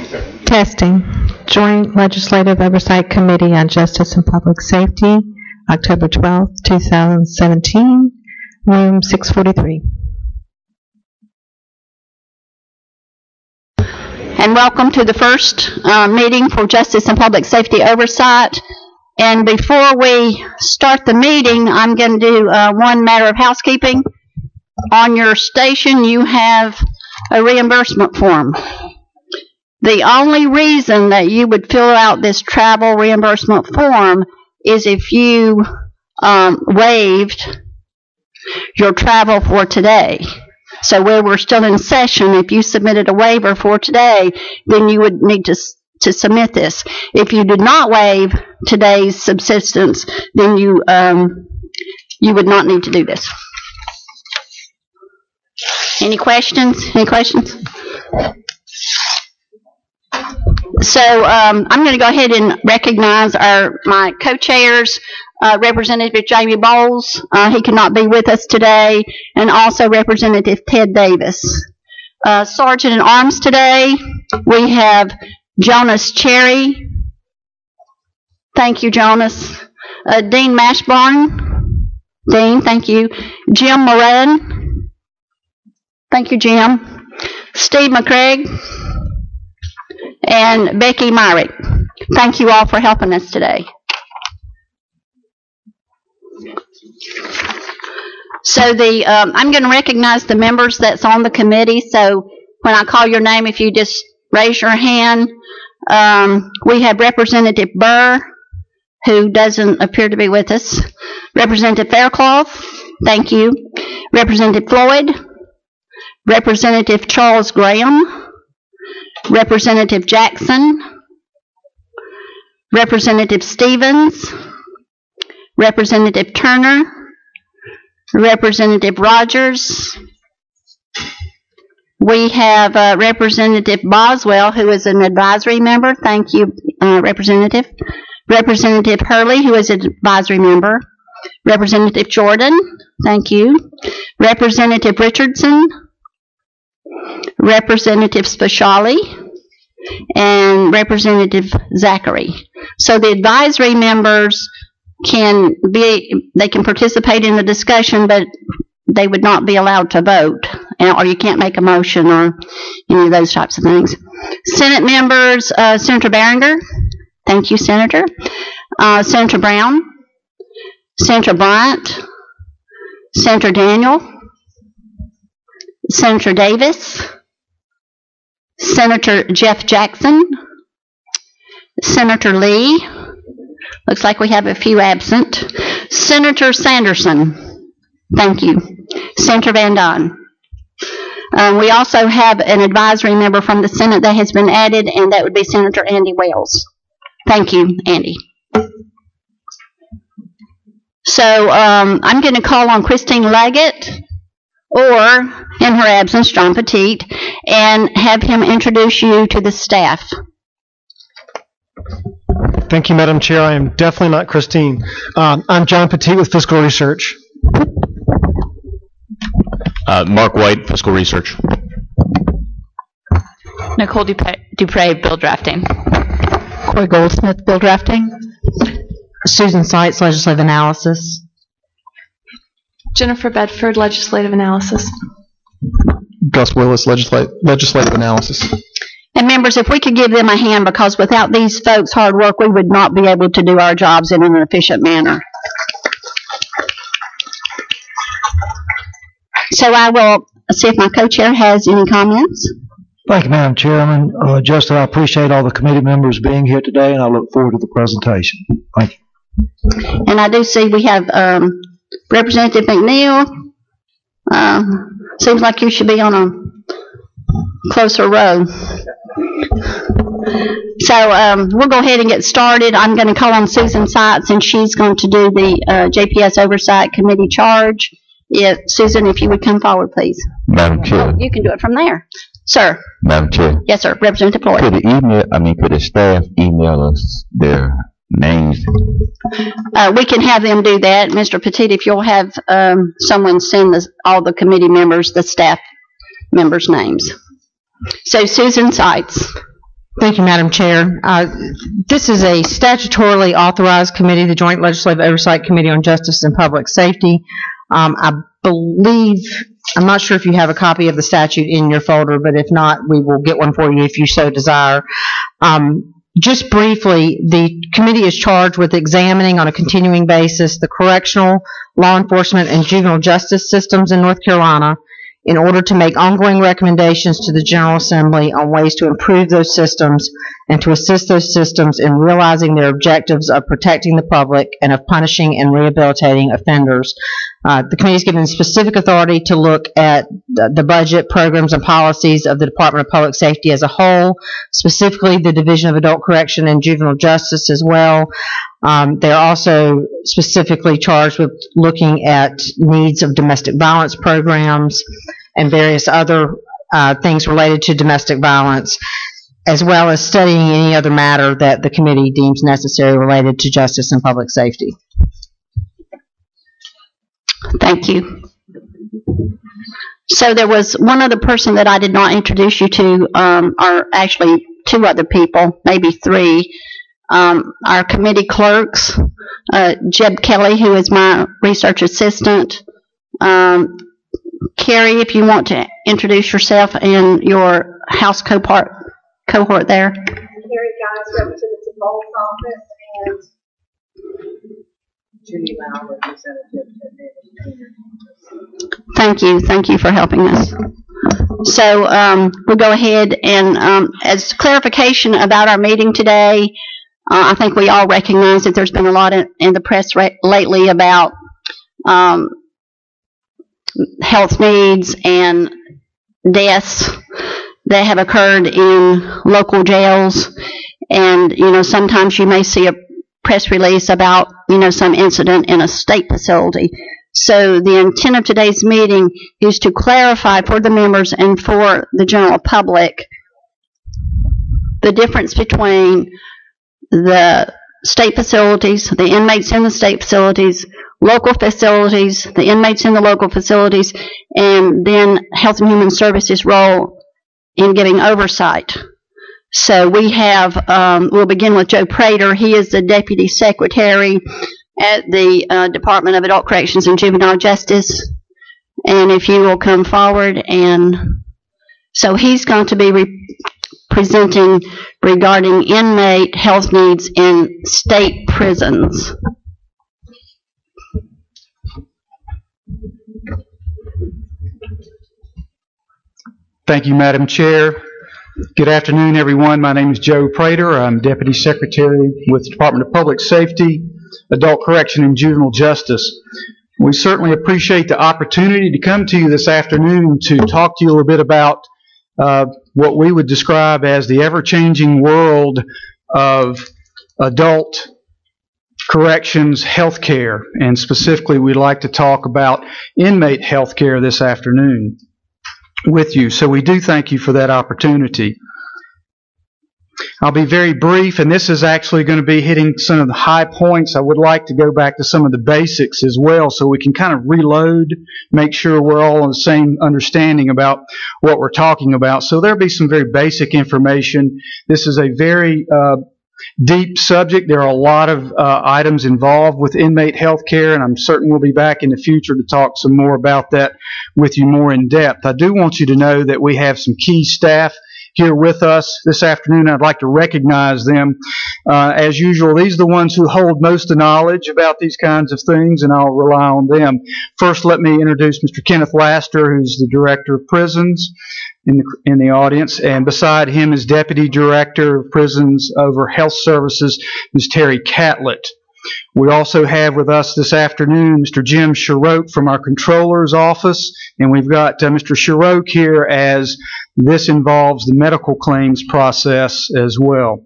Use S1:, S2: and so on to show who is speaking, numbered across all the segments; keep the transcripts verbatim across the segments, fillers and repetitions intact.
S1: Testing. Joint Legislative Oversight Committee on Justice and Public Safety, October twelfth, two thousand seventeen, room six forty-three.
S2: And welcome to the first uh, meeting for Justice and Public Safety Oversight. And before we start the meeting, I'm going to do uh, one matter of housekeeping. On your station, you have a reimbursement form. The only reason that you would fill out this travel reimbursement form is if you um, waived your travel for today. So where we're still in session, if you submitted a waiver for today, then you would need to to submit this. If you did not waive today's subsistence, then you um, you would not need to do this. Any questions? Any questions? So um, I'm going to go ahead and recognize our my co-chairs, uh, Representative Jamie Bowles. Uh, he cannot be with us today, and also Representative Ted Davis. Uh, Sergeant in Arms today, we have Jonas Cherry. Thank you, Jonas. Uh, Dean Mashburn. Dean, thank you. Jim Moran. Thank you, Jim. Steve McCraig. And Becky Myrick. Thank you all for helping us today. So the um, I'm going to recognize the members that's on the committee. So when I call your name, if you just raise your hand. Um, we have Representative Burr, who doesn't appear to be with us. Representative Faircloth, thank you. Representative Floyd. Representative Charles Graham. Representative Jackson. Representative Stevens. Representative Turner. Representative Rogers. We have uh, Representative Boswell, who is an advisory member. Thank you, uh, Representative. Representative Hurley, who is an advisory member. Representative Jordan, thank you. Representative Richardson. Representative Speciale. And Representative Zachary. So the advisory members can be, they can participate in the discussion, but they would not be allowed to vote, or you can't make a motion or any of those types of things. Senate members, uh, Senator Barringer. Thank you, Senator. Uh, Senator Brown. Senator Bryant. Senator Daniel. Senator Davis. Senator Jeff Jackson. Senator Lee. Looks like we have a few absent. Senator Sanderson. Thank you. Senator Van Don. Um, we also have an advisory member from the Senate that has been added, and that would be Senator Andy Wells. Thank you, Andy. So um, I'm going to call on Christine Leggett, or in her absence, John Petit, and have him introduce you to the staff.
S3: Thank you, Madam Chair. I am definitely not Christine. Um, I'm John Petit with Fiscal Research.
S4: Uh, Mark White, Fiscal Research.
S5: Nicole Dupre, Dupre, Bill Drafting.
S1: Corey Goldsmith, Bill Drafting. Susan Seitz, Legislative Analysis.
S5: Jennifer Bedford, Legislative Analysis.
S6: Gus Willis, Legisla- Legislative Analysis.
S2: And members, if we could give them a hand, because without these folks' hard work, we would not be able to do our jobs in an efficient manner. So I will see if my co-chair has any comments.
S7: Thank you, Madam Chairman. Uh, Justin, I appreciate all the committee members being here today, and I look forward to the presentation. Thank you.
S2: And I do see we have um, Representative McNeil. Uh, seems like you should be on a closer row. So um, we'll go ahead and get started. I'm going to call on Susan Seitz, and she's going to do the uh, J P S Oversight Committee charge. Yeah, Susan, if you would come forward, please.
S4: Madam Chair.
S2: You can do it from there. Sir.
S4: Madam Chair.
S2: Yes, sir. Representative Floyd.
S4: Could the email, I mean, could the staff email us their names?
S2: Uh, we can have them do that. Mister Petit, if you'll have um, someone send the, all the committee members, the staff members' names. So Susan Seitz.
S1: Thank you, Madam Chair. Uh, This is a statutorily authorized committee, the Joint Legislative Oversight Committee on Justice and Public Safety. Um, I believe, I'm not sure if you have a copy of the statute in your folder, but if not, we will get one for you if you so desire. Um, Just briefly, the committee is charged with examining on a continuing basis the correctional, law enforcement, and juvenile justice systems in North Carolina in order to make ongoing recommendations to the General Assembly on ways to improve those systems and to assist those systems in realizing their objectives of protecting the public and of punishing and rehabilitating offenders. Uh, the committee is given specific authority to look at the, the budget, programs, and policies of the Department of Public Safety as a whole, specifically the Division of Adult Correction and Juvenile Justice as well. Um, they're also specifically charged with looking at needs of domestic violence programs and various other uh, things related to domestic violence, as well as studying any other matter that the committee deems necessary related to justice and public safety.
S2: Thank you. So there was one other person that I did not introduce you to, um, or actually two other people, maybe three. Um, our committee clerks, uh, Jeb Kelly, who is my research assistant. Um, Carrie, if you want to introduce yourself and your House cohort, cohort there.
S8: Carrie Guys, Representative Bowles' office, and Judy Lau, Representative David.
S2: Thank you. Thank you for helping us. So um, we'll go ahead and, um, as clarification about our meeting today, uh, I think we all recognize that there's been a lot in, in the press ra- lately about um, health needs and deaths that have occurred in local jails. And, you know, sometimes you may see a press release about, you know, some incident in a state facility. So the intent of today's meeting is to clarify for the members and for the general public the difference between the state facilities, the inmates in the state facilities, local facilities, the inmates in the local facilities, and then Health and Human Services' role in giving oversight. So we have, um, we'll begin with Joe Prater. He is the Deputy Secretary at the uh, Department of Adult Corrections and Juvenile Justice. And if you will come forward, and so he's going to be re- presenting regarding inmate health needs in state prisons.
S9: Thank you, Madam Chair. Good afternoon, everyone. My name is Joe Prater. I'm Deputy Secretary with the Department of Public Safety, Adult Correction, and Juvenile Justice. We certainly appreciate the opportunity to come to you this afternoon to talk to you a little bit about uh, what we would describe as the ever-changing world of adult corrections health care. And specifically, we'd like to talk about inmate health care this afternoon with you. So we do thank you for that opportunity. I'll be very brief, and this is actually going to be hitting some of the high points. I would like to go back to some of the basics as well so we can kind of reload, make sure we're all on the same understanding about what we're talking about. So there'll be some very basic information. This is a very uh, deep subject. There are a lot of uh, items involved with inmate health care, and I'm certain we'll be back in the future to talk some more about that with you more in depth. I do want you to know that we have some key staff here with us this afternoon. I'd like to recognize them. Uh, as usual, these are the ones who hold most of the knowledge about these kinds of things, and I'll rely on them. First, let me introduce Mister Kenneth Laster, who's the Director of Prisons in the, in the audience, and beside him is Deputy Director of Prisons over Health Services, Miz Terry Catlett. We also have with us this afternoon Mister Jim Sherroke from our Controller's Office, and we've got uh, Mister Sherroke here as this involves the medical claims process as well.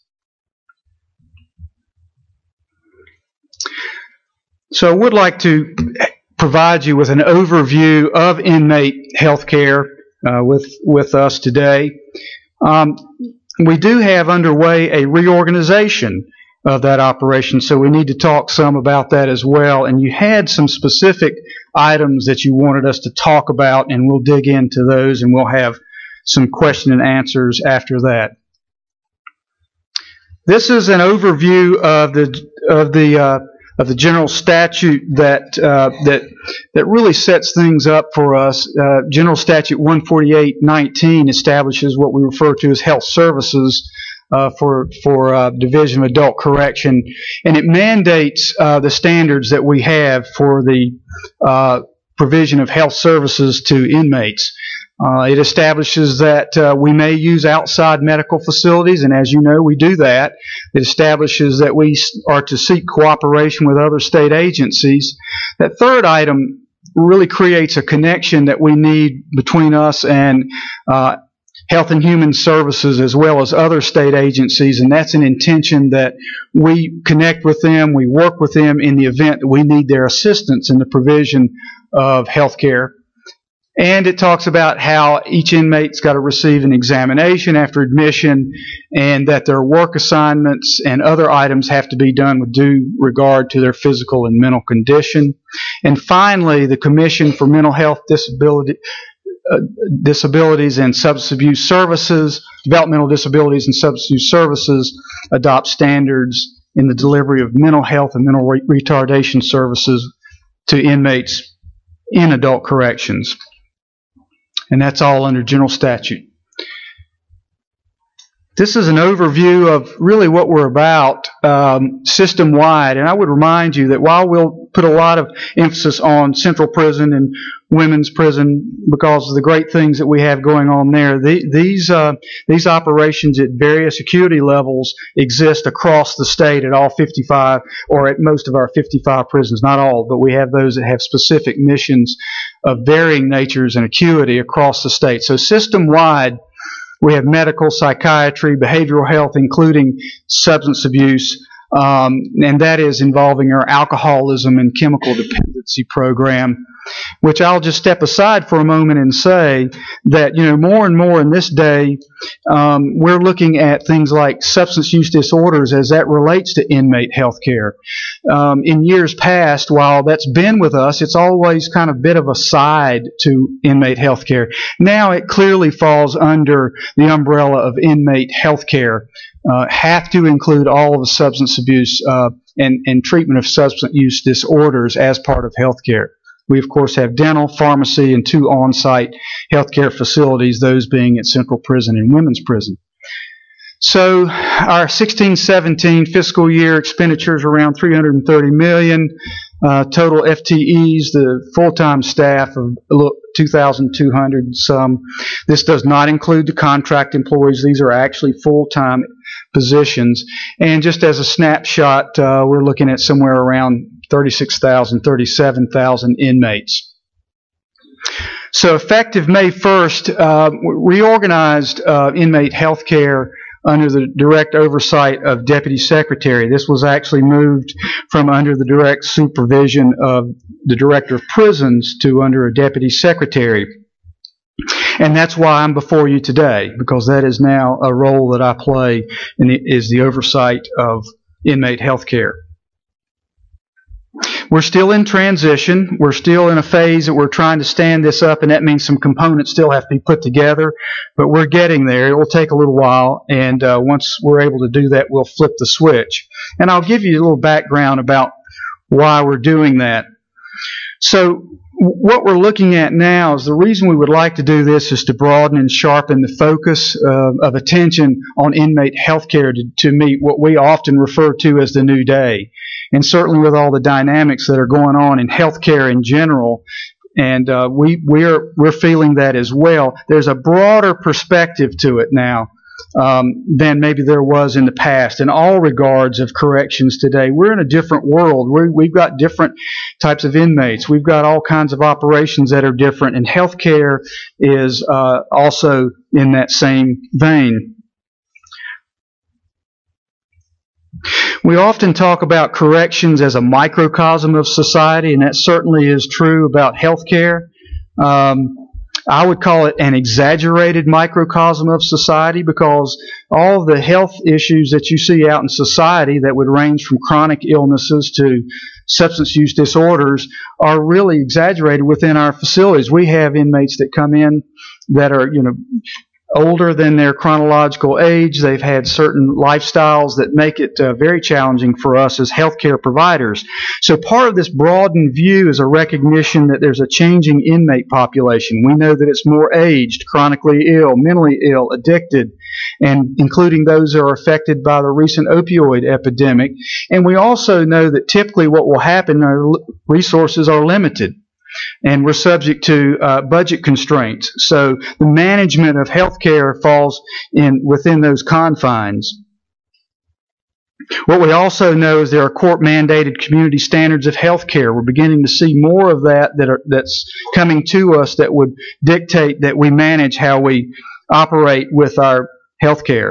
S9: So I would like to provide you with an overview of inmate health care uh, with, with us today. Um, we do have underway a reorganization of that operation, so we need to talk some about that as well. And you had some specific items that you wanted us to talk about, and we'll dig into those, and we'll have some question and answers after that. This is an overview of the of the uh, of the general statute that uh, that that really sets things up for us. Uh, General Statute one forty-eight nineteen establishes what we refer to as health services uh, for for uh, Division of Adult Correction, and it mandates uh, the standards that we have for the uh, provision of health services to inmates. Uh, it establishes that uh, we may use outside medical facilities, and as you know, we do that. It establishes that we are to seek cooperation with other state agencies. That third item really creates a connection that we need between us and uh, Health and Human Services as well as other state agencies, and that's an intention that we connect with them, we work with them in the event that we need their assistance in the provision of health care. And it talks about how each inmate's got to receive an examination after admission, and that their work assignments and other items have to be done with due regard to their physical and mental condition. And finally, the Commission for Mental Health Disability, uh, Disabilities and Substance Abuse Services, Developmental Disabilities and Substance Abuse Services, adopt standards in the delivery of mental health and mental re- retardation services to inmates in adult corrections. And that's all under general statute. This is an overview of really what we're about um, system-wide. And I would remind you that while we'll put a lot of emphasis on central prison and women's prison because of the great things that we have going on there, the, these uh, these operations at various acuity levels exist across the state at all fifty-five, or at most of our fifty-five prisons. Not all, but we have those that have specific missions of varying natures and acuity across the state. So system-wide, we have medical, psychiatry, behavioral health, including substance abuse, um, and that is involving our alcoholism and chemical dependency program, which I'll just step aside for a moment and say that, you know, more and more in this day, um, we're looking at things like substance use disorders as that relates to inmate health care. Um, in years past, while that's been with us, it's always kind of a bit of a side to inmate health care. Now it clearly falls under the umbrella of inmate health care, uh, have to include all of the substance abuse uh, and, and treatment of substance use disorders as part of health care. We, of course, have dental, pharmacy, and two on-site healthcare facilities, those being at Central Prison and Women's Prison. So our sixteen seventeen fiscal year expenditures around three hundred thirty million dollars. Uh, total F T Es, the full-time staff of two thousand two hundred some. This does not include the contract employees. These are actually full-time positions. And just as a snapshot, uh, we're looking at somewhere around thirty-six thousand, thirty-seven thousand inmates. So effective May first, uh, we reorganized uh, inmate health care under the direct oversight of Deputy Secretary. This was actually moved from under the direct supervision of the Director of Prisons to under a Deputy Secretary. And that's why I'm before you today, because that is now a role that I play in the, is the oversight of inmate health care. We're still in transition. We're still in a phase that we're trying to stand this up, and that means some components still have to be put together, but we're getting there. It will take a little while, and uh, once we're able to do that, we'll flip the switch. And I'll give you a little background about why we're doing that. So what we're looking at now is the reason we would like to do this is to broaden and sharpen the focus uh, of attention on inmate health care to, to meet what we often refer to as the new day. And certainly with all the dynamics that are going on in healthcare in general, and uh, we we're we're feeling that as well. There's a broader perspective to it now um, than maybe there was in the past. In all regards of corrections today, we're in a different world. We we've got different types of inmates. We've got all kinds of operations that are different, and healthcare is uh, also in that same vein. We often talk about corrections as a microcosm of society, and that certainly is true about healthcare. Um, I would call it an exaggerated microcosm of society, because all of the health issues that you see out in society that would range from chronic illnesses to substance use disorders are really exaggerated within our facilities. We have inmates that come in that are, you know, older than their chronological age. They've had certain lifestyles that make it uh, very challenging for us as healthcare providers. So part of this broadened view is a recognition that there's a changing inmate population. We know that it's more aged, chronically ill, mentally ill, addicted, and including those that are affected by the recent opioid epidemic. And we also know that typically what will happen, our resources are limited, and we're subject to uh, budget constraints. So the management of healthcare falls in within those confines. What we also know is there are court-mandated community standards of healthcare. We're beginning to see more of that, that are, that's coming to us that would dictate that we manage how we operate with our healthcare.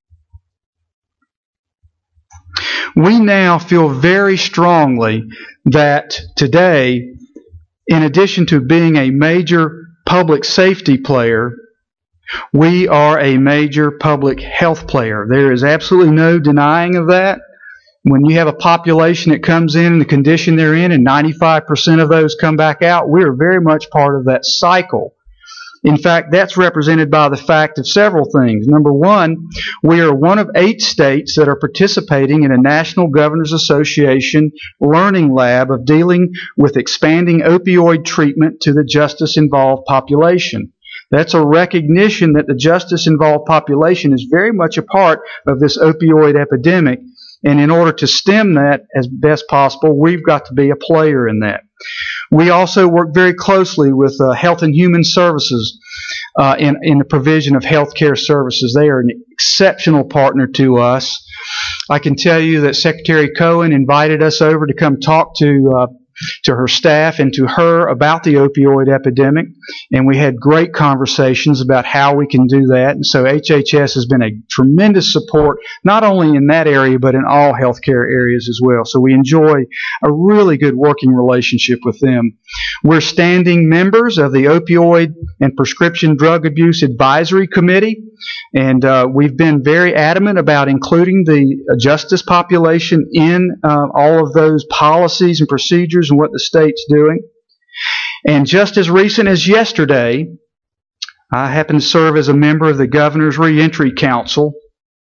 S9: We now feel very strongly that today, in addition to being a major public safety player, we are a major public health player. There is absolutely no denying of that. When you have a population that comes in and the condition they're in, and ninety-five percent of those come back out, we are very much part of that cycle. In fact, that's represented by the fact of several things. Number one, we are one of eight states that are participating in a National Governors Association learning lab of dealing with expanding opioid treatment to the justice-involved population. That's a recognition that the justice-involved population is very much a part of this opioid epidemic, and in order to stem that as best possible, we've got to be a player in that. We also work very closely with uh, Health and Human Services uh, in, in the provision of health care services. They are an exceptional partner to us. I can tell you that Secretary Cohen invited us over to come talk to uh, to her staff and to her about the opioid epidemic, and we had great conversations about how we can do that. And so H H S has been a tremendous support, not only in that area, but in all healthcare areas as well. So we enjoy a really good working relationship with them. We're standing members of the Opioid and Prescription Drug Abuse Advisory Committee, and uh, we've been very adamant about including the justice population in uh, all of those policies and procedures and what the state's doing. And just as recent as yesterday, I happen to serve as a member of the Governor's Reentry Council.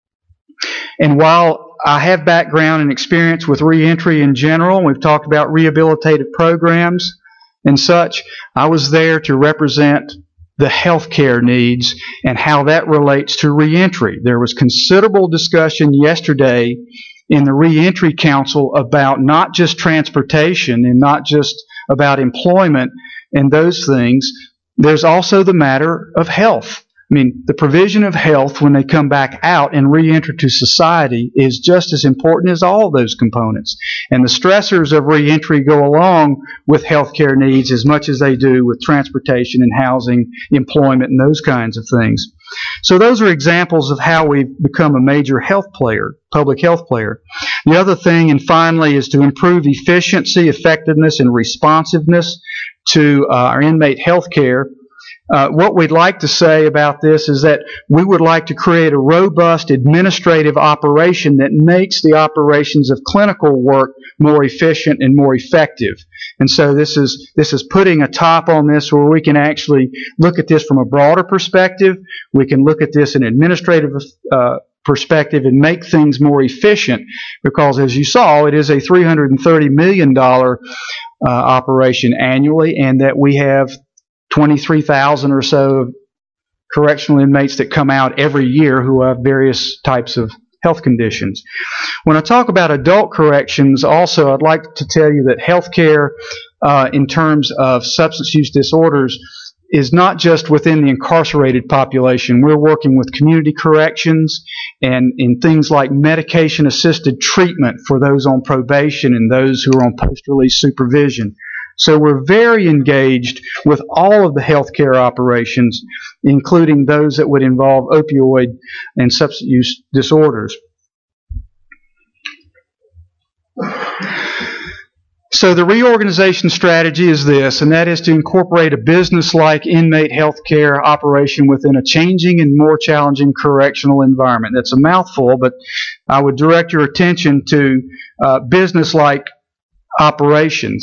S9: And while I have background and experience with reentry in general, we've talked about rehabilitative programs and such, I was there to represent the healthcare needs and how that relates to reentry. There was considerable discussion yesterday in the Reentry Council about not just transportation and not just about employment and those things. There's also the matter of health. I mean, the provision of health when they come back out and reenter to society is just as important as all those components. And the stressors of reentry go along with healthcare needs as much as they do with transportation and housing, employment, and those kinds of things. So those are examples of how we've become a major health player, public health player. The other thing, and finally, is to improve efficiency, effectiveness, and responsiveness to uh, our inmate health care. Uh, what we'd like to say about this is that we would like to create a robust administrative operation that makes the operations of clinical work more efficient and more effective. And so this is this is putting a top on this where we can actually look at this from a broader perspective. We can look at this in an administrative uh, perspective and make things more efficient, because as you saw, it is a three hundred thirty million dollars uh, operation annually, and that we have twenty-three thousand or so of correctional inmates that come out every year who have various types of health conditions. When I talk about adult corrections, also I'd like to tell you that healthcare uh, in terms of substance use disorders is not just within the incarcerated population. We're working with community corrections and in things like medication-assisted treatment for those on probation and those who are on post-release supervision. So we're very engaged with all of the healthcare operations, including those that would involve opioid and substance use disorders. So the reorganization strategy is this, and that is to incorporate a business-like inmate healthcare operation within a changing and more challenging correctional environment. That's a mouthful, but I would direct your attention to uh, business-like operations.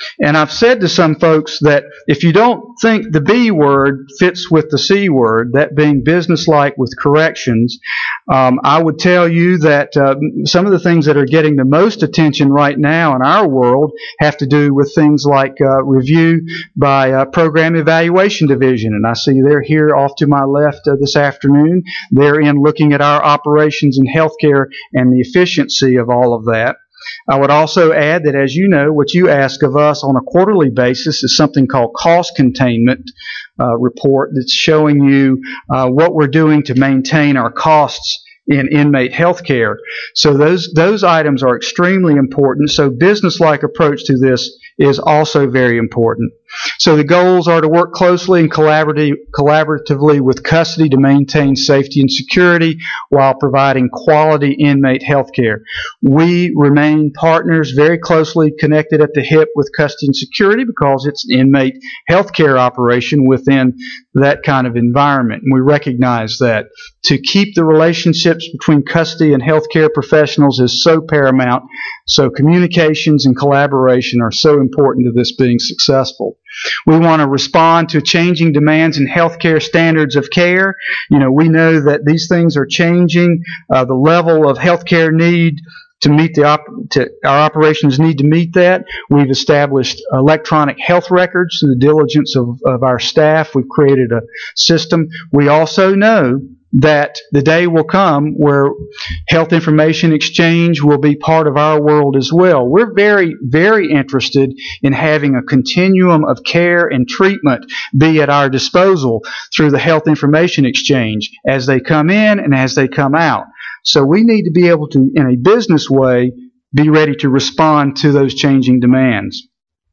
S9: And I've said to some folks that if you don't think the B word fits with the C word, that being businesslike with corrections, um, I would tell you that uh, some of the things that are getting the most attention right now in our world have to do with things like uh, review by uh, Program Evaluation Division. And I see they're here off to my left uh, this afternoon. They're in looking at our operations in healthcare and the efficiency of all of that. I would also add that, as you know, what you ask of us on a quarterly basis is something called cost containment uh, report that's showing you uh, what we're doing to maintain our costs in inmate health care. So those those items are extremely important. So business-like approach to this is also very important. So the goals are to work closely and collaborative, collaboratively with custody to maintain safety and security while providing quality inmate health care. We remain partners very closely connected at the hip with custody and security because it's an inmate health care operation within that kind of environment. And we recognize that. To keep the relationships between custody and healthcare professionals is so paramount. So communications and collaboration are so important to this being successful. We want to respond to changing demands in healthcare standards of care. You know, we know that these things are changing. Uh, the level of healthcare need to meet the op- to, our operations need to meet that. We've established electronic health records through the diligence of, of our staff. We've created a system. We also know that the day will come where health information exchange will be part of our world as well. We're very, very interested in having a continuum of care and treatment be at our disposal through the health information exchange as they come in and as they come out. So we need to be able to, in a business way, be ready to respond to those changing demands.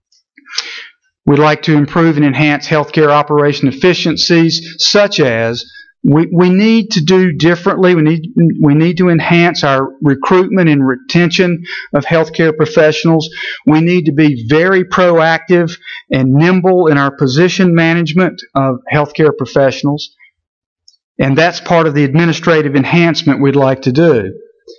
S9: We'd like to improve and enhance healthcare operation efficiencies, such as We, we need to do differently. We need, we need to enhance our recruitment and retention of healthcare professionals. We need to be very proactive and nimble in our position management of healthcare professionals. And that's part of the administrative enhancement we'd like to do.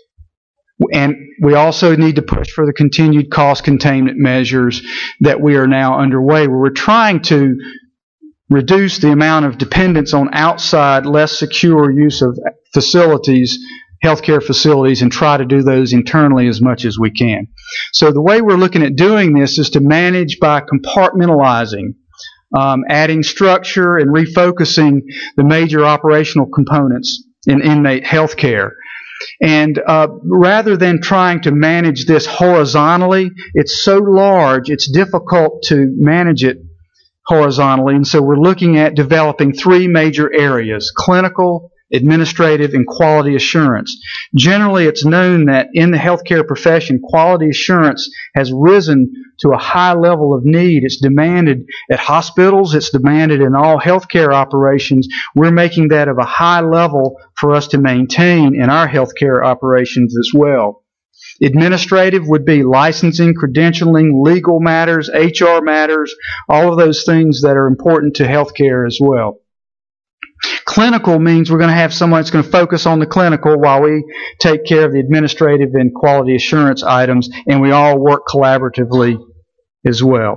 S9: And we also need to push for the continued cost containment measures that we are now underway, where we're trying to reduce the amount of dependence on outside, less secure use of facilities, healthcare facilities, and try to do those internally as much as we can. So the way we're looking at doing this is to manage by compartmentalizing, um, adding structure and refocusing the major operational components in inmate healthcare. And uh, rather than trying to manage this horizontally, it's so large, it's difficult to manage it horizontally, and so we're looking at developing three major areas: clinical, administrative, and quality assurance. Generally, it's known that in the healthcare profession, quality assurance has risen to a high level of need. It's demanded at hospitals, it's demanded in all healthcare operations. We're making that of a high level for us to maintain in our healthcare operations as well. Administrative would be licensing, credentialing, legal matters, H R matters, all of those things that are important to healthcare as well. Clinical means we're going to have someone that's going to focus on the clinical while we take care of the administrative and quality assurance items, and we all work collaboratively as well.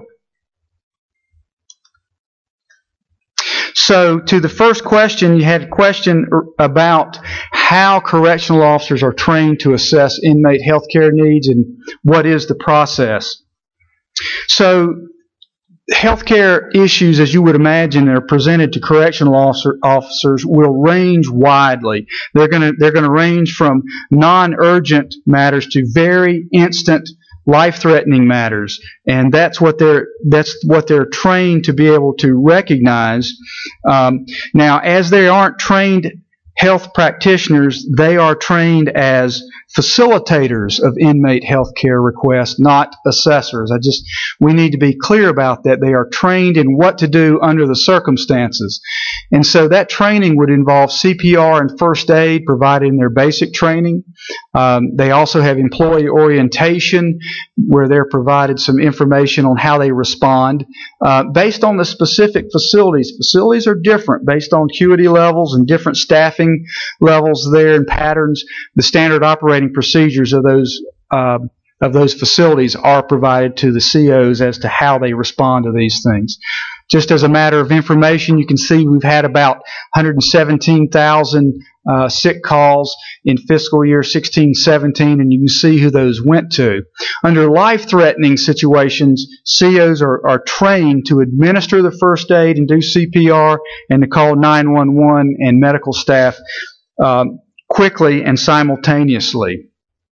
S9: So to the first question, you had a question about how correctional officers are trained to assess inmate health care needs and what is the process. So healthcare issues, as you would imagine, that are presented to correctional officer, officers will range widely. They're going to they're going to range from non-urgent matters to very instant, life-threatening matters, and that's what they're that's what they're trained to be able to recognize. Um, now, as they aren't trained health practitioners, they are trained as facilitators of inmate health care requests, not assessors. I just, we need to be clear about that. They are trained in what to do under the circumstances. And so that training would involve C P R and first aid provided in their basic training. Um, they also have employee orientation where they're provided some information on how they respond uh, based on the specific facilities. Facilities are different based on acuity levels and different staffing levels there and patterns. The standard operating procedures of those uh, of those facilities are provided to the C Os as to how they respond to these things. Just as a matter of information, you can see we've had about one hundred seventeen thousand uh, sick calls in fiscal year sixteen seventeen, and you can see who those went to. Under life-threatening situations, C Os are, are trained to administer the first aid and do C P R and to call nine one one and medical staff um, quickly and simultaneously.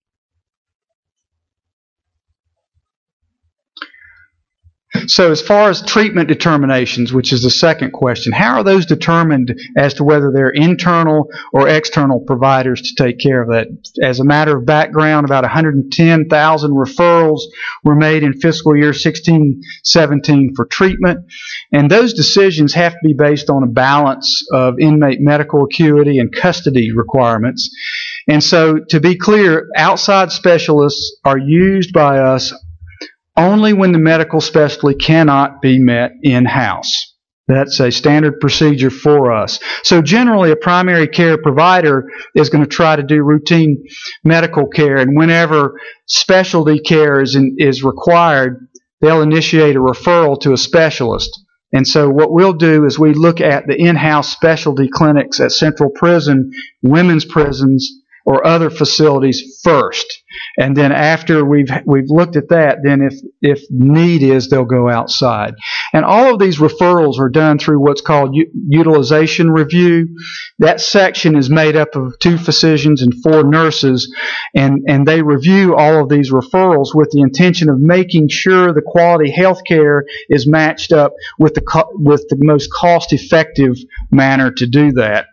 S9: So as far as treatment determinations, which is the second question, how are those determined as to whether they're internal or external providers to take care of that? As a matter of background, about one hundred ten thousand referrals were made in fiscal year sixteen seventeen for treatment, and those decisions have to be based on a balance of inmate medical acuity and custody requirements. And so, to be clear, outside specialists are used by us only when the medical specialty cannot be met in-house. That's a standard procedure for us. So generally, a primary care provider is going to try to do routine medical care, and whenever specialty care is, in, is required, they'll initiate a referral to a specialist. And so what we'll do is we look at the in-house specialty clinics at Central Prison, women's prisons, or other facilities first. And then after we've we've looked at that, then if if need is, they'll go outside. And all of these referrals are done through what's called u- utilization review. That section is made up of two physicians and four nurses, and, and they review all of these referrals with the intention of making sure the quality health care is matched up with the co- with the most cost-effective manner to do that.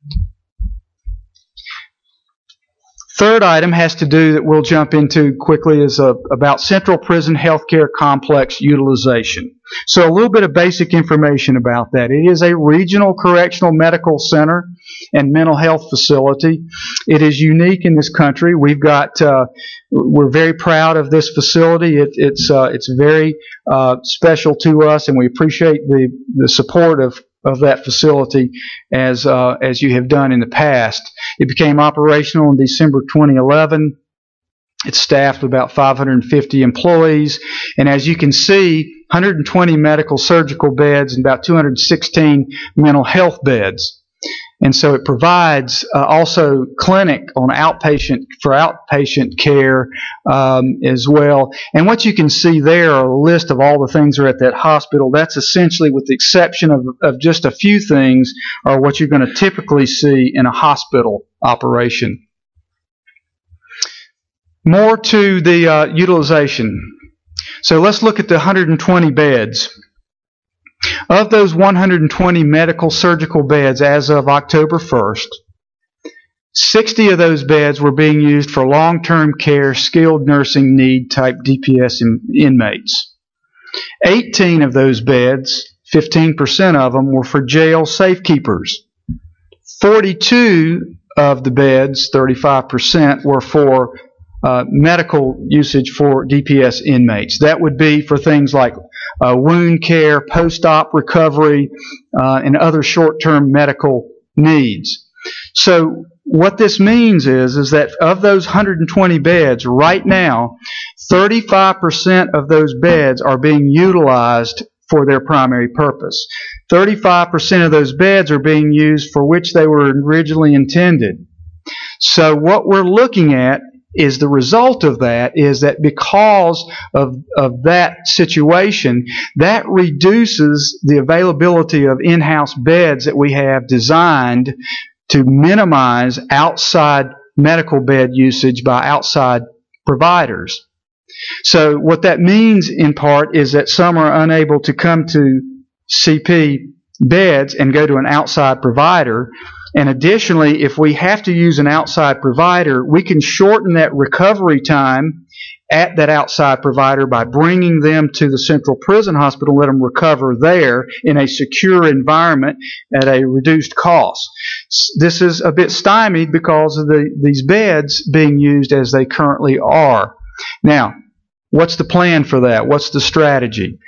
S9: Third item has to do that we'll jump into quickly is uh, about Central Prison Healthcare Complex utilization. So a little bit of basic information about that. It is a regional correctional medical center and mental health facility. It is unique in this country. We've got, uh, we're very proud of this facility. It, it's uh, it's very uh, special to us, and we appreciate the the support of of that facility as uh, as you have done in the past. It became operational in December twenty eleven. It's staffed with about five hundred fifty employees, and as you can see, one hundred twenty medical surgical beds and about two hundred sixteen mental health beds. And so it provides uh, also clinic on outpatient for outpatient care um, as well. And what you can see there are a list of all the things that are at that hospital. That's essentially, with the exception of, of just a few things, are what you're going to typically see in a hospital operation. More to the uh, utilization. So let's look at the one hundred twenty beds. Of those one hundred twenty medical surgical beds as of October first, sixty of those beds were being used for long-term care, skilled nursing need type D P S in, inmates. eighteen of those beds, fifteen percent of them, were for jail safekeepers. forty-two of the beds, thirty-five percent, were for uh, medical usage for D P S inmates. That would be for things like Uh, wound care, post-op recovery, uh, and other short-term medical needs. So what this means is, is that of those one hundred twenty beds right now, thirty-five percent of those beds are being utilized for their primary purpose. thirty-five percent of those beds are being used for which they were originally intended. So what we're looking at is the result of that is that because of, of that situation, that reduces the availability of in-house beds that we have designed to minimize outside medical bed usage by outside providers. So what that means in part is that some are unable to come to C P beds and go to an outside provider. And additionally, if we have to use an outside provider, we can shorten that recovery time at that outside provider by bringing them to the Central Prison Hospital and let them recover there in a secure environment at a reduced cost. This is a bit stymied because of the, these beds being used as they currently are. Now, what's the plan for that? What's the strategy?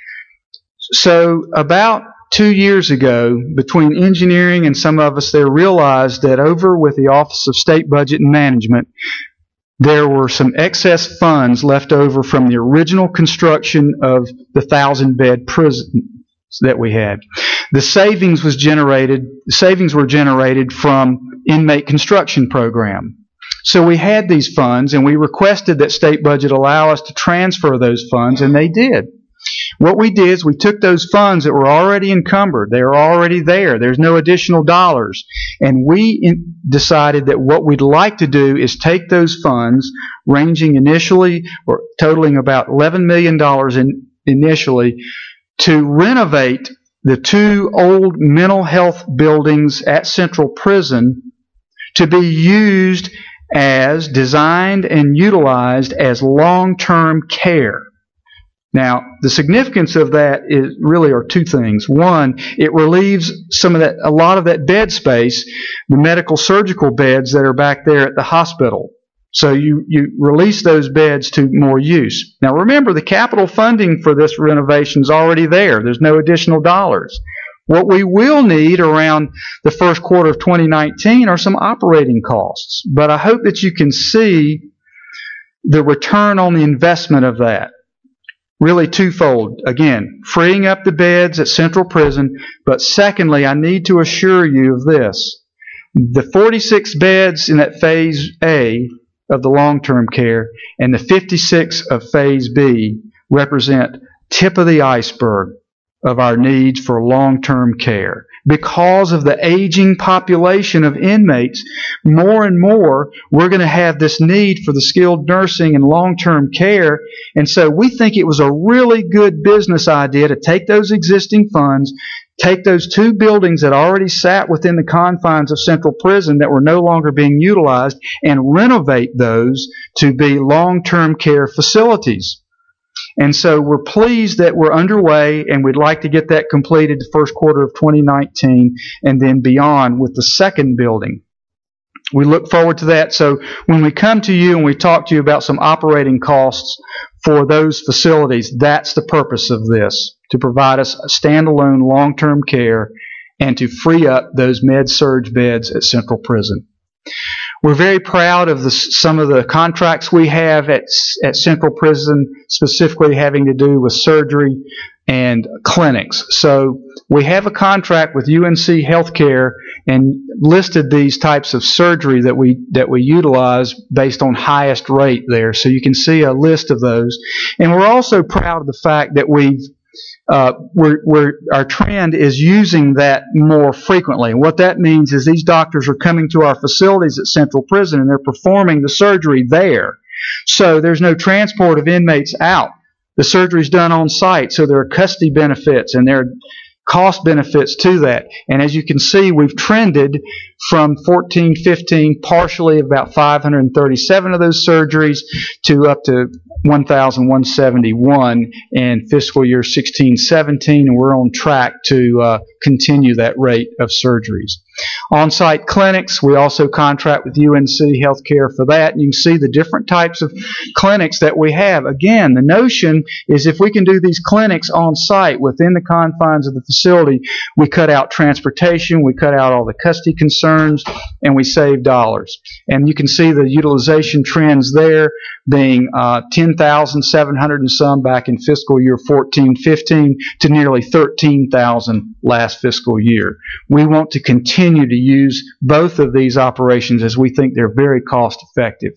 S9: So about two years ago, between engineering and some of us there realized that over with the Office of State Budget and Management, there were some excess funds left over from the original construction of the thousand-bed prison that we had. The savings was generated, savings were generated from inmate construction program. So we had these funds, and we requested that state budget allow us to transfer those funds, and they did. What we did is we took those funds that were already encumbered. They were already there. There's no additional dollars. And we in decided that what we'd like to do is take those funds, ranging initially or totaling about eleven million dollars in, initially, to renovate the two old mental health buildings at Central Prison to be used as designed and utilized as long-term care. Now, the significance of that is really are two things. One, it relieves some of that, a lot of that bed space, the medical surgical beds that are back there at the hospital. So you, you release those beds to more use. Now remember, the capital funding for this renovation is already there. There's no additional dollars. What we will need around the first quarter of twenty nineteen are some operating costs. But I hope that you can see the return on the investment of that. Really twofold. Again, freeing up the beds at Central Prison, but secondly, I need to assure you of this. The forty-six beds in that Phase A of the long-term care and the fifty-six of Phase B represent tip of the iceberg of our needs for long-term care. Because of the aging population of inmates, more and more we're going to have this need for the skilled nursing and long-term care. And so we think it was a really good business idea to take those existing funds, take those two buildings that already sat within the confines of Central Prison that were no longer being utilized, and renovate those to be long-term care facilities. And so we're pleased that we're underway, and we'd like to get that completed the first quarter of twenty nineteen and then beyond with the second building. We look forward to that. So when we come to you and we talk to you about some operating costs for those facilities, that's the purpose of this, to provide us a standalone long-term care and to free up those med-surg beds at Central Prison. We're very proud of the, some of the contracts we have at, at Central Prison, specifically having to do with surgery and clinics. So we have a contract with U N C Healthcare and listed these types of surgery that we that we utilize based on highest rate there. So you can see a list of those. And we're also proud of the fact that we've Uh, we're, we're, our trend is using that more frequently. And what that means is these doctors are coming to our facilities at Central Prison and they're performing the surgery there. So there's no transport of inmates out. The surgery's done on site, so there are custody benefits and there are cost benefits to that. And as you can see, we've trended from fourteen fifteen, partially about five hundred thirty-seven of those surgeries, to up to one thousand one hundred seventy-one in fiscal year sixteen seventeen, and we're on track to uh, continue that rate of surgeries. On-site clinics, we also contract with U N C Healthcare for that, and you can see the different types of clinics that we have. Again, the notion is if we can do these clinics on-site within the confines of the facility, we cut out transportation, we cut out all the custody concerns, and we save dollars. And you can see the utilization trends there being uh, ten thousand seven hundred and some back in fiscal year fourteen fifteen to nearly thirteen thousand last fiscal year. We want to continue to use both of these operations as we think they're very cost effective.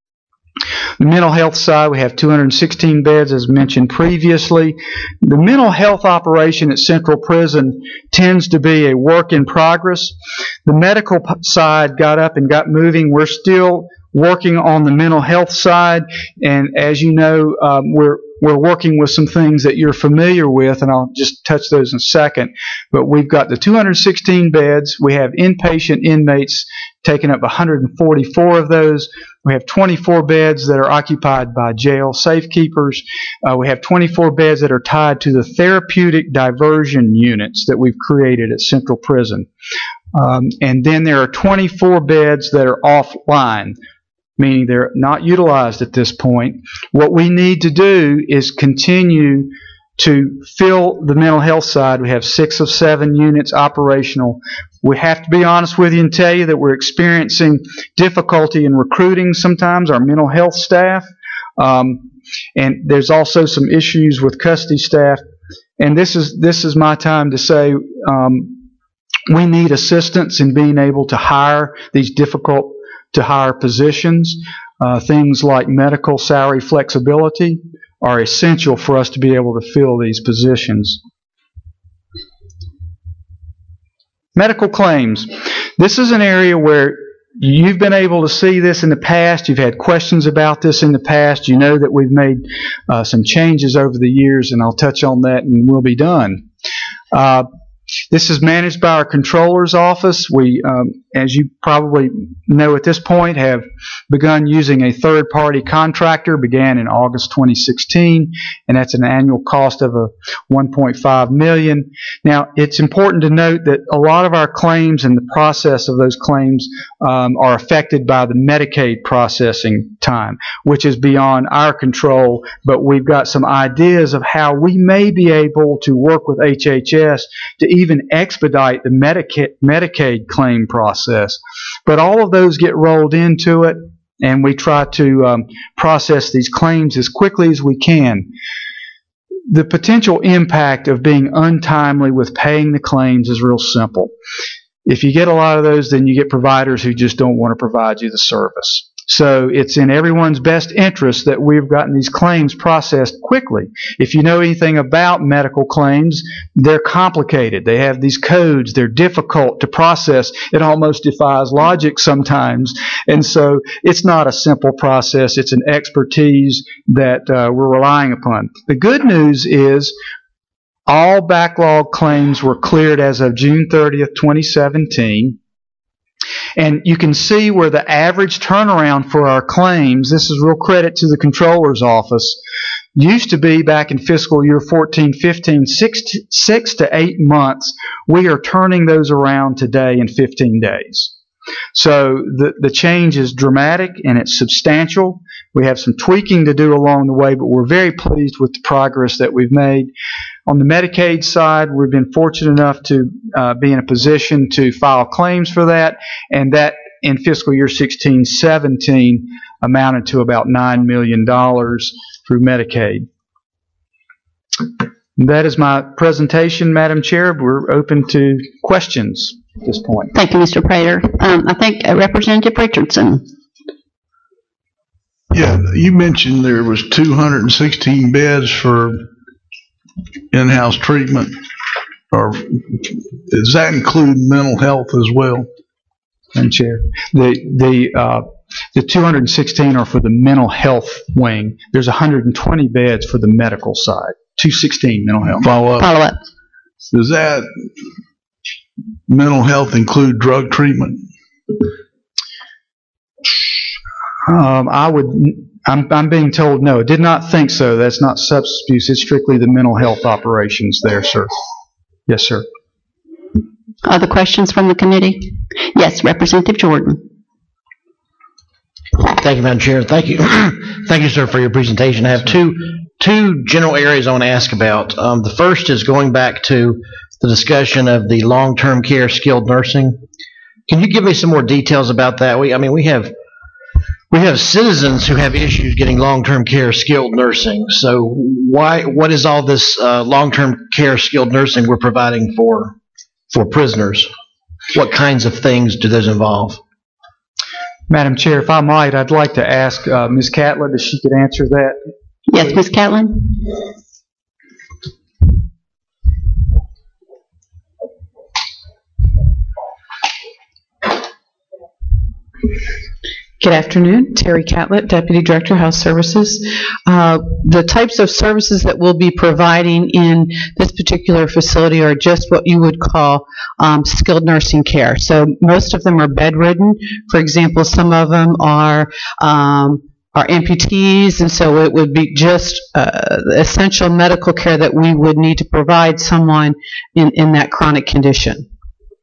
S9: The mental health side, we have two hundred sixteen beds, as mentioned previously. The mental health operation at Central Prison tends to be a work in progress. The medical side got up and got moving. We're still working on the mental health side, and as you know, um, we're we're working with some things that you're familiar with, and I'll just touch those in a second. But we've got the two hundred sixteen beds. We have inpatient inmates taking up one hundred forty-four of those. We have twenty-four beds that are occupied by jail safekeepers. Uh, we have twenty-four beds that are tied to the therapeutic diversion units that we've created at Central Prison. Um, and then there are twenty-four beds that are offline, meaning they're not utilized at this point. What we need to do is continue To fill the mental health side, we have six of seven units operational. We have to be honest with you and tell you that we're experiencing difficulty in recruiting sometimes our mental health staff. Um, and there's also some issues with custody staff. And this is this is my time to say um, we need assistance in being able to hire these difficult to hire positions. Uh, things like medical salary flexibility are essential for us to be able to fill these positions. Medical claims. This is an area where you've been able to see this in the past. You've had questions about this in the past. You know that we've made uh, some changes over the years, and I'll touch on that and we'll be done. Uh, This is managed by our controller's office. We, um, as you probably know at this point, have begun using a third-party contractor, began in August twenty sixteen, and that's an annual cost of a one point five million dollars. Now, it's important to note that a lot of our claims and the process of those claims um, are affected by the Medicaid processing time, which is beyond our control, but we've got some ideas of how we may be able to work with H H S to even expedite the Medicaid, Medicaid claim process. But all of those get rolled into it, and we try to um, process these claims as quickly as we can. The potential impact of being untimely with paying the claims is real simple. If you get a lot of those, then you get providers who just don't want to provide you the service. So it's in everyone's best interest that we've gotten these claims processed quickly. If you know anything about medical claims, they're complicated. They have these codes. They're difficult to process. It almost defies logic sometimes. And so it's not a simple process. It's an expertise that uh, we're relying upon. The good news is all backlog claims were cleared as of June thirtieth, twenty seventeen. And you can see where the average turnaround for our claims, this is real credit to the controller's office, used to be back in fiscal year fourteen fifteen, six to, six to eight months. We are turning those around today in fifteen days. So the, the change is dramatic and it's substantial. We have some tweaking to do along the way, but we're very pleased with the progress that we've made. On the Medicaid side, we've been fortunate enough to uh, be in a position to file claims for that, and that in fiscal year sixteen seventeen amounted to about nine million dollars through Medicaid. That is my presentation, Madam Chair. We're open to questions at this point.
S2: Thank you, Mister Prater. Um, I think uh, Representative Richardson.
S10: Yeah, you mentioned there was two hundred sixteen beds for in-house treatment, or does that include mental health as well?
S9: Madam Chair, the the uh, the two hundred sixteen are for the mental health wing. There's one hundred twenty beds for the medical side. two sixteen mental health.
S10: Follow up.
S2: Follow up.
S10: Does that mental health include drug treatment?
S9: Um, I would. I'm, I'm being told no. Did not think so. That's not substance abuse. It's strictly the mental health operations there, sir. Yes, sir.
S2: Other questions from the committee? Yes, Representative Jordan.
S11: Thank you, Madam Chair. Thank you. Thank you, sir, for your presentation. I have two two general areas I want to ask about. Um, the first is going back to the discussion of the long-term care skilled nursing. Can you give me some more details about that? We, I mean, we have we have citizens who have issues getting long-term care skilled nursing. So why? What is all this uh, long-term care skilled nursing we're providing for for prisoners? What kinds of things do those involve?
S9: Madam Chair, if I might, I'd like to ask uh, Miz Catlett if she could answer that.
S2: Yes, Miz Catlett.
S12: Good afternoon. Terry Catlett, Deputy Director, House Services. Uh, the types of services that we'll be providing in this particular facility are just what you would call um, skilled nursing care. So most of them are bedridden. For example, some of them are um, are amputees, and so it would be just uh, essential medical care that we would need to provide someone in, in that chronic condition.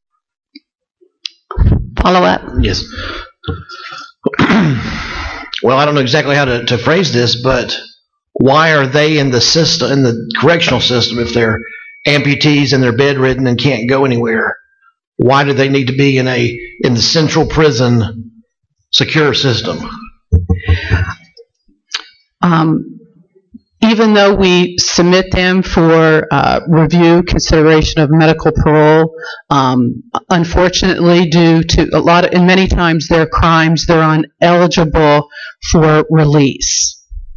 S2: Follow up.
S11: Yes. Well, I don't know exactly how to, to phrase this, but why are they in the system, in the correctional system, if they're amputees and they're bedridden and can't go anywhere? Why do they need to be in a in the central prison secure system?
S12: Um, even though we submit them for uh, review, consideration of medical parole, um, unfortunately, due to a lot of, and many times their crimes, they're ineligible for release.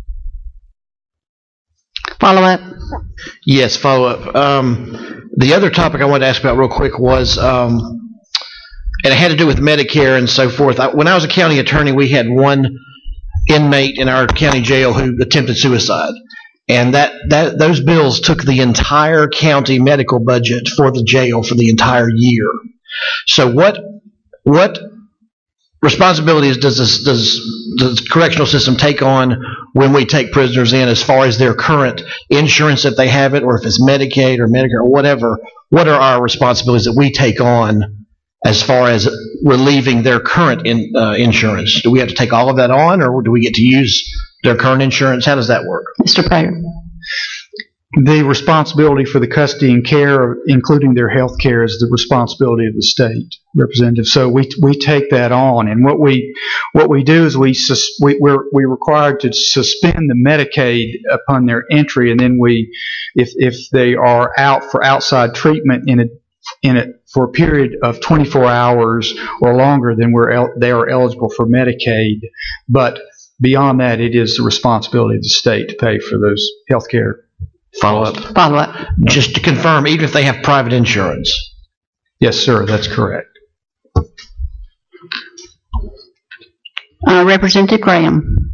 S2: Follow up?
S11: Yes, follow up. Um, the other topic I wanted to ask about real quick was, um, and it had to do with Medicare and so forth. I, when I was a county attorney, we had one inmate in our county jail who attempted suicide. And that, that those bills took the entire county medical budget for the jail for the entire year. So what what responsibilities does this does does the correctional system take on when we take prisoners in, as far as their current insurance, if they have it, or if it's Medicaid or Medicare or whatever? What are our responsibilities that we take on as far as relieving their current in, uh, insurance? Do we have to take all of that on, or do we get to use their current insurance? How does that work?
S2: Mister Prater.
S9: The responsibility for the custody and care, including their health care, is the responsibility of the state representative. So we we take that on, and what we what we do is we sus, we we're we required to suspend the Medicaid upon their entry, and then we, if if they are out for outside treatment in a in it for a period of twenty-four hours or longer, then we're el- they are eligible for Medicaid. But beyond that, it is the responsibility of the state to pay for those health care.
S11: Follow up.
S2: Follow up.
S11: Just to confirm, even if they have private insurance?
S9: Yes, sir, that's correct.
S2: Uh, Representative Graham.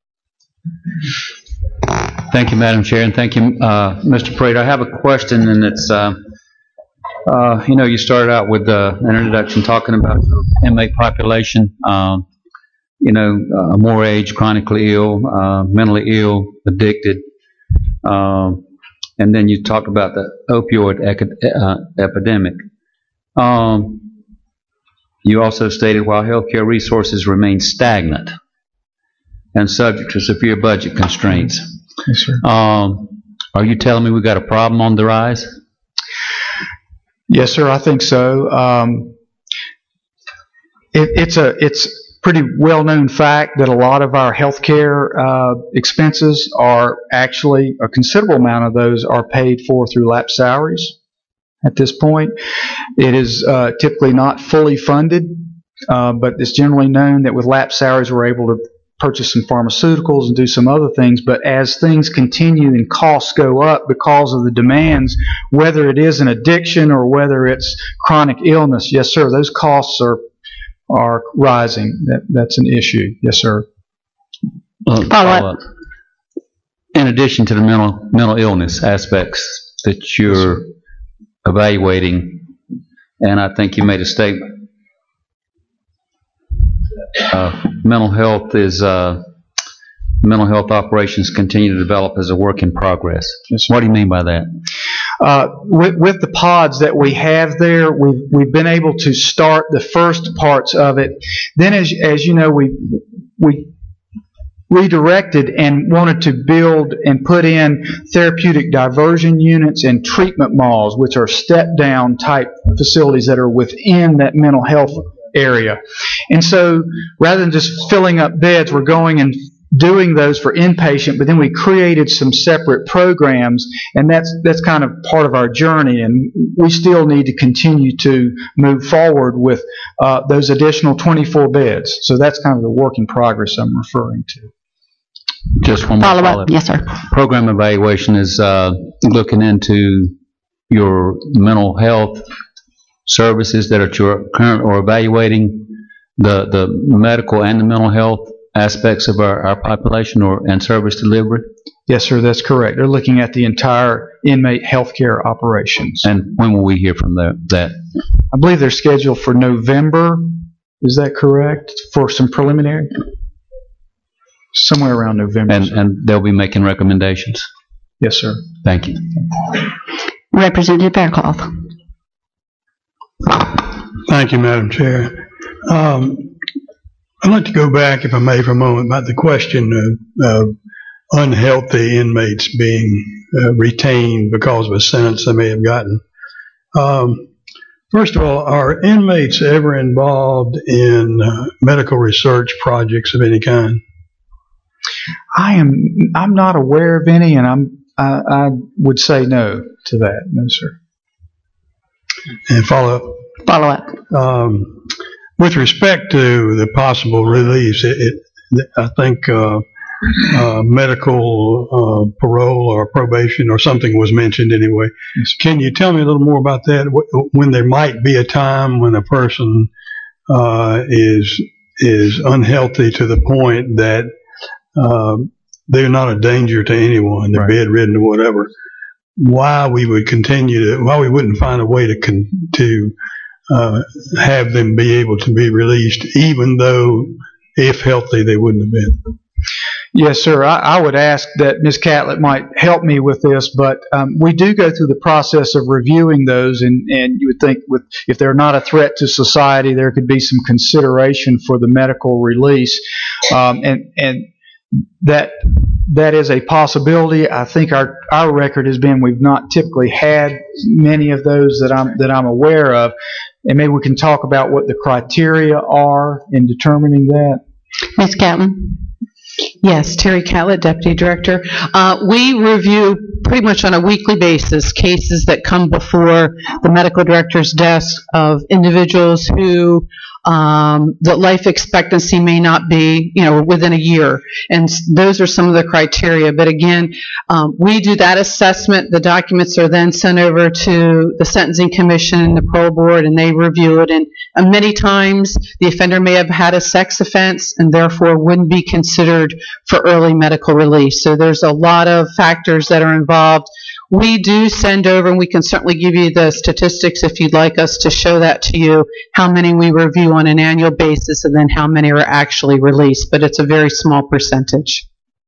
S13: Thank you, Madam Chair, and thank you, uh, Mister Prater. I have a question, and it's, uh, uh, you know, you started out with uh, an introduction talking about the inmate population, um, you know, uh, more age, chronically ill, uh, mentally ill, addicted. Um, and then you talked about the opioid ec- uh, epidemic. Um, you also stated while healthcare resources remain stagnant and subject to severe budget constraints.
S9: Yes, sir.
S13: Um, are you telling me we got a problem on the rise?
S9: Yes, sir, I think so. Um, it, it's a it's pretty well-known fact that a lot of our healthcare uh, expenses are actually, a considerable amount of those are paid for through lapsed salaries at this point. It is uh, typically not fully funded, uh, but it's generally known that with lapsed salaries we're able to purchase some pharmaceuticals and do some other things. But as things continue and costs go up because of the demands, whether it is an addiction or whether it's chronic illness, yes, sir, those costs are are rising. That, that's an issue. Yes, sir.
S13: Uh, follow up. In addition to the mental mental illness aspects that you're evaluating, and I think you made a statement, uh, mental health is uh, mental health operations continue to develop as a work in progress.
S9: Yes,
S13: what do you mean by that?
S9: Uh, with, with the pods that we have there, we've, we've been able to start the first parts of it. Then, as, as you know, we we redirected and wanted to build and put in therapeutic diversion units and treatment malls, which are step-down type facilities that are within that mental health area. And so, rather than just filling up beds, we're going and doing those for inpatient, but then we created some separate programs, and that's that's kind of part of our journey, and we still need to continue to move forward with uh, those additional twenty-four beds. So that's kind of the work in progress I'm referring to.
S13: Just one more
S2: follow
S13: follow-up.
S2: up. Yes, sir.
S13: Program evaluation is uh, looking into your mental health services that are your current, or evaluating the, the medical and the mental health aspects of our, our population or and service delivery?
S9: Yes, sir, that's correct. They're looking at the entire inmate healthcare operations.
S13: And when will we hear from the, that?
S9: I believe they're scheduled for November. Is that correct? For some preliminary? Somewhere around November.
S13: And, and they'll be making recommendations?
S9: Yes, sir.
S13: Thank you.
S2: Representative Faircloth.
S14: Thank you, Madam Chair. Um, I'd like to go back, if I may, for a moment about the question of, of unhealthy inmates being uh, retained because of a sentence they may have gotten. Um, first of all, are inmates ever involved in uh, medical research projects of any kind?
S9: I am, I'm not aware of any, and I'm, I, I would say no to that. No, sir.
S14: And follow up?
S2: Follow up.
S14: Um, with respect to the possible release, it, it, I think uh, uh, medical uh, parole or probation or something was mentioned anyway.
S9: Yes.
S14: Can you tell me a little more about that? When there might be a time when a person uh, is is unhealthy to the point that uh, they're not a danger to anyone, they're
S9: Right.
S14: bedridden or whatever, why we would continue to, why we wouldn't find a way to con, to uh, have them be able to be released, even though, if healthy, they wouldn't have been.
S9: Yes, sir. I, I would ask that Miz Catlett might help me with this, but um, we do go through the process of reviewing those, and, and you would think with if they're not a threat to society, there could be some consideration for the medical release, um, and and that that is a possibility. I think our our record has been we've not typically had many of those that I'm that I'm aware of, and maybe we can talk about what the criteria are in determining that.
S2: Miz Catlin?
S12: Yes, Terry Catlett, Deputy Director. Uh, we review pretty much on a weekly basis cases that come before the medical director's desk of individuals who um, the life expectancy may not be, you know, within a year. And s- those are some of the criteria. But again, um, we do that assessment. The documents are then sent over to the Sentencing Commission and the Parole Board, and they review it. And uh, many times, the offender may have had a sex offense and therefore wouldn't be considered for early medical release. So there's a lot of factors that are involved. We do send over, and we can certainly give you the statistics if you'd like us to show that to you, how many we review on an annual basis and then how many are actually released, but it's a very small percentage.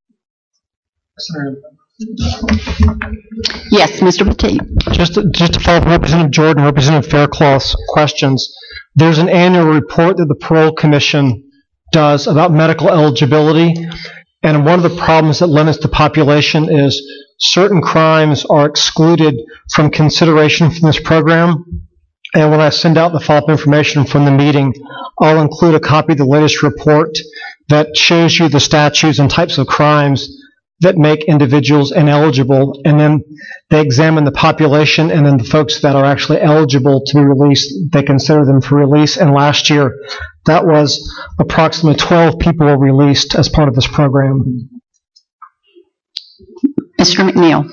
S2: Yes, Mister Petit.
S3: Just to, just to follow up Representative Jordan, Representative Faircloth's questions, there's an annual report that the Parole Commission does about medical eligibility, and one of the problems that limits the population is certain crimes are excluded from consideration from this program. And when I send out the follow-up information from the meeting, I'll include a copy of the latest report that shows you the statutes and types of crimes that make individuals ineligible, and then they examine the population, and then the folks that are actually eligible to be released, they consider them for release. And last year, that was approximately twelve people were released as part of this program.
S2: Mister McNeil.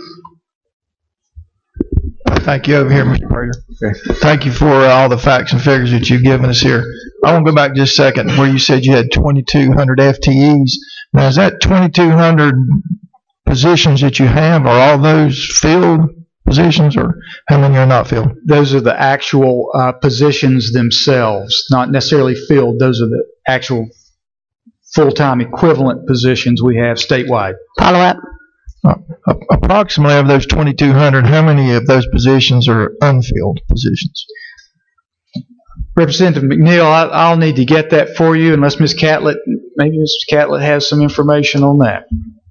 S6: Thank you over here, Mister Prater. Thank you for uh, all the facts and figures that you've given us here. I want to go back just a second where you said you had twenty-two hundred F T Es. Now, is that twenty-two hundred positions that you have, are all those filled positions, or how many are not filled?
S9: Those are the actual uh, positions themselves, not necessarily filled. Those are the actual full-time equivalent positions we have statewide.
S2: Follow up.
S6: Uh, approximately of those twenty-two hundred, how many of those positions are unfilled positions?
S9: Representative McNeil, I, I'll need to get that for you unless Miz Catlett, maybe Miz Catlett has some information on that.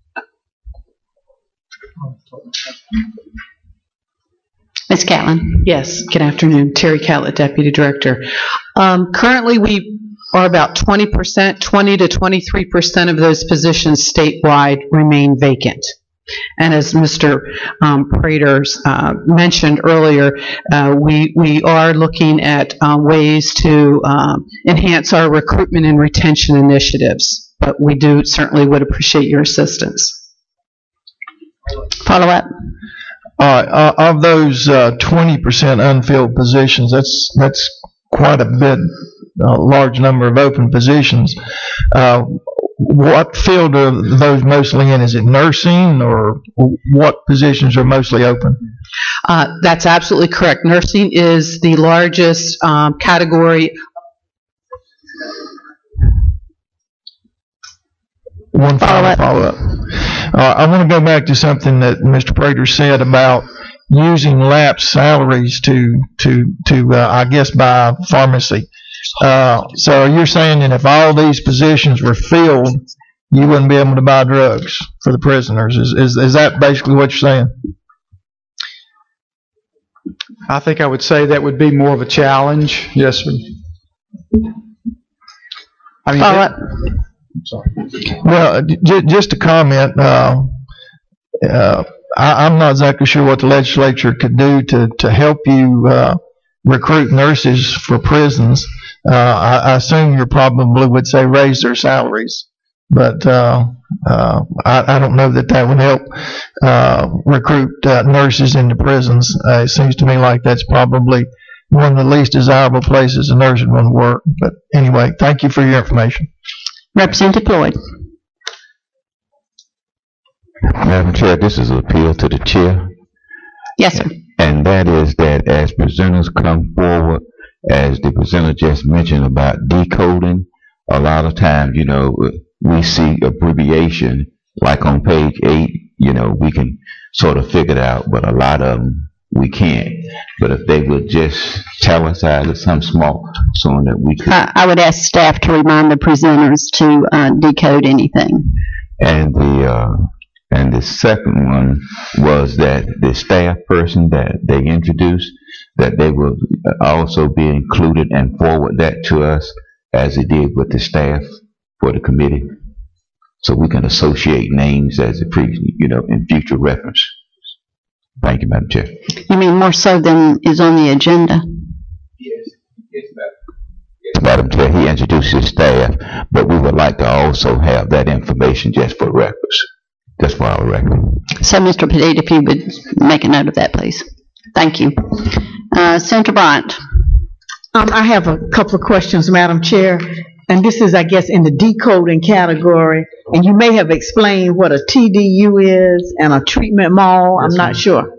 S2: Miz Catlin.
S12: Yes, good afternoon. Terry Catlett, Deputy Director. Um, currently, we are about twenty percent, twenty to twenty-three percent of those positions statewide remain vacant. And as Mister Um, Prater uh, mentioned earlier, uh, we we are looking at uh, ways to um, enhance our recruitment and retention initiatives. But we do certainly would appreciate your assistance.
S2: Follow up.
S6: All right, uh, of those uh, twenty percent unfilled positions, that's that's quite a bit, a large number of open positions. Uh, what field are those mostly in? Is it nursing, or what positions are mostly open?
S12: Uh, that's absolutely correct. Nursing is the largest um, category.
S6: One final follow-up. Uh, I want to go back to something that Mister Prater said about using lapsed salaries to, to, to uh, I guess, buy pharmacy. Uh, so you're saying that if all these positions were filled, you wouldn't be able to buy drugs for the prisoners. Is, is, is that basically what you're saying?
S9: I think I would say that would be more of a challenge. Yes, sir. I mean,
S2: Follow up.
S9: I'm sorry.
S6: Well, j- just a comment. Uh, uh, I, I'm not exactly sure what the legislature could do to, to help you uh, recruit nurses for prisons. Uh, I, I assume you probably would say raise their salaries, but uh, uh, I, I don't know that that would help uh, recruit uh, nurses into prisons. Uh, it seems to me like that's probably one of the least desirable places a nurse would want to work. But anyway, thank you for your information.
S2: Representative Floyd.
S4: Madam Chair, this is an appeal to the chair.
S2: Yes, sir.
S4: And that is that as presenters come forward, as the presenter just mentioned about decoding, a lot of times, you know, we see abbreviation, like on page eight, you know, we can sort of figure it out, but a lot of them we can't. But if they would just tell us either some small, so that we could.
S2: I, I would ask staff to remind the presenters to uh, decode anything.
S4: And the, uh, and the second one was that the staff person that they introduced, that they will also be included and forward that to us as it did with the staff for the committee. So we can associate names as a pre, you know, in future reference. Thank you, Madam Chair.
S2: You mean more so than is on the agenda?
S4: Yes, yes, Madam Chair, he introduced his staff, but we would like to also have that information just for records, just for our record.
S2: So, Mister Padilla, if you would make a note of that, please. Thank you. Uh, Senator Bryant.
S15: Um, I have a couple of questions, Madam Chair, and this is, I guess, in the decoding category, and you may have explained what a T D U is and a treatment mall. I'm
S9: Yes,
S15: not
S9: ma'am.
S15: sure.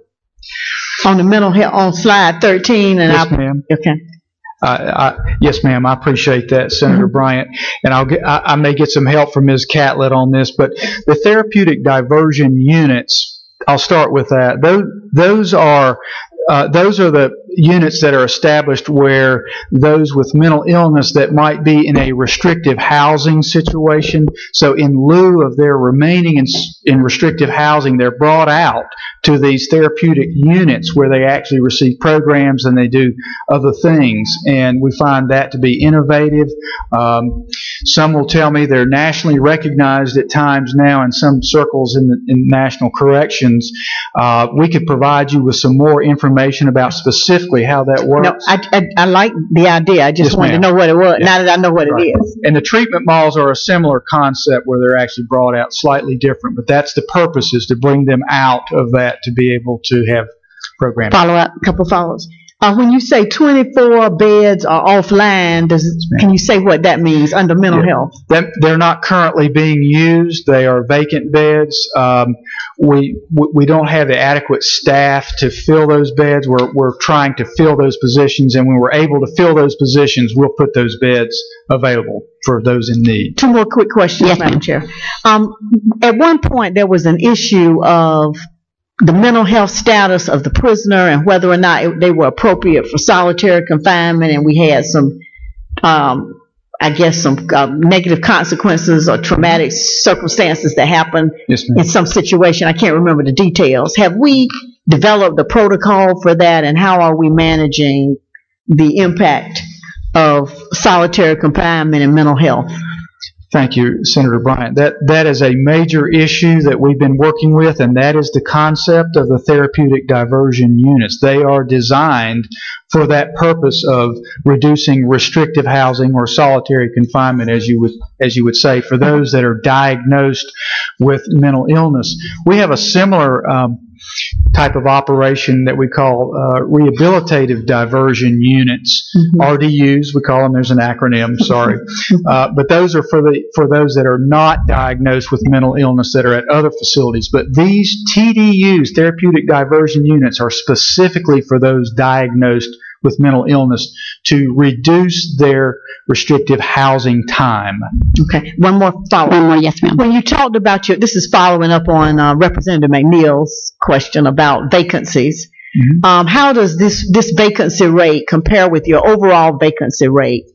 S15: On the mental health, on slide thirteen, and
S9: Yes,
S15: I,
S9: ma'am.
S15: okay.
S9: Uh, I, yes, ma'am. I appreciate that, Senator
S15: Mm-hmm.
S9: Bryant, and I'll get. I, I may get some help from Miz Catlett on this, but the therapeutic diversion units. I'll start with that. Those those are. Uh, those are the units that are established where those with mental illness that might be in a restrictive housing situation, so in lieu of their remaining in, in restrictive housing, they're brought out to these therapeutic units where they actually receive programs and they do other things. And we find that to be innovative. Um, some will tell me they're nationally recognized at times now in some circles in, the, in national corrections. Uh, we could provide you with some more information about specifically how that works.
S15: No, I, I, I like the idea. I just
S9: Yes,
S15: wanted
S9: ma'am.
S15: to know what it was,
S9: Yeah.
S15: now that I know what
S9: Right.
S15: it is.
S9: And the treatment malls are a similar concept where they're actually brought out slightly different, but that's the purpose, is to bring them out of that to be able to have programming.
S15: Follow up, couple follows. Uh, when you say twenty-four beds are offline, does, can you say what that means under mental
S9: Yeah.
S15: health?
S9: Them- They're not currently being used. They are vacant beds. Um, we we we don't have the adequate staff to fill those beds. We're we're trying to fill those positions, and when we're able to fill those positions, we'll put those beds available for those in need.
S15: Two more quick questions,
S2: Yes,
S15: Madam
S2: ma'am.
S15: Chair. Um, at one point, there was an issue of the mental health status of the prisoner and whether or not it, they were appropriate for solitary confinement, and we had some, um, I guess, some uh, negative consequences or traumatic circumstances that happened
S9: Yes, ma'am.
S15: in some situation. I can't remember the details. Have we developed a protocol for that, and how are we managing the impact of solitary confinement and mental health?
S9: Thank you, Senator Bryant. That that is a major issue that we've been working with, and that is the concept of the therapeutic diversion units. They are designed for that purpose of reducing restrictive housing or solitary confinement, as you would as you would say, for those that are diagnosed with mental illness. We have a similar um, type of operation that we call uh, rehabilitative diversion units,
S15: Mm-hmm.
S9: R D Us. We call them. There's an acronym. Sorry, uh, but those are for the for those that are not diagnosed with mental illness that are at other facilities. But these T D Us, therapeutic diversion units, are specifically for those diagnosed with mental illness to reduce their restrictive housing time.
S15: Okay, one more follow-up.
S2: One more, yes, ma'am.
S15: When you talked about your, this is following up on uh, Representative McNeil's question about vacancies.
S9: Mhm.
S15: Um, how does this, this vacancy rate compare with your overall vacancy rate?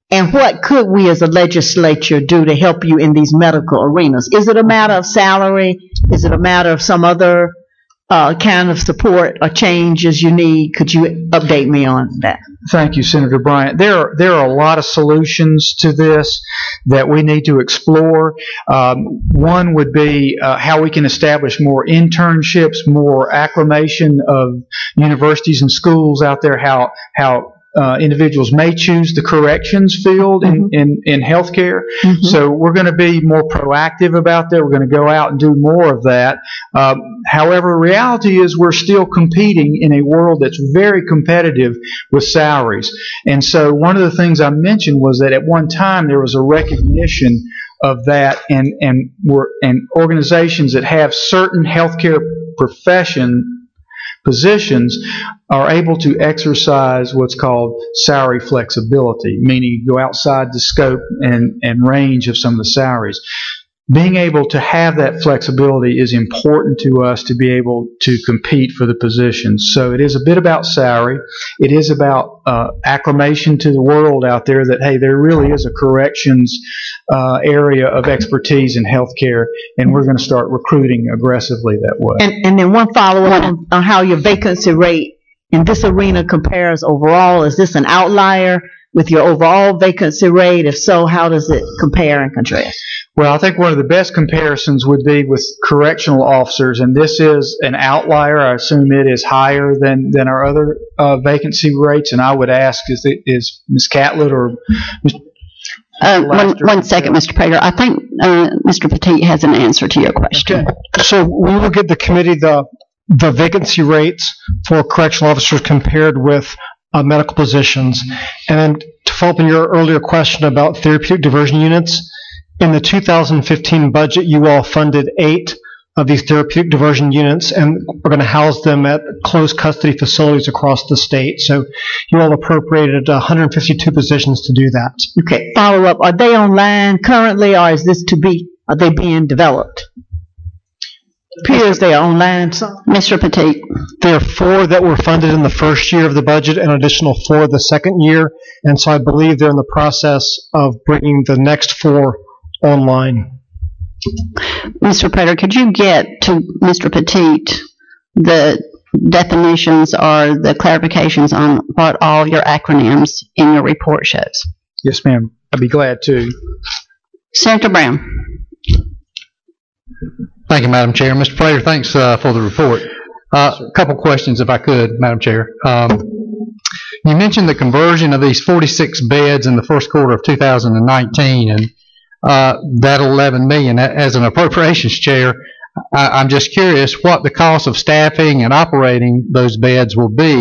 S15: And what could we as a legislature do to help you in these medical arenas? Is it a matter of salary? Is it a matter of some other uh, kind of support or changes you need? Could you update me on that?
S9: Thank you, Senator Bryant. There are, there are a lot of solutions to this that we need to explore. Um, one would be uh, how we can establish more internships, more acclimation of universities and schools out there, how, how Uh, individuals may choose the corrections field in,
S15: Mm-hmm.
S9: in, in healthcare.
S15: Mhm.
S9: So we're going to be more proactive about that. We're going to go out and do more of that. Um, however, reality is we're still competing in a world that's very competitive with salaries. And so one of the things I mentioned was that at one time there was a recognition of that, and, and, we're, and organizations that have certain healthcare profession positions are able to exercise what's called salary flexibility, meaning you go outside the scope and, and range of some of the salaries. Being able to have that flexibility is important to us to be able to compete for the positions. So it is a bit about salary. It is about uh, acclimation to the world out there that, hey, there really is a corrections uh, area of expertise in healthcare, and we're going to start recruiting aggressively that way.
S15: And, and then one follow-up on, on how your vacancy rate in this arena compares overall. Is this an outlier with your overall vacancy rate? If so, how does it compare and contrast?
S9: Well, I think one of the best comparisons would be with correctional officers, and this is an outlier. I assume it is higher than, than our other uh, vacancy rates, and I would ask, is, it, is Miz Catlett or Miz
S2: Uh, one, one second, Mister Prater. I think uh, Mister Petit has an answer to your question.
S3: Okay. So we will give the committee the the vacancy rates for correctional officers compared with uh, medical positions. And then to follow up on your earlier question about therapeutic diversion units, in the two thousand fifteen budget, you all funded eight of these therapeutic diversion units, and we're going to house them at closed custody facilities across the state. So you all appropriated one hundred fifty-two positions to do that.
S15: Okay, follow up. Are they online currently, or is this to be, are they being developed? Appears they are online. So.
S2: Mister Petit.
S3: There are four that were funded in the first year of the budget, and an additional four the second year. And so I believe they're in the process of bringing the next four online.
S2: Mister Prater, could you get to Mister Petit the definitions or the clarifications on what all your acronyms in your report shows?
S9: Yes, ma'am. I'd be glad to.
S2: Senator Brown.
S16: Thank you, Madam Chair. Mister Prater, thanks uh, for the report. Uh, a couple questions, if I could, Madam Chair. Um, you mentioned the conversion of these forty-six beds in the first quarter of two thousand nineteen, and uh, that eleven million dollars. As an appropriations chair, I, I'm just curious what the cost of staffing and operating those beds will be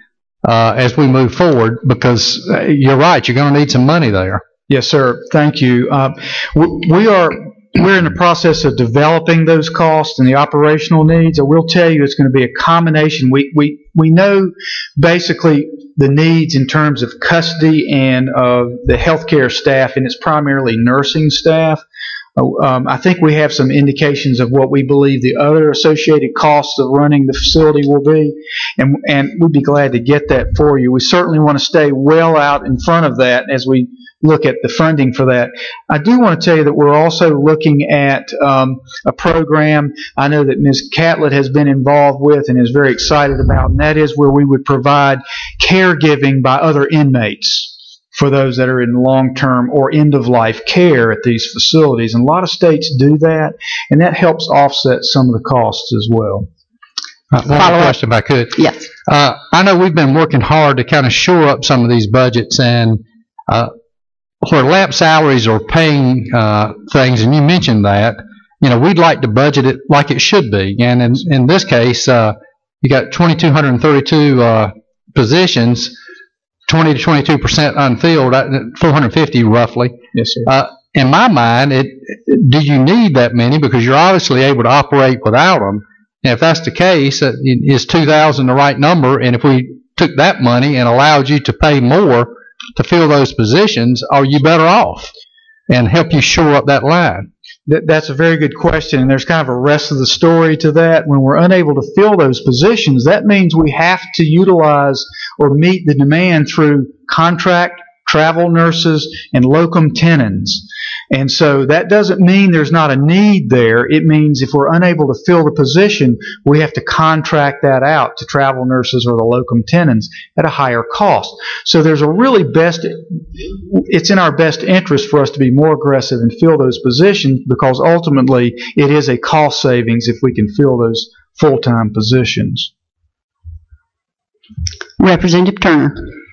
S16: uh, as we move forward, because uh, you're right, you're going to need some money there.
S9: Yes, sir. Thank you. Uh, we, we are we're in the process of developing those costs and the operational needs. I will tell you, it's going to be a combination. We we we know basically the needs in terms of custody and of the healthcare staff, and it's primarily nursing staff. Um, I think we have some indications of what we believe the other associated costs of running the facility will be, and, and we'd be glad to get that for you. We certainly want to stay well out in front of that as we look at the funding for that. I do want to tell you that we're also looking at um, a program I know that Miz Catlett has been involved with and is very excited about, and that is where we would provide caregiving by other inmates for those that are in long-term or end-of-life care at these facilities. And a lot of states do that, and that helps offset some of the costs as well.
S16: Uh, one more question, if I could.
S2: Yes.
S16: Uh, I know we've been working hard to kind of shore up some of these budgets, and uh, where lap salaries are paying uh, things, and you mentioned that, you know, we'd like to budget it like it should be. And in, in this case, uh, you got two thousand two hundred thirty-two uh, positions, twenty to twenty-two percent unfilled, four hundred fifty roughly.
S9: Yes, sir.
S16: Uh, in my mind, it, do you need that many? Because you're obviously able to operate without them. And if that's the case, uh, is two thousand the right number? And if we took that money and allowed you to pay more to fill those positions, are you better off? And help you shore up that line?
S9: That, that's a very good question, and there's kind of a rest of the story to that. When we're unable to fill those positions, that means we have to utilize or meet the demand through contract travel nurses, and locum tenens. And so that doesn't mean there's not a need there. It means if we're unable to fill the position, we have to contract that out to travel nurses or the locum tenens at a higher cost. So there's a really best, it's in our best interest for us to be more aggressive and fill those positions, because ultimately it is a cost savings if we can fill those full-time positions.
S2: Representative Turner.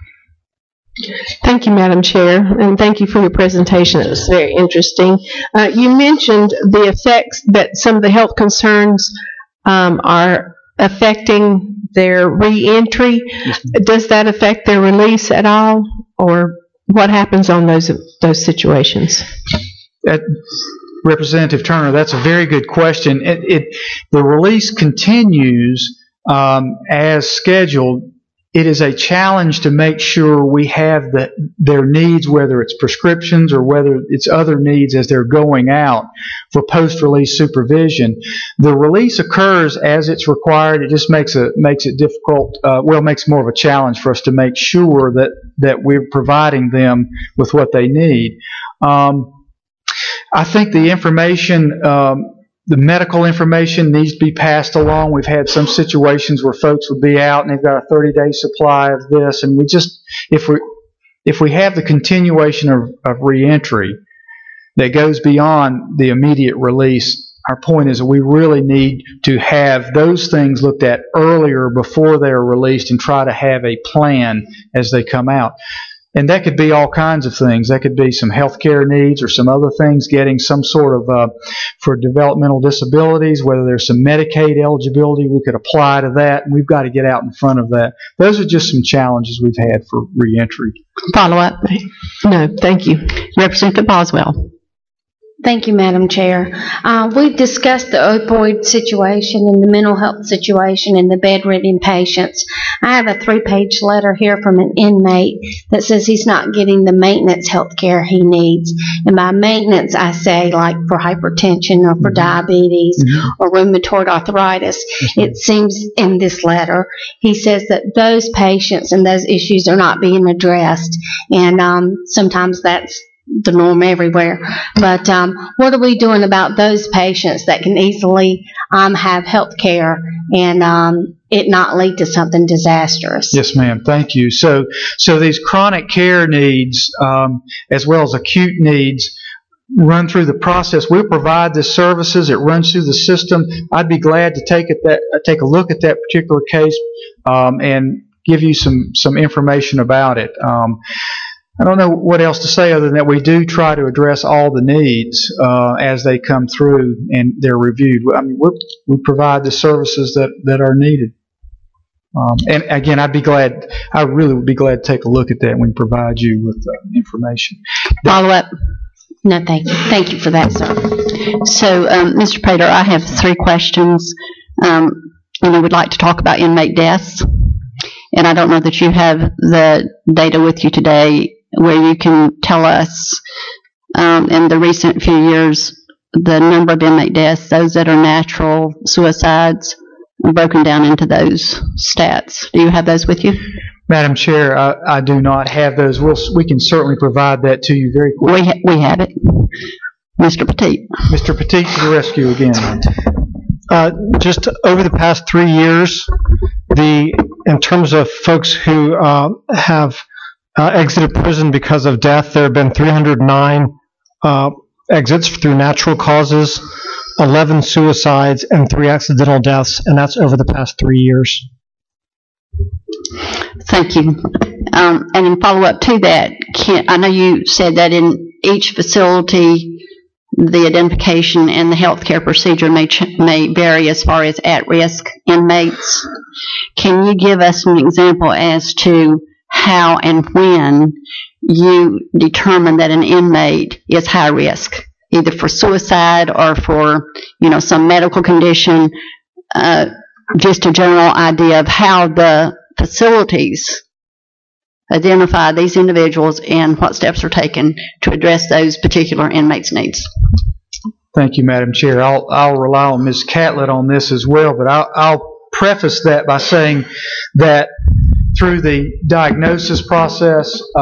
S17: Thank you, Madam Chair, and thank you for your presentation. It was very interesting. Uh, you mentioned the effects that some of the health concerns um, are affecting their reentry. Does that affect their release at all, or what happens on those those situations?
S9: That, Representative Turner, that's a very good question. It, it the release continues um, as scheduled. It is a challenge to make sure we have the, their needs, whether it's prescriptions or whether it's other needs as they're going out for post-release supervision. The release occurs as it's required. It just makes it makes it difficult. Uh, well, makes more of a challenge for us to make sure that that we're providing them with what they need. Um, I think the information. Um, The medical information needs to be passed along. We've had some situations where folks would be out and they've got a thirty-day supply of this, and we just, if we if we have the continuation of, of reentry that goes beyond the immediate release, our point is that we really need to have those things looked at earlier before they're released and try to have a plan as they come out. And that could be all kinds of things. That could be some health care needs or some other things, getting some sort of, uh, for developmental disabilities, whether there's some Medicaid eligibility, we could apply to that, and we've got to get out in front of that. Those are just some challenges we've had for reentry.
S2: Follow up?
S17: No, thank you.
S2: Representative Boswell.
S18: Thank you, Madam Chair. Uh, we discussed the opioid situation and the mental health situation and the bedridden patients. I have a three-page letter here from an inmate that says he's not getting the maintenance health care he needs. And by maintenance, I say like for hypertension or for diabetes mm-hmm. or rheumatoid arthritis. Mm-hmm. It seems in this letter, he says that those patients and those issues are not being addressed. And um, sometimes that's the norm everywhere. But um, what are we doing about those patients that can easily um, have health care and um, it not lead to something disastrous?
S9: Yes, ma'am. Thank you. So, so these chronic care needs, um, as well as acute needs, run through the process. We'll provide the services. It runs through the system. I'd be glad to take it that take a look at that particular case um, and give you some some information about it. Um, I don't know what else to say other than that we do try to address all the needs uh, as they come through and they're reviewed. I mean, we're, we provide the services that, that are needed. Um, and again, I'd be glad, I really would be glad to take a look at that and we can provide you with uh, information.
S2: Follow up?
S18: No, thank you. Thank you for that, sir.
S2: So, um, Mister Prater, I have three questions. Um, and I would like to talk about inmate deaths. And I don't know that you have the data with you today where you can tell us um, in the recent few years the number of inmate deaths, those that are natural suicides, broken down into those stats. Do you have those with you?
S9: Madam Chair, I, I do not have those. We'll, we can certainly provide that to you very quickly.
S2: We, ha- we have it. Mister Petit.
S9: Mister Petit to the rescue again.
S3: Uh, just over the past three years, the in terms of folks who uh, have uh, exited prison because of death, there have been three hundred nine uh, exits through natural causes, eleven suicides, and three accidental deaths, and that's over the past three years.
S2: Thank you. Um, and in follow-up to that, can, I know you said that in each facility, the identification and the health care procedure may, ch- may vary as far as at-risk inmates. Can you give us an example as to how and when you determine that an inmate is high risk, either for suicide or for, you know, some medical condition, uh, just a general idea of how the facilities identify these individuals and what steps are taken to address those particular inmates' needs?
S9: Thank you, Madam Chair. I'll, I'll rely on Miz Catlett on this as well, but I'll, I'll preface that by saying that through the diagnosis process, uh,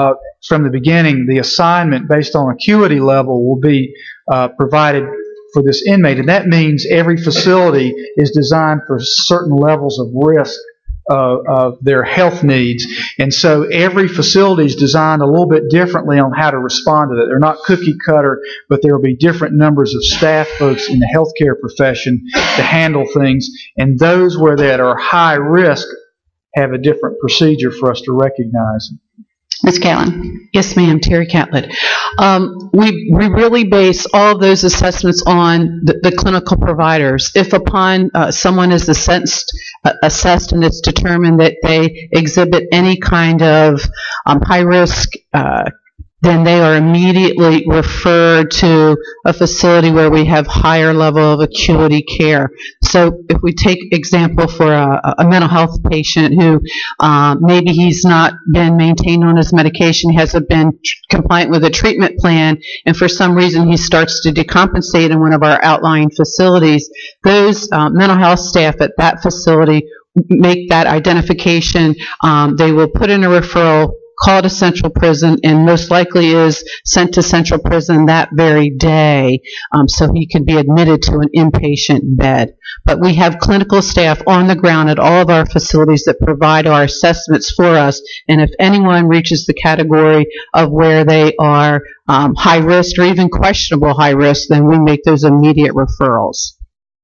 S9: from the beginning, the assignment based on acuity level will be uh, provided for this inmate, and that means every facility is designed for certain levels of risk uh, of their health needs, and so every facility is designed a little bit differently on how to respond to that. They're not cookie cutter, but there will be different numbers of staff folks in the healthcare profession to handle things, and those where that are high risk have a different procedure for us to recognize.
S2: Miz Callan.
S12: Yes, ma'am, Terry Catlett. Um, we, we really base all of those assessments on the, the clinical providers. If upon uh, someone is assessed, uh, assessed and it's determined that they exhibit any kind of um, high risk, uh, then they are immediately referred to a facility where we have higher level of acuity care. So if we take example for a, a mental health patient who uh, maybe he's not been maintained on his medication, hasn't been compliant with a treatment plan, and for some reason he starts to decompensate in one of our outlying facilities, those uh, mental health staff at that facility make that identification. Um, they will put in a referral, call to Central Prison, and most likely is sent to Central Prison that very day, um, so he can be admitted to an inpatient bed. But we have clinical staff on the ground at all of our facilities that provide our assessments for us, and if anyone reaches the category of where they are um, high risk or even questionable high risk, then we make those immediate referrals.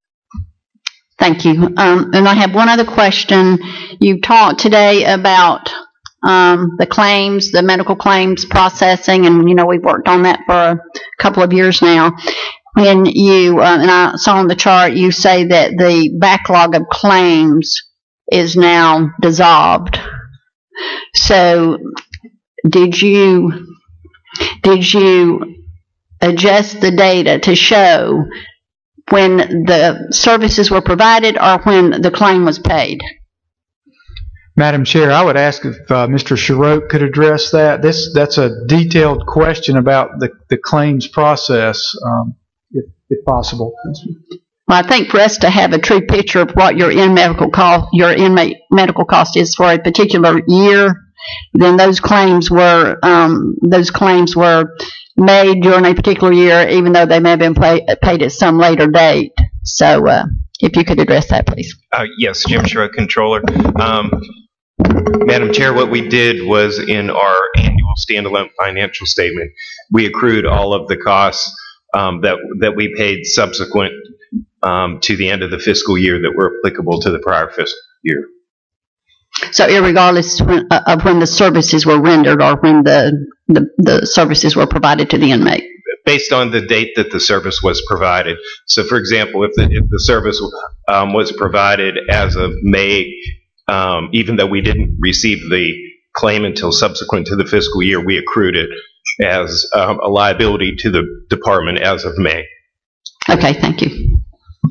S2: Thank you. Um, and I have one other question. You talked today about Um, the claims, the medical claims processing, and you know we've worked on that for a couple of years now. And you, uh, and I saw on the chart, you say that the backlog of claims is now dissolved. So, did you did you adjust the data to show when the services were provided or when the claim was paid?
S9: Madam Chair, I would ask if uh, Mister Sharrock could address that. This that's a detailed question about the, the claims process, um, if, if possible.
S2: Well, I think for us to have a true picture of what your in medical cost, your inmate medical cost is for a particular year, then those claims were um, those claims were made during a particular year, even though they may have been pay, paid at some later date. So, uh, if you could address that, please.
S19: Uh, yes, Jim Sharrock, Controller. Um, Madam Chair, what we did was in our annual standalone financial statement, we accrued all of the costs um, that that we paid subsequent um, to the end of the fiscal year that were applicable to the prior fiscal year.
S2: So, irregardless of when the services were rendered or when the, the, the services were provided to the inmate?
S19: Based on the date that the service was provided. So, for example, if the, if the service um, was provided as of May, um, even though we didn't receive the claim until subsequent to the fiscal year, we accrued it as um, a liability to the department as of May.
S2: Okay, thank you.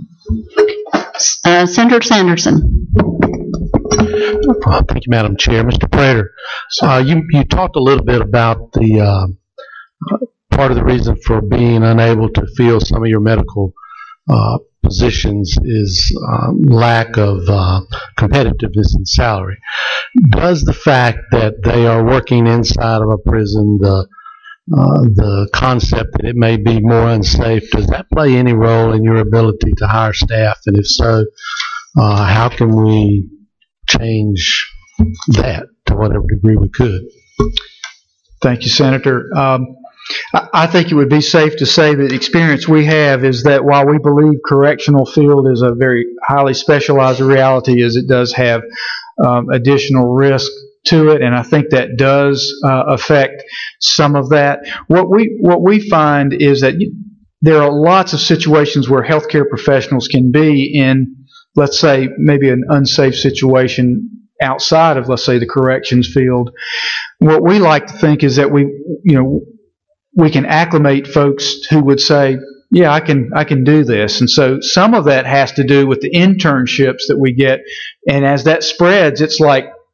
S2: Uh, Senator Sanderson.
S7: Thank you, Madam Chair. Mister Prater, uh, you, you talked a little bit about the uh, part of the reason for being unable to fill some of your medical uh, positions is uh, lack of uh, competitiveness in salary. Does the fact that they are working inside of a prison, the uh, the concept that it may be more unsafe, does that play any role in your ability to hire staff? And if so, uh, how can we change that to whatever degree we could?
S9: Thank you, Senator. Um, I think it would be safe to say that the experience we have is that while we believe correctional field is a very highly specialized reality, is it does have um, additional risk to it, and I think that does uh, affect some of that. What we what we find is that you, there are lots of situations where healthcare professionals can be in, let's say, maybe an unsafe situation outside of, let's say, the corrections field. What we like to think is that we, you know, we can acclimate folks who would say, yeah, I can I can do this. And so some of that has to do with the internships that we get. And as that spreads, it's like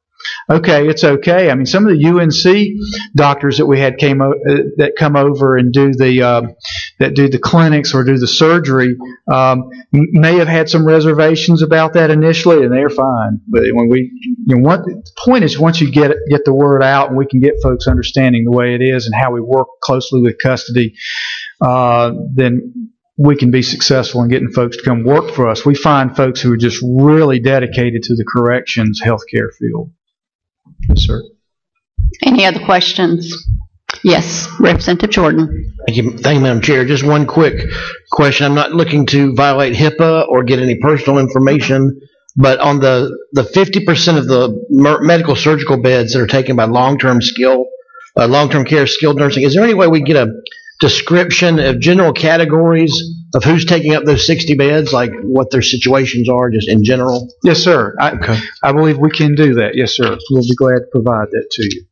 S9: okay, it's okay. I mean, some of the U N C doctors that we had came o- uh, that come over and do the uh, that do the clinics or do the surgery um, m- may have had some reservations about that initially, and they're fine. But when we, you know, what the point is, once you get it, get the word out, and we can get folks understanding the way it is and how we work closely with custody, uh, then we can be successful in getting folks to come work for us. We find folks who are just really dedicated to the corrections healthcare field. Yes, sir.
S2: Any other questions? Yes, Representative Jordan.
S11: Thank you, thank you, Madam Chair. Just one quick question. I'm not looking to violate HIPAA or get any personal information, but on the, the fifty percent of the mer- medical surgical beds that are taken by long-term skill, uh, long-term care skilled nursing, is there any way we can get a description of general categories of who's taking up those sixty beds, like what their situations are, just in general?
S9: Yes, sir. I, okay. I believe we can do that. Yes, sir. We'll be glad to provide that to you.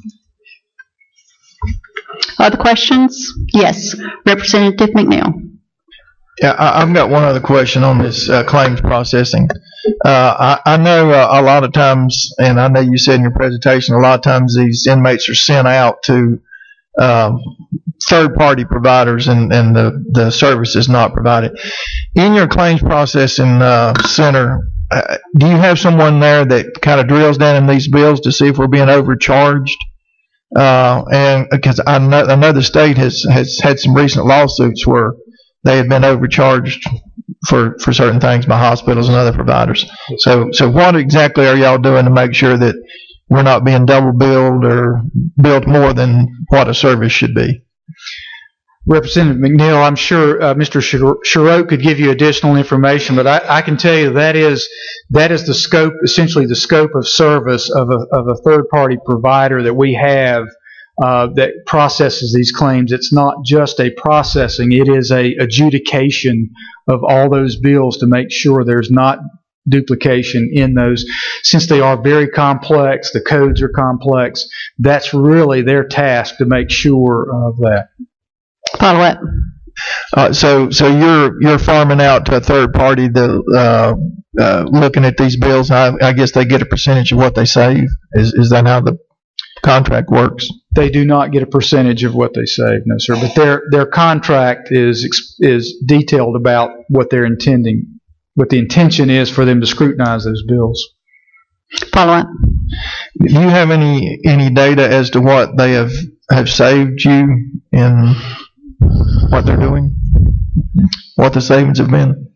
S2: Other questions? Yes, Representative McNeil.
S6: Yeah, I, I've got one other question on this uh, claims processing. Uh, I, I know uh, a lot of times, and I know you said in your presentation, a lot of times these inmates are sent out to um, third-party providers, and, and the, the service is not provided. In your claims processing uh, center, uh, do you have someone there that kind of drills down in these bills to see if we're being overcharged? Uh, and because I know, I know the state has, has had some recent lawsuits where they have been overcharged for, for certain things by hospitals and other providers. So, so what exactly are y'all doing to make sure that we're not being double billed or billed more than what a service should be?
S9: Representative McNeil, I'm sure uh, Mister Sherrote could give you additional information, but I, I can tell you that is that is the scope, essentially the scope of service of a, of a third-party provider that we have uh, that processes these claims. It's not just a processing; it is a adjudication of all those bills to make sure there's not duplication in those. Since they are very complex, the codes are complex. That's really their task to make sure of that.
S2: Follow up.
S6: Uh, so, so you're you're farming out to a third party that uh, uh, looking at these bills. I, I guess they get a percentage of what they save. Is is that how the contract works?
S9: They do not get a percentage of what they save, no, sir. But their their contract is is detailed about what they're intending, what the intention is for them to scrutinize those bills.
S2: Follow up.
S6: Do you have any any data as to what they have have saved you in what they're doing? What the savings have been?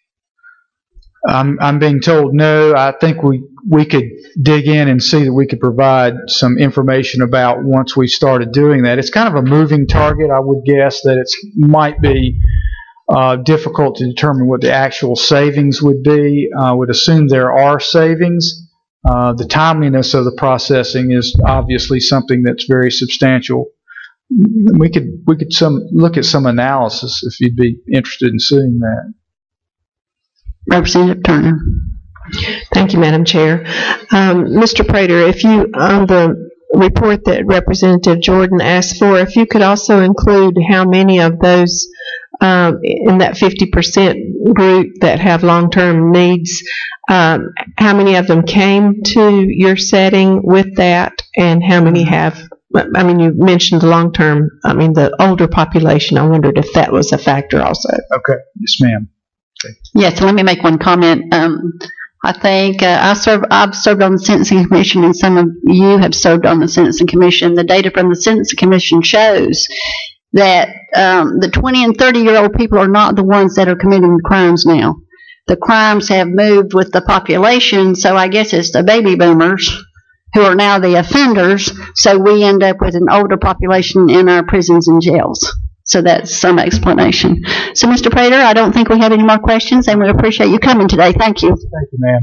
S9: I'm I'm being told no. I think we we could dig in and see that we could provide some information about once we started doing that. It's kind of a moving target. I would guess that it might be uh, difficult to determine what the actual savings would be. I would assume there are savings. Uh, the timeliness of the processing is obviously something that's very substantial. We could we could some look at some analysis if you'd be interested in seeing that.
S2: Representative Turner.
S17: Thank you, Madam Chair. Um, Mister Prater, if you, on the report that Representative Jordan asked for, if you could also include how many of those um, in that fifty percent group that have long-term needs, um, how many of them came to your setting with that, and how many have, I mean, you mentioned the long-term, I mean, the older population. I wondered if that was a factor also.
S9: Okay. Yes, ma'am.
S2: Okay. Yes, let me make one comment. Um, I think uh, I serve, I've served on the Sentencing Commission, and some of you have served on the Sentencing Commission. The data from the Sentencing Commission shows that um, the twenty and thirty-year-old people are not the ones that are committing the crimes now. The crimes have moved with the population, so I guess it's the baby boomers who are now the offenders, so we end up with an older population in our prisons and jails. So that's some explanation. So, Mister Prater, I don't think we have any more questions, and we appreciate you coming today. Thank you.
S9: Thank you, ma'am.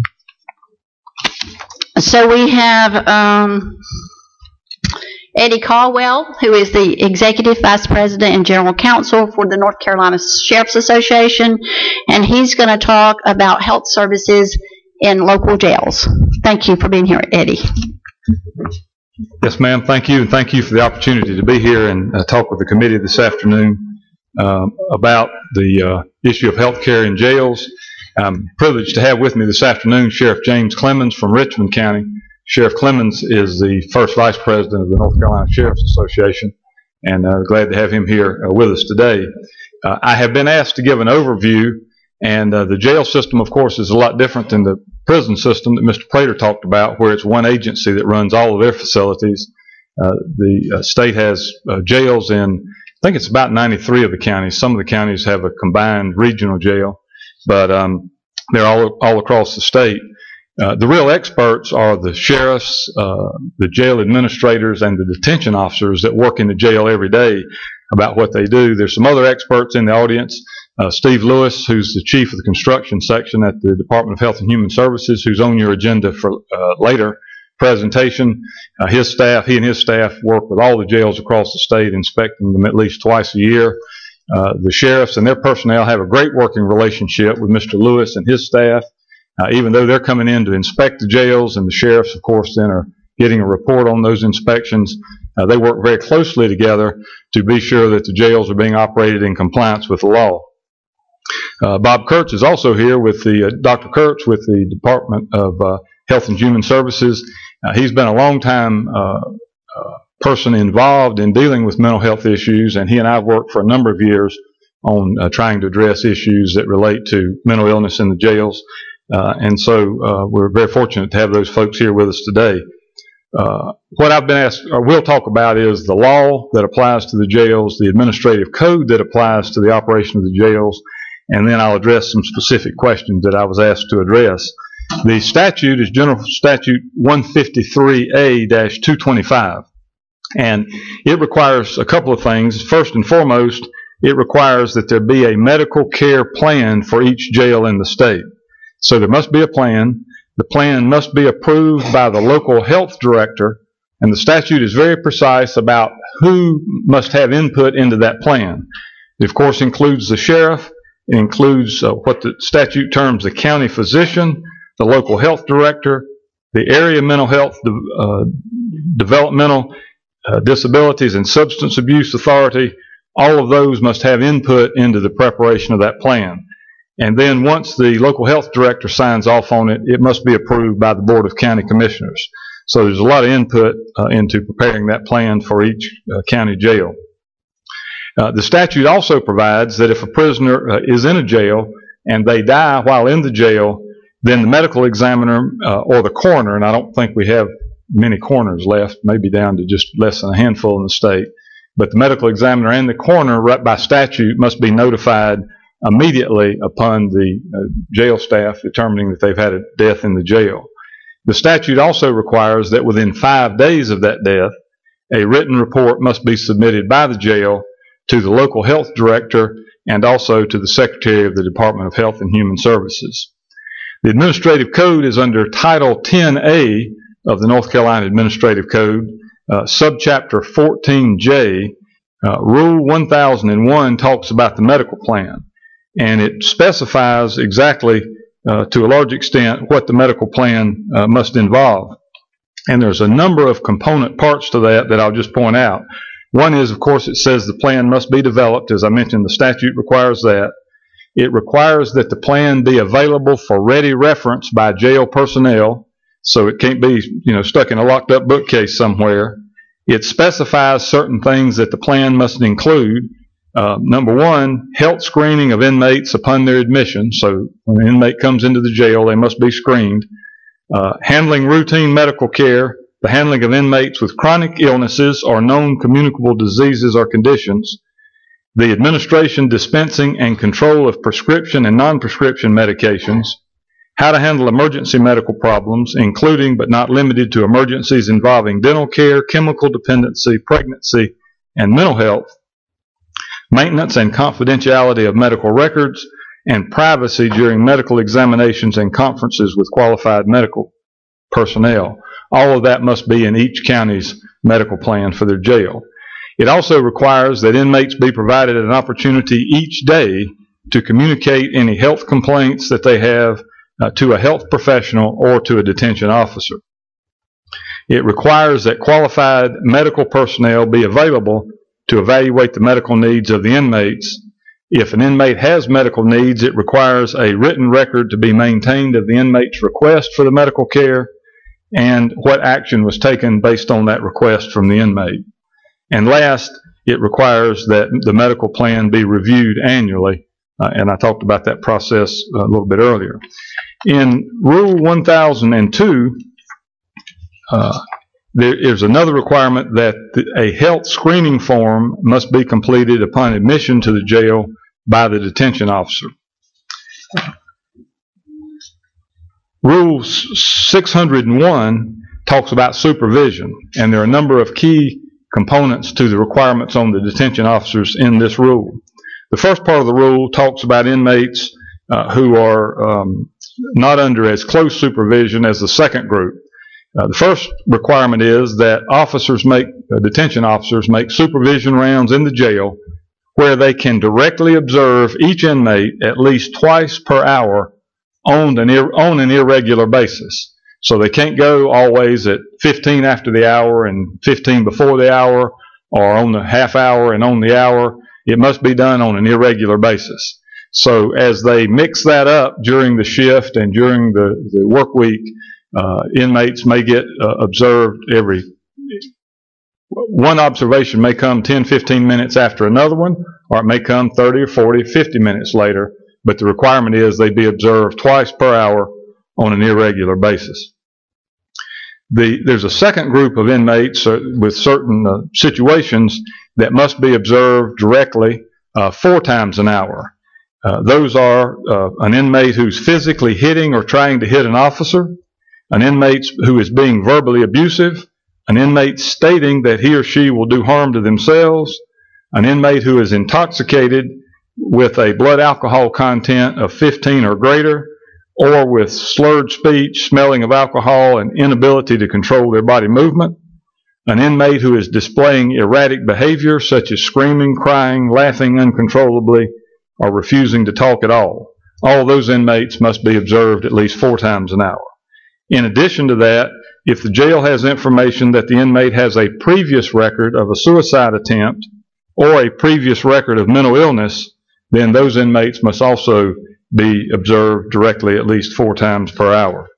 S2: So we have um, Eddie Caldwell, who is the Executive Vice President and General Counsel for the North Carolina Sheriff's Association, and he's going to talk about health services in local jails. Thank you for being here, Eddie.
S20: Yes, ma'am. Thank you, and thank you for the opportunity to be here and uh, talk with the committee this afternoon uh, about the uh, issue of health care in jails. I'm privileged to have with me this afternoon Sheriff James Clemens from Richmond County, Sheriff Clemens is the first vice president of the North Carolina Sheriff's Association, and uh, glad to have him here uh, with us today. Uh, I have been asked to give an overview, and uh, the jail system, of course, is a lot different than the prison system that Mister Prater talked about, where it's one agency that runs all of their facilities. Uh, the uh, state has uh, jails in, I think it's about ninety-three of the counties. Some of the counties have a combined regional jail, but um, they're all, all across the state. Uh, the real experts are the sheriffs, uh, the jail administrators, and the detention officers that work in the jail every day about what they do. There's some other experts in the audience. Uh, Steve Lewis, who's the chief of the construction section at the Department of Health and Human Services, who's on your agenda for uh, later presentation. Uh, his staff, he and his staff work with all the jails across the state, inspecting them at least twice a year. Uh, the sheriffs and their personnel have a great working relationship with Mister Lewis and his staff. Uh, even though they're coming in to inspect the jails, and the sheriffs, of course, then are getting a report on those inspections, uh, they work very closely together to be sure that the jails are being operated in compliance with the law. Uh, Bob Kurtz is also here with the, uh, Doctor Kurtz with the Department of uh, Health and Human Services. Uh, he's been a long time uh, uh, person involved in dealing with mental health issues, and he and I have worked for a number of years on uh, trying to address issues that relate to mental illness in the jails. Uh, and so uh, we're very fortunate to have those folks here with us today. Uh, what I've been asked, or will talk about, is the law that applies to the jails, the administrative code that applies to the operation of the jails, and then I'll address some specific questions that I was asked to address. The statute is General Statute one fifty-three A two twenty-five, and it requires a couple of things. First and foremost, it requires that there be a medical care plan for each jail in the state. So there must be a plan. The plan must be approved by the local health director, and the statute is very precise about who must have input into that plan. It, of course, includes the sheriff. It includes uh, what the statute terms the county physician, the local health director, the area mental health, uh, developmental uh, disabilities, and substance abuse authority. All of those must have input into the preparation of that plan. And then once the local health director signs off on it, it must be approved by the Board of County Commissioners. So there's a lot of input uh, into preparing that plan for each uh, county jail. Uh, the statute also provides that if a prisoner uh, is in a jail and they die while in the jail, then the medical examiner uh, or the coroner, and I don't think we have many coroners left, maybe down to just less than a handful in the state, but the medical examiner and the coroner, right by statute, must be notified immediately upon the uh, jail staff determining that they've had a death in the jail. The statute also requires that within five days of that death, a written report must be submitted by the jail to the local health director and also to the Secretary of the Department of Health and Human Services. The Administrative Code is under Title ten A of the North Carolina Administrative Code, uh, subchapter fourteen J. Uh, Rule one thousand one talks about the medical plan, and it specifies exactly, uh, to a large extent, what the medical plan uh, must involve. And there's a number of component parts to that that I'll just point out. One is, of course, it says the plan must be developed. As I mentioned, the statute requires that. It requires that the plan be available for ready reference by jail personnel, so it can't be, you know, stuck in a locked up bookcase somewhere. It specifies certain things that the plan must include. Uh, number one, health screening of inmates upon their admission. So when an inmate comes into the jail, they must be screened. Uh, handling routine medical care, the handling of inmates with chronic illnesses or known communicable diseases or conditions, the administration, dispensing, and control of prescription and non-prescription medications, how to handle emergency medical problems, including but not limited to emergencies involving dental care, chemical dependency, pregnancy, and mental health, maintenance and confidentiality of medical records, and privacy during medical examinations and conferences with qualified medical personnel. All of that must be in each county's medical plan for their jail. It also requires that inmates be provided an opportunity each day to communicate any health complaints that they have uh, to a health professional or to a detention officer. It requires that qualified medical personnel be available to evaluate the medical needs of the inmates. If an inmate has medical needs, it requires a written record to be maintained of the inmate's request for the medical care, and what action was taken based on that request from the inmate. And last, it requires that the medical plan be reviewed annually, uh, and I talked about that process a little bit earlier. In Rule one thousand two, uh, there is another requirement that a health screening form must be completed upon admission to the jail by the detention officer. Rule six hundred one talks about supervision, and there are a number of key components to the requirements on the detention officers in this rule. The first part of the rule talks about inmates uh, who are um, not under as close supervision as the second group. Uh, the first requirement is that officers make, uh, detention officers make supervision rounds in the jail where they can directly observe each inmate at least twice per hour on an, ir- on an irregular basis. So they can't go always at fifteen after the hour and fifteen before the hour, or on the half hour and on the hour. It must be done on an irregular basis. So as they mix that up during the shift and during the, the work week, uh, inmates may get uh, observed every, one observation may come ten, fifteen minutes after another one, or it may come thirty or forty, fifty minutes later, but the requirement is they be observed twice per hour on an irregular basis. The, there's a second group of inmates uh, with certain uh, situations that must be observed directly uh, four times an hour. Uh, those are uh, an inmate who's physically hitting or trying to hit an officer, an inmate who is being verbally abusive, an inmate stating that he or she will do harm to themselves, an inmate who is intoxicated with a blood alcohol content of fifteen or greater, or with slurred speech, smelling of alcohol, and inability to control their body movement, an inmate who is displaying erratic behavior such as screaming, crying, laughing uncontrollably, or refusing to talk at all. All those inmates must be observed at least four times an hour. In addition to that, if the jail has information that the inmate has a previous record of a suicide attempt or a previous record of mental illness, then those inmates must also be observed directly at least four times per hour.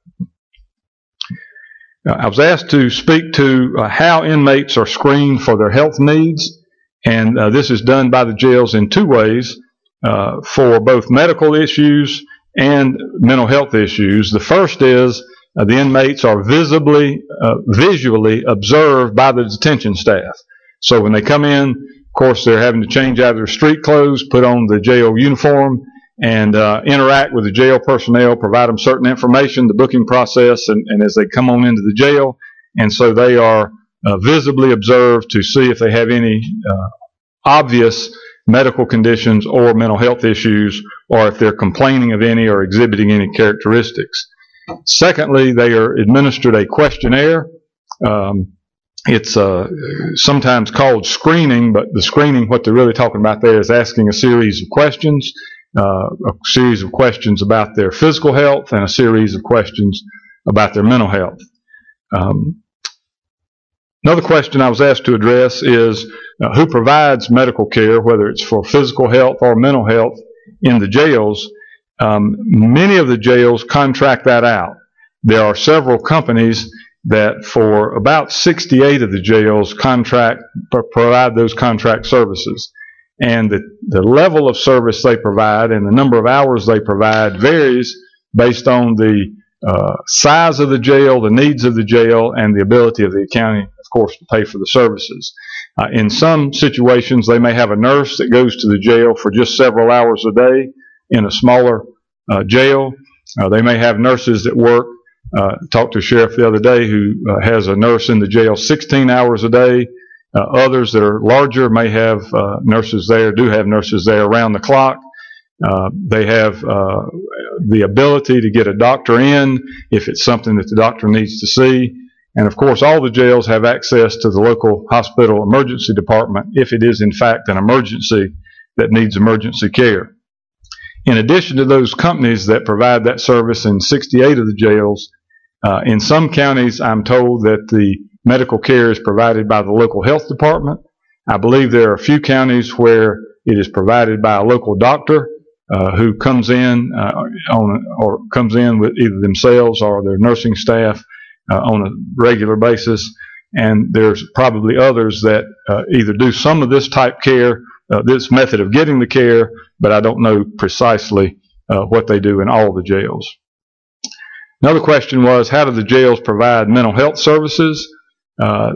S20: Now, I was asked to speak to uh, how inmates are screened for their health needs, and uh, this is done by the jails in two ways, uh, for both medical issues and mental health issues. The first is uh, the inmates are visibly, uh, visually observed by the detention staff. So when they come in, of course, they're having to change out of their street clothes, put on the jail uniform, and uh, interact with the jail personnel, provide them certain information, the booking process, and, and as they come on into the jail. And so they are uh, visibly observed to see if they have any uh, obvious medical conditions or mental health issues, or if they're complaining of any or exhibiting any characteristics. Secondly, they are administered a questionnaire. Um, It's uh, sometimes called screening, but the screening, what they're really talking about there is asking a series of questions, uh, a series of questions about their physical health and a series of questions about their mental health. Um, another question I was asked to address is uh, who provides medical care, whether it's for physical health or mental health in the jails. Um, many of the jails contract that out. There are several companies that for about sixty-eight of the jails contract, provide those contract services. And the, the level of service they provide and the number of hours they provide varies based on the uh, size of the jail, the needs of the jail, and the ability of the county, of course, to pay for the services. Uh, in some situations, they may have a nurse that goes to the jail for just several hours a day in a smaller uh, jail. Uh, they may have nurses that work. Uh, talked to a sheriff the other day who uh, has a nurse in the jail sixteen hours a day. Uh, others that are larger may have uh, nurses there, do have nurses there around the clock. Uh, they have uh, the ability to get a doctor in if it's something that the doctor needs to see. And of course, all the jails have access to the local hospital emergency department if it is in fact an emergency that needs emergency care. In addition to those companies that provide that service in sixty-eight of the jails, Uh, in some counties, I'm told that the medical care is provided by the local health department. I believe there are a few counties where it is provided by a local doctor uh, who comes in uh, on or comes in with either themselves or their nursing staff uh, on a regular basis. And there's probably others that uh, either do some of this type care, uh, this method of getting the care, but I don't know precisely uh, what they do in all the jails. Another question was, how do the jails provide mental health services? Uh,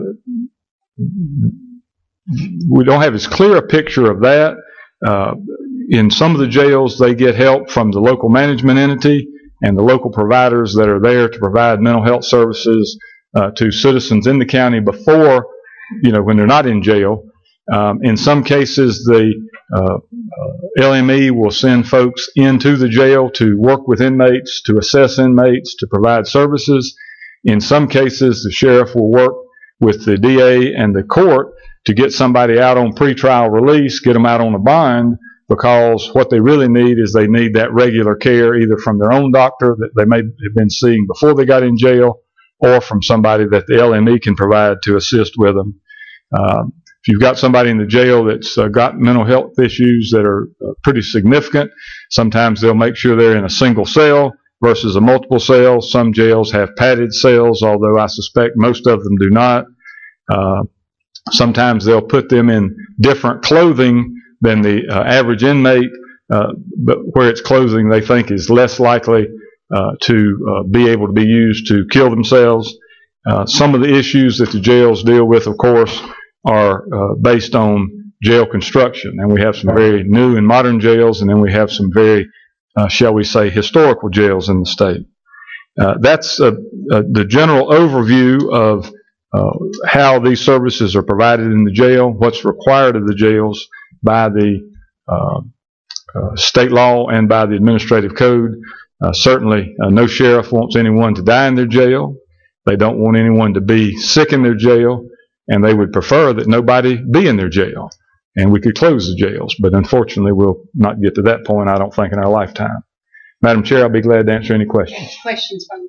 S20: we don't have as clear a picture of that. Uh, in some of the jails, they get help from the local management entity and the local providers that are there to provide mental health services uh, to citizens in the county before, you know, when they're not in jail. Um, in some cases, the uh, uh, L M E will send folks into the jail to work with inmates, to assess inmates, to provide services. In some cases, the sheriff will work with the D A and the court to get somebody out on pretrial release, get them out on a bond, because what they really need is they need that regular care either from their own doctor that they may have been seeing before they got in jail, or from somebody that the L M E can provide to assist with them. Uh, if you've got somebody in the jail that's uh, got mental health issues that are uh, pretty significant, sometimes they'll make sure they're in a single cell versus a multiple cell. Some jails have padded cells, although I suspect most of them do not. Uh, sometimes they'll put them in different clothing than the uh, average inmate, uh, but where it's clothing they think is less likely uh, to uh, be able to be used to kill themselves. Uh, some of the issues that the jails deal with, of course, are uh, based on jail construction, and we have some very new and modern jails, and then we have some very, uh, shall we say, historical jails in the state. Uh, that's uh, uh, the general overview of uh, how these services are provided in the jail, what's required of the jails by the uh, uh, state law and by the administrative code. Uh, certainly, uh, no sheriff wants anyone to die in their jail. They don't want anyone to be sick in their jail, and they would prefer that nobody be in their jail, and we could close the jails. But unfortunately, we'll not get to that point, I don't think, in our lifetime. Madam Chair, I'll be glad to answer any questions.
S2: Questions from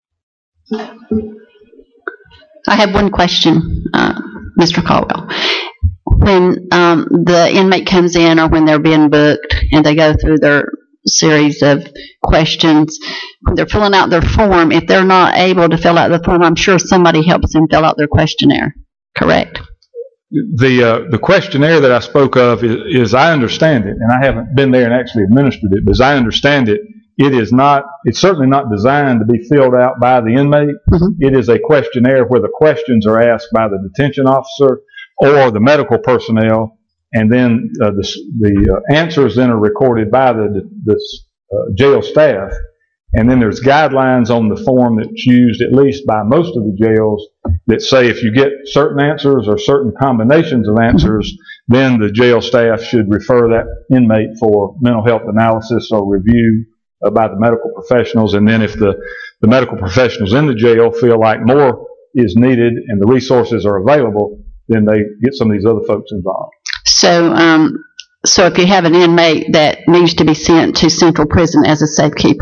S2: the I have one question, uh, Mister Caldwell. When um, the inmate comes in or when they're being booked and they go through their series of questions, when they're filling out their form, if they're not able to fill out the form, I'm sure somebody helps them fill out their questionnaire, correct?
S20: The uh, the questionnaire that I spoke of is, is, I understand it, and I haven't been there and actually administered it, but as I understand it, it is not, it's certainly not designed to be filled out by the inmate. Mm-hmm. It is a questionnaire where the questions are asked by the detention officer or the medical personnel, and then uh, the, the uh, answers then are recorded by the, the uh, jail staff. And then there's guidelines on the form that's used at least by most of the jails that say if you get certain answers or certain combinations of answers, then the jail staff should refer that inmate for mental health analysis or review uh, by the medical professionals. And then if the, the medical professionals in the jail feel like more is needed and the resources are available, then they get some of these other folks involved.
S2: So, um, so if you have an inmate that needs to be sent to central prison as a safekeeper,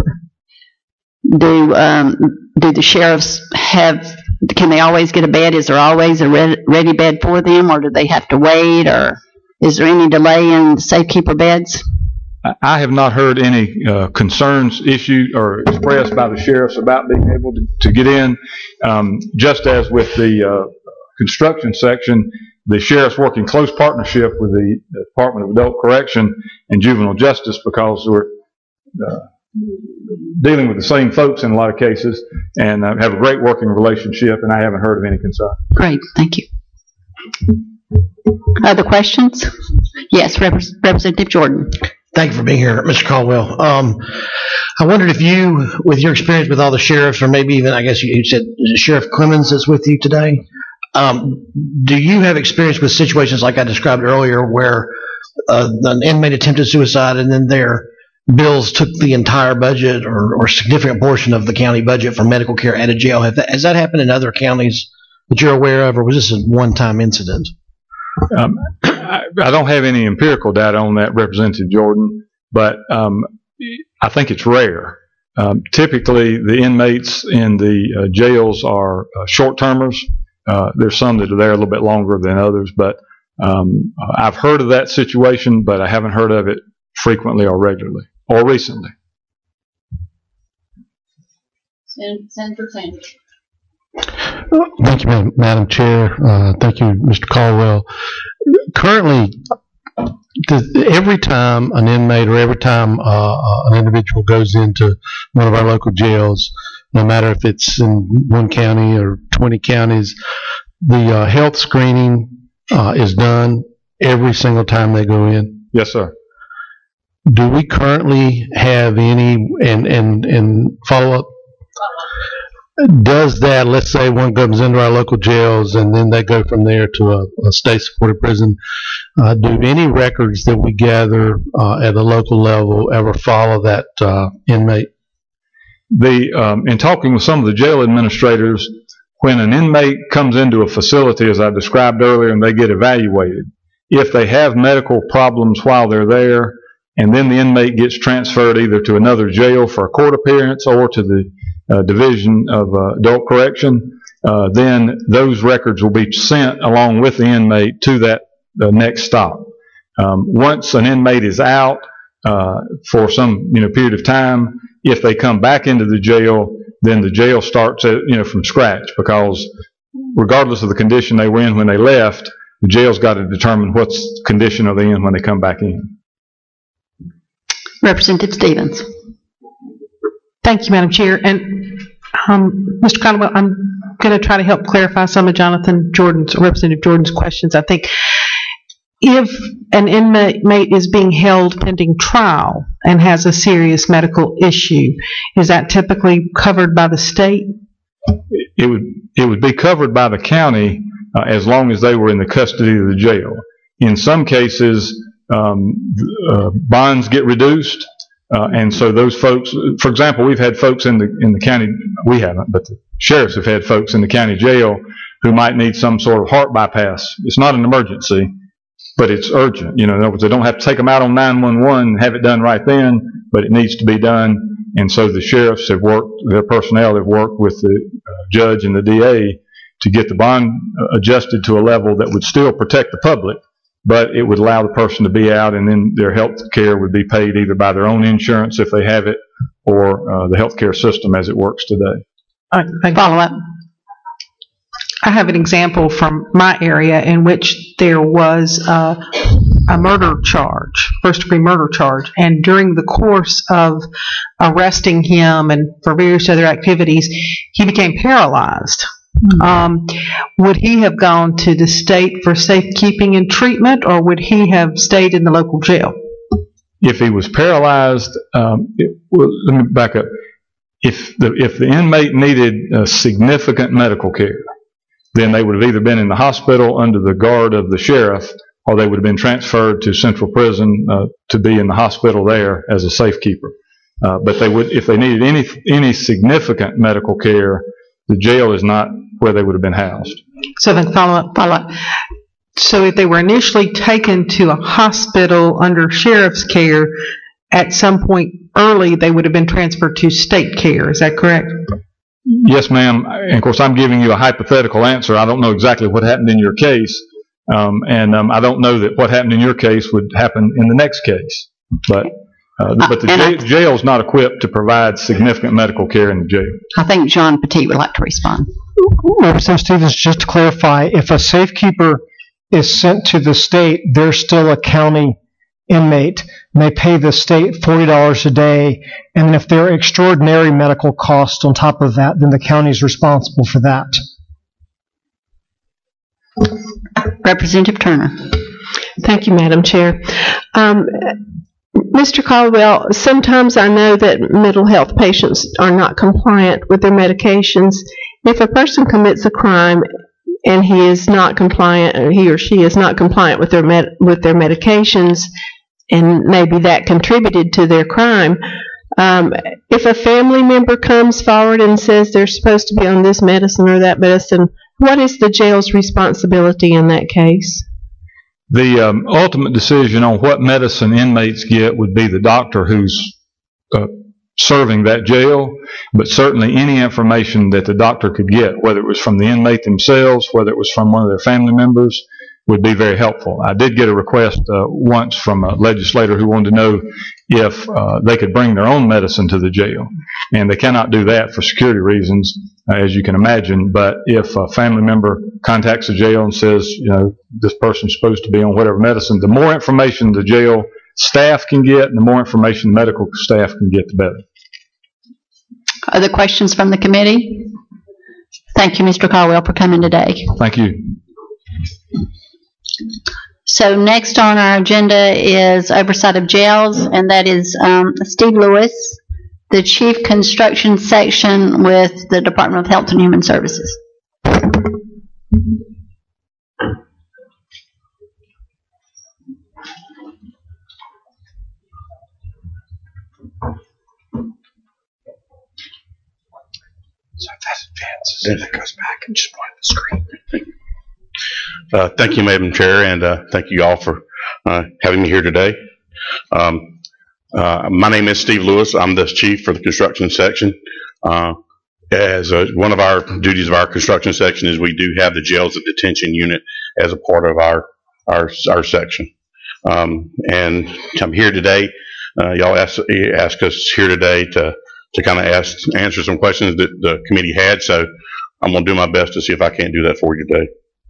S2: do um, do the sheriffs have? Can they always get a bed? Is there always a re- ready bed for them, or do they have to wait, or is there any delay in safekeeper beds?
S20: I have not heard any uh, concerns issued or expressed by the sheriffs about being able to, to get in. Um, just as with the uh, construction section, the sheriffs work in close partnership with the Department of Adult Correction and Juvenile Justice, because we're uh, dealing with the same folks in a lot of cases, and uh, have a great working relationship, and I haven't heard of any concern.
S2: Great, thank you. Other questions? Yes, Rep- Representative Jordan.
S11: Thank you for being here, Mister Caldwell. Um, I wondered if you, with your experience with all the sheriffs, or maybe even, I guess you said, is it Sheriff Clemens that's with you today? Um, do you have experience with situations like I described earlier where uh, an inmate attempted suicide and then their bills took the entire budget or, or significant portion of the county budget for medical care at a jail? Have that, has that happened in other counties that you're aware of, or was this a one-time incident?
S20: Um, I, I don't have any empirical data on that, Representative Jordan, but um, I think it's rare. Um, typically, the inmates in the uh, jails are uh, short-termers. Uh, there's some that are there a little bit longer than others, but um, I've heard of that situation, but I haven't heard of it frequently or regularly or recently.
S2: Senator Sanders.
S7: Thank you, Madam- Madam Chair. Uh, Thank you, Mister Caldwell. Currently, does- every time an inmate or every time uh, uh, an individual goes into one of our local jails, no matter if it's in one county or twenty counties, the uh, health screening uh, is done every single time they go in?
S20: Yes, sir.
S7: Do we currently have any, and, and, and follow up, does that, let's say one comes into our local jails and then they go from there to a, a state-supported prison, uh, do any records that we gather uh, at the local level ever follow that uh, inmate?
S20: The, um, in talking with some of the jail administrators, when an inmate comes into a facility, as I described earlier, and they get evaluated, if they have medical problems while they're there, and then the inmate gets transferred either to another jail for a court appearance or to the uh, Division of uh, Adult Correction, uh, then those records will be sent along with the inmate to that uh, next stop. Um, once an inmate is out uh, for some you know period of time, if they come back into the jail, then the jail starts at, you know from scratch, because regardless of the condition they were in when they left, the jail's got to determine what's condition are they in when they come back in.
S2: Representative Stevens.
S12: Thank you, Madam Chair. And um, Mister Caldwell, I'm going to try to help clarify some of Jonathan Jordan's, Representative Jordan's questions. I think if an inmate is being held pending trial and has a serious medical issue, is that typically covered by the state?
S20: It would it would be covered by the county uh, as long as they were in the custody of the jail. In some cases, um, uh, bonds get reduced, uh, and so those folks, for example, we've had folks in the in the county, we haven't, but the sheriffs have had folks in the county jail who might need some sort of heart bypass. It's not an emergency, but it's urgent. You know, in other words, they don't have to take them out on nine one one and have it done right then, but it needs to be done. And so the sheriffs have worked, their personnel have worked with the uh, judge and the D A to get the bond uh, adjusted to a level that would still protect the public, but it would allow the person to be out, and then their health care would be paid either by their own insurance if they have it, or uh, the health care system as it works today.
S12: All right, follow up. I have an example from my area in which there was uh, a murder charge, first degree murder charge, and during the course of arresting him and for various other activities, he became paralyzed. Um, would he have gone to the state for safekeeping and treatment, or would he have stayed in the local jail?
S20: If he was paralyzed, um, it, well, let me back up. If the if the inmate needed uh, significant medical care, then they would have either been in the hospital under the guard of the sheriff, or they would have been transferred to Central Prison uh, to be in the hospital there as a safekeeper. Uh, but they would, if they needed any any significant medical care, the jail is not where they would have been housed.
S12: So then follow up, follow up. So if they were initially taken to a hospital under sheriff's care, at some point early, they would have been transferred to state care. Is that correct?
S20: Yes, ma'am. And of course, I'm giving you a hypothetical answer. I don't know exactly what happened in your case, um, and um, I don't know that what happened in your case would happen in the next case. But uh, but the jail, jail is not equipped to provide significant medical care in the jail.
S2: I think John Petit would like to respond.
S3: Representative Stevens, just to clarify, if a safekeeper is sent to the state, they're still a county inmate, and they pay the state forty dollars a day, and if there are extraordinary medical costs on top of that, then the county is responsible for that.
S2: Representative Turner.
S17: Thank you, Madam Chair. Um, Mister Caldwell, sometimes I know that mental health patients are not compliant with their medications. If a person commits a crime and he is not compliant, or he or she is not compliant with their med- with their medications, and maybe that contributed to their crime, um, if a family member comes forward and says they're supposed to be on this medicine or that medicine, what is the jail's responsibility in that case?
S20: The um, ultimate decision on what medicine inmates get would be the doctor who's uh, serving that jail, but certainly any information that the doctor could get, whether it was from the inmate themselves, whether it was from one of their family members, would be very helpful. I did get a request uh, once from a legislator who wanted to know if uh, they could bring their own medicine to the jail. And they cannot do that for security reasons, uh, as you can imagine. But if a family member contacts the jail and says, you know, this person's supposed to be on whatever medicine, the more information the jail staff can get and the more information the medical staff can get, the better.
S2: Other questions from the committee? Thank you, Mister Caldwell, for coming today.
S20: Thank you.
S2: So next on our agenda is oversight of jails, and that is um, Steve Lewis, the Chief Construction Section with the Department of Health and Human Services.
S21: So if that advances, then it goes back and just point at the screen. Uh, thank you, Madam Chair, and uh, thank you all for uh, having me here today. Um, uh, my name is Steve Lewis. I'm the chief for the construction section. Uh, as a, one of our duties of our construction section is we do have the jails and detention unit as a part of our our, our section. Um, and I'm here today. Uh, y'all ask, ask us here today to to kind of ask answer some questions that the committee had. So I'm going to do my best to see if I can't do that for you today.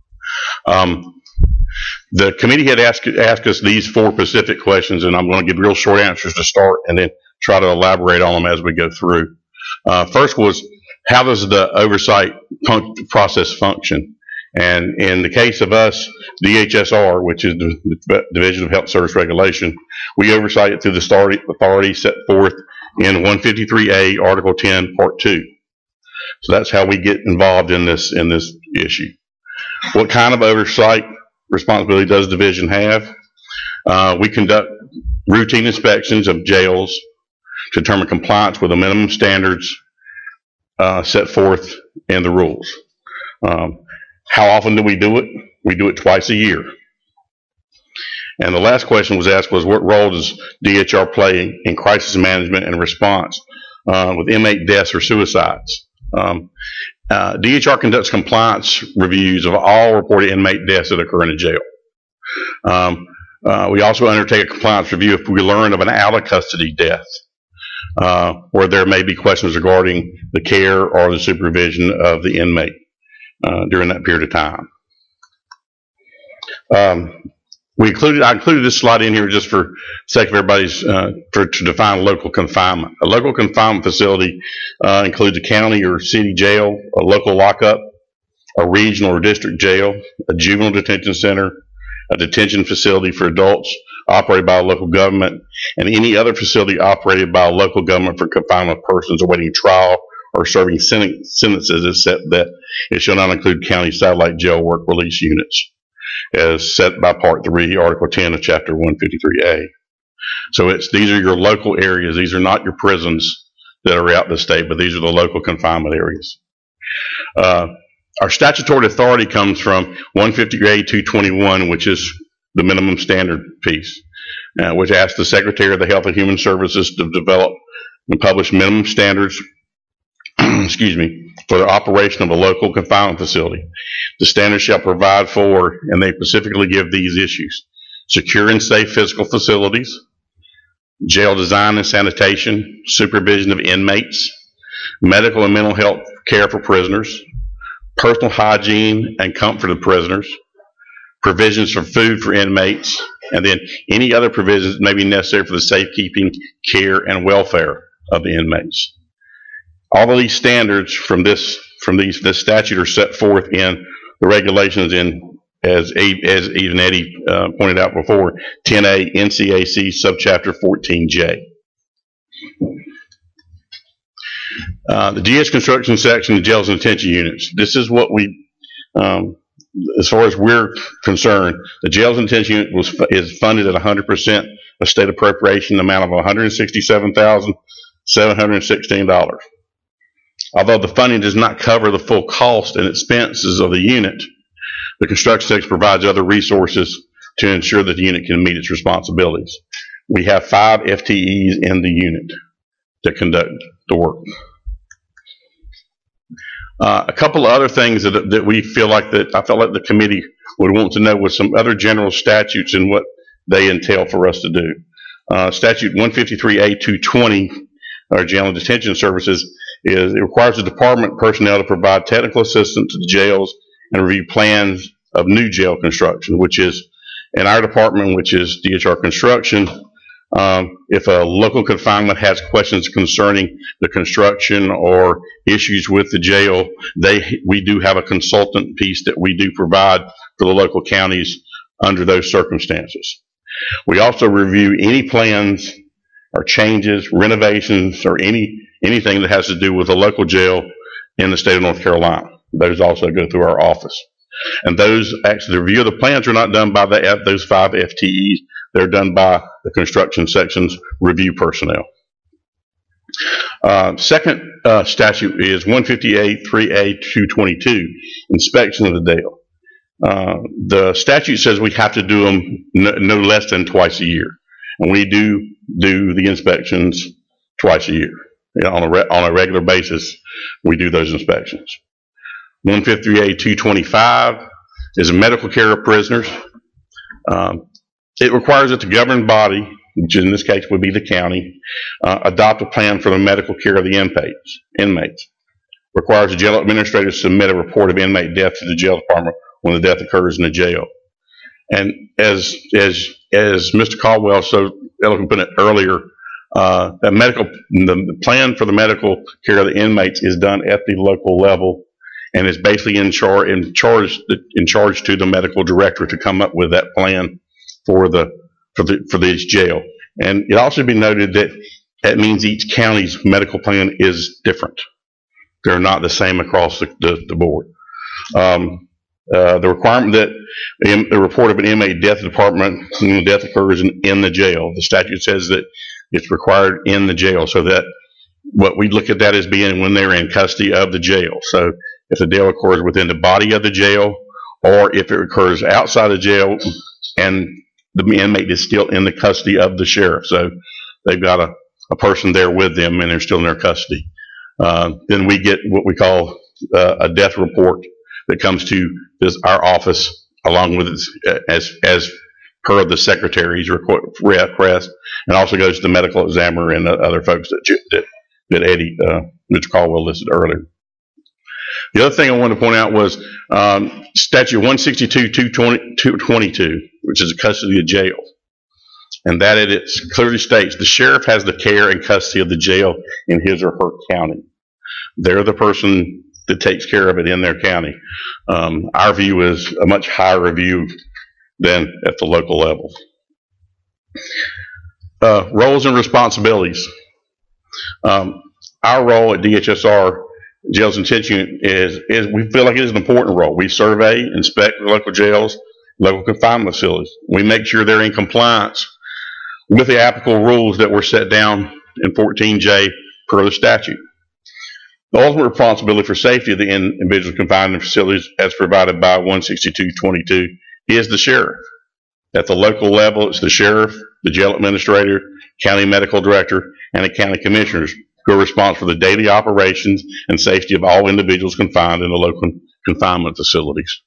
S21: Um, the committee had asked, asked us these four specific questions, and I'm going to give real short answers to start and then try to elaborate on them as we go through. Uh, first was, how does the oversight process function? And in the case of us, D H S R, which is the Division of Health Service Regulation, we oversight it through the authority set forth in one fifty-three A, Article ten, Part two. So that's how we get involved in this in this issue. What kind of oversight responsibility does the division have? Uh, we conduct routine inspections of jails to determine compliance with the minimum standards uh, set forth in the rules. Um, how often do we do it? We do it twice a year. And the last question was asked was, what role does D H R play in crisis management and response uh, with inmate deaths or suicides? Um, uh, D H R conducts compliance reviews of all reported inmate deaths that occur in a jail. Um, uh, we also undertake a compliance review if we learn of an out-of-custody death, uh, where there may be questions regarding the care or the supervision of the inmate uh, during that period of time. Um, We included, I included this slide in here just for the sake of everybody's, uh, for, to define local confinement. A local confinement facility uh, includes a county or city jail, a local lockup, a regional or district jail, a juvenile detention center, a detention facility for adults operated by a local government, and any other facility operated by a local government for confinement of persons awaiting trial or serving sentences, except that it shall not include county satellite jail work release units, as set by Part three, Article ten of Chapter one fifty-three A. So it's, these are your local areas. These are not your prisons that are out the state, but these are the local confinement areas. Uh, our statutory authority comes from one fifty-three A two twenty-one, which is the minimum standard piece, uh, which asks the Secretary of the Health and Human Services to develop and publish minimum standards excuse me, for the operation of a local confinement facility. The standards shall provide for, and they specifically give these issues: secure and safe physical facilities, jail design and sanitation, supervision of inmates, medical and mental health care for prisoners, personal hygiene and comfort of prisoners, provisions for food for inmates, and then any other provisions that may be necessary for the safekeeping, care, and welfare of the inmates. All of these standards from this from these this statute are set forth in the regulations in, as as even Eddie uh, pointed out before, ten A N C A C subchapter fourteen J. Uh, the D H construction section of jails and detention units. This is what we, um, as far as we're concerned, the jails and detention unit was is funded at one hundred percent of state appropriation, amount of one hundred sixty-seven thousand seven hundred sixteen dollars. Although the funding does not cover the full cost and expenses of the unit, the construction section provides other resources to ensure that the unit can meet its responsibilities. We have five F T Es in the unit that conduct the work. Uh, a couple of other things that, that we feel like that I felt like the committee would want to know with some other general statutes and what they entail for us to do. Uh, statute one fifty-three A two twenty, our jail and detention services, is it requires the department personnel to provide technical assistance to the jails and review plans of new jail construction, which is in our department, which is D H R Construction. Um, if a local confinement has questions concerning the construction or issues with the jail, they we do have a consultant piece that we do provide for the local counties under those circumstances. We also review any plans or changes, renovations, or any anything that has to do with a local jail in the state of North Carolina. Those also go through our office. And those, actually, the review of the plans are not done by the, those five F T Es. They're done by the construction section's review personnel. Uh, second uh, statute is one fifty-eight three A two twenty-two, inspection of the jail. Uh, the statute says we have to do them no, no less than twice a year. And we do do the inspections twice a year. You know, on, a re on a regular basis, we do those inspections. one fifty-three A two twenty-five is a medical care of prisoners. Um, it requires that the governing body, which in this case would be the county, uh, adopt a plan for the medical care of the inmates. inmates. Requires the jail administrator to submit a report of inmate death to the jail department when the death occurs in the jail. And as as as Mister Caldwell so eloquently put it earlier, uh, that medical the, the plan for the medical care of the inmates is done at the local level, and is basically in charge in charge in charge to the medical director to come up with that plan for the for the for this jail. And it also be noted that that means each county's medical plan is different. They're not the same across the, the, the board. Um, uh, the requirement that in, the report of an inmate death department when the death occurs in, in the jail. The statute says that it's required in the jail, so that what we look at that as being when they're in custody of the jail. So if the death occurs within the body of the jail, or if it occurs outside the jail and the inmate is still in the custody of the sheriff. So they've got a, a person there with them and they're still in their custody. Uh, then we get what we call uh, a death report that comes to this, our office along with its, as as per the secretary's request, and also goes to the medical examiner and the other folks that that, that Eddie, uh, Mister Caldwell listed earlier. The other thing I wanted to point out was um, statute one sixty-two two twenty-two, which is custody of jail. And that it clearly states the sheriff has the care and custody of the jail in his or her county. They're the person that takes care of it in their county. Um, our view is a much higher review than at the local level. Uh, roles and responsibilities. Um, our role at D H S R, Jails and Detention, is, is we feel like it is an important role. We survey, inspect the local jails, local confinement facilities. We make sure they're in compliance with the applicable rules that were set down in fourteen J per the statute. The ultimate responsibility for safety of the individuals confined in facilities as provided by one sixty-two twenty-two is the sheriff. At the local level, it's the sheriff, the jail administrator, county medical director, and the county commissioners who are responsible for the daily operations and safety of all individuals confined in the local confinement facilities.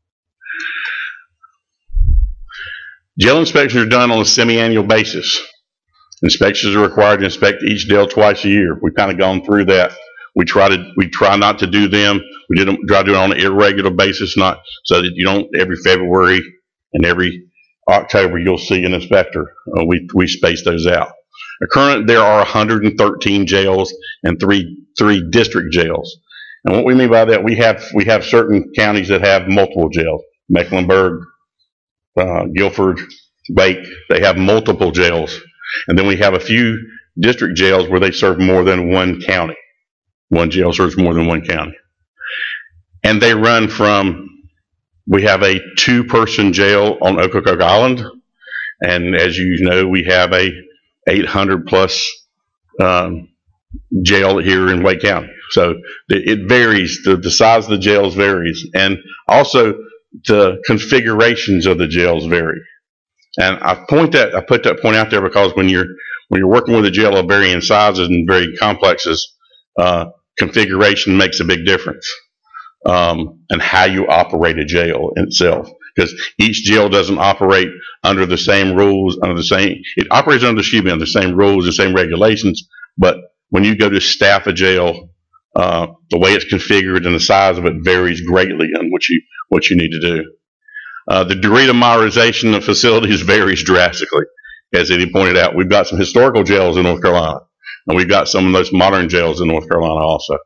S21: Jail inspections are done on a semi-annual basis. Inspections are required to inspect each jail twice a year. We've kind of gone through that. We try to we try not to do them. We did them, try to do it on an irregular basis, not so that you don't every February and every October you'll see an inspector. Uh, we we space those out. Currently, there are one hundred thirteen jails and three three district jails. And what we mean by that, we have we have certain counties that have multiple jails. Mecklenburg, Uh, Guilford, Wake, they have multiple jails. And then we have a few district jails where they serve more than one county. One jail serves more than one county. And they run from, we have a two-person jail on Ocracoke Island. And as you know, we have a eight hundred plus um, jail here in Wake County. So it varies. The, the size of the jails varies. And also, the configurations of the jails vary, and I point that I put that point out there because when you're when you're working with a jail of varying sizes and varying complexes, uh, configuration makes a big difference, um, and how you operate a jail itself. because each jail doesn't operate under the same rules, under the same, it operates under, excuse me, under the same rules, the same regulations, but when you go to staff a jail, uh, the way it's configured and the size of it varies greatly on what you, what you need to do. Uh, the degree of modernization of facilities varies drastically. As Eddie pointed out, we've got some historical jails in North Carolina, and we've got some of those modern jails in North Carolina also.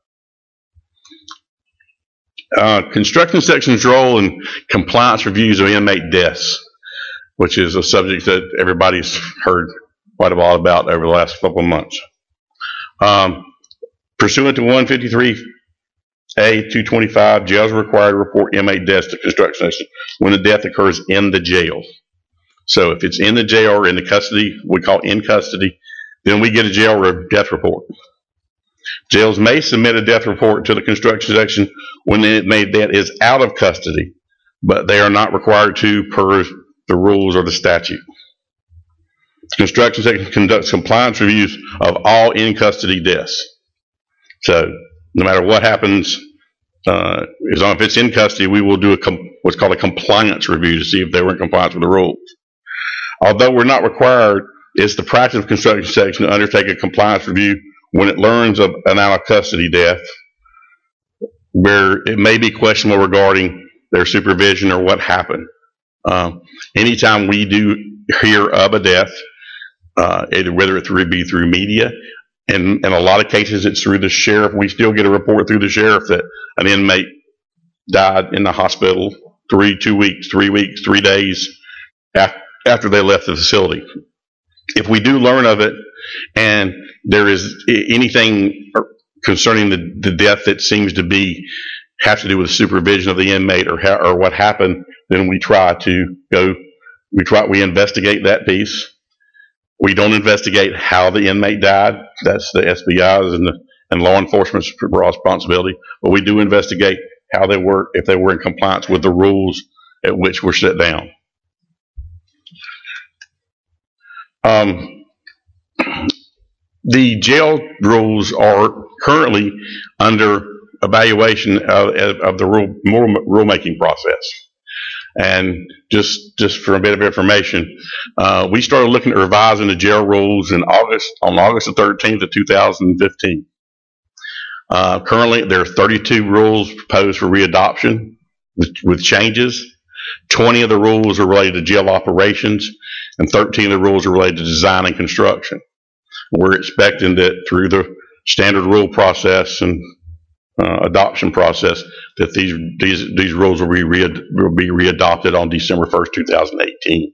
S21: Uh, construction section's role in compliance reviews of inmate deaths, which is a subject that everybody's heard quite a lot about over the last couple of months. Um, pursuant to one fifty-three A two twenty-five, jails are required to report inmate deaths to construction section when the death occurs in the jail. So if it's in the jail or in the custody, we call in custody, then we get a jail death report. Jails may submit a death report to the construction section when the inmate death is out of custody, but they are not required to per the rules or the statute. The construction section conducts compliance reviews of all in-custody deaths. So no matter what happens, uh, as long as it's in custody, we will do a com what's called a compliance review to see if they were in compliance with the rules. Although we're not required, it's the practice of construction section to undertake a compliance review when it learns of an out-of-custody death, where it may be questionable regarding their supervision or what happened. Um, anytime we do hear of a death, uh, it, whether it through, be through media, and in a lot of cases it's through the sheriff, we still get a report through the sheriff that an inmate died in the hospital three, two weeks, three weeks, three days after, after they left the facility. If we do learn of it and there is anything concerning the, the death that seems to be have to do with supervision of the inmate or how, or what happened, then we try to go, we try, we investigate that piece. We don't investigate how the inmate died. That's the S B I's and the and law enforcement's responsibility. But we do investigate how they were, if they were in compliance with the rules at which were set down. Um, the jail rules are currently under evaluation of, of the rule, rulemaking process. And just just for a bit of information, uh, we started looking at revising the jail rules in August, on August the thirteenth of two thousand fifteen. Uh, currently, there are thirty-two rules proposed for readoption with, with changes. twenty of the rules are related to jail operations, and thirteen of the rules are related to design and construction. We're expecting that through the standard rule process and uh, adoption process, that these these these rules will be re will be readopted on December first, two thousand eighteen.